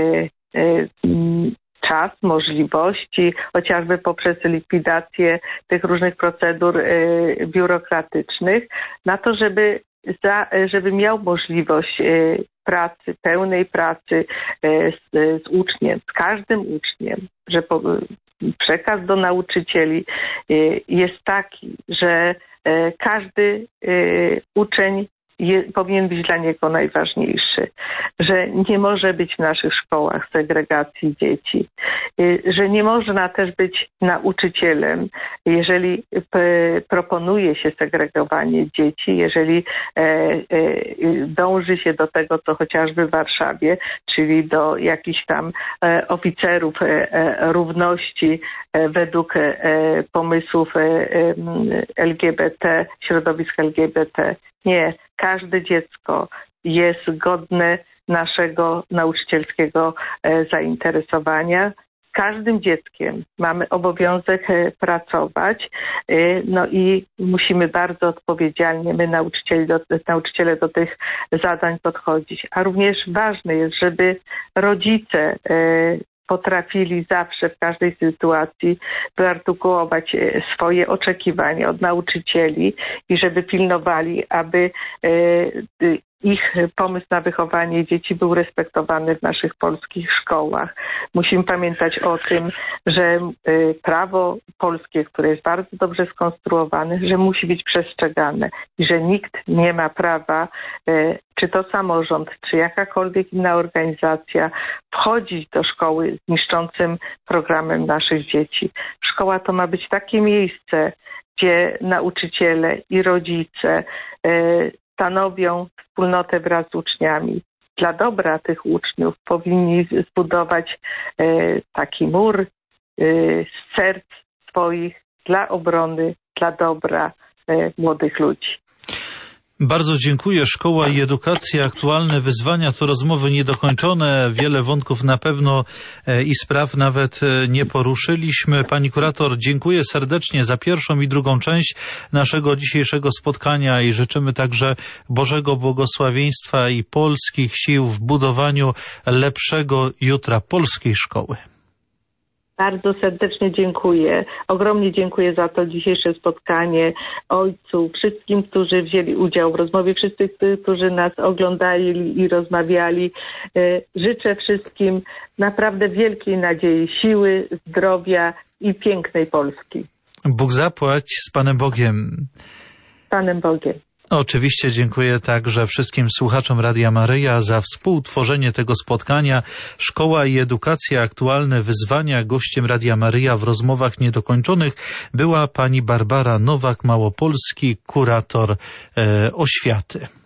czas, możliwości, chociażby poprzez likwidację tych różnych procedur biurokratycznych, na to, żeby żeby miał możliwość pracy, pełnej pracy z uczniem, z każdym uczniem, że przekaz do nauczycieli jest taki, że każdy uczeń powinien być dla niego najważniejszy, że nie może być w naszych szkołach segregacji dzieci, że nie można też być nauczycielem, jeżeli proponuje się segregowanie dzieci, jeżeli dąży się do tego, co chociażby w Warszawie, czyli do jakichś tam oficerów równości według pomysłów LGBT, środowisk LGBT. Nie, każde dziecko jest godne naszego nauczycielskiego zainteresowania. Każdym dzieckiem mamy obowiązek pracować, no i musimy bardzo odpowiedzialnie, my nauczyciele do tych zadań podchodzić. A również ważne jest, żeby rodzice potrafili zawsze w każdej sytuacji wyartykułować swoje oczekiwania od nauczycieli i żeby pilnowali, aby ich pomysł na wychowanie dzieci był respektowany w naszych polskich szkołach. Musimy pamiętać o tym, że prawo polskie, które jest bardzo dobrze skonstruowane, że musi być przestrzegane i że nikt nie ma prawa, czy to samorząd, czy jakakolwiek inna organizacja, wchodzić do szkoły z niszczącym programem naszych dzieci. Szkoła to ma być takie miejsce, gdzie nauczyciele i rodzice stanowią wspólnotę wraz z uczniami. Dla dobra tych uczniów powinni zbudować taki mur z serc swoich dla obrony, dla dobra młodych ludzi. Bardzo dziękuję. Szkoła i edukacja, aktualne wyzwania to rozmowy niedokończone. Wiele wątków na pewno i spraw nawet nie poruszyliśmy. Pani kurator, dziękuję serdecznie za pierwszą i drugą część naszego dzisiejszego spotkania i życzymy także Bożego błogosławieństwa i polskich sił w budowaniu lepszego jutra polskiej szkoły. Bardzo serdecznie dziękuję. Ogromnie dziękuję za to dzisiejsze spotkanie ojcu, wszystkim, którzy wzięli udział w rozmowie, wszyscy, którzy nas oglądali i rozmawiali. Życzę wszystkim naprawdę wielkiej nadziei, siły, zdrowia i pięknej Polski. Bóg zapłać, z Panem Bogiem. Z Panem Bogiem. Oczywiście dziękuję także wszystkim słuchaczom Radia Maryja za współtworzenie tego spotkania. Szkoła i edukacja, aktualne wyzwania. Gościem Radia Maryja w rozmowach niedokończonych była pani Barbara Nowak-Małopolski, kurator oświaty.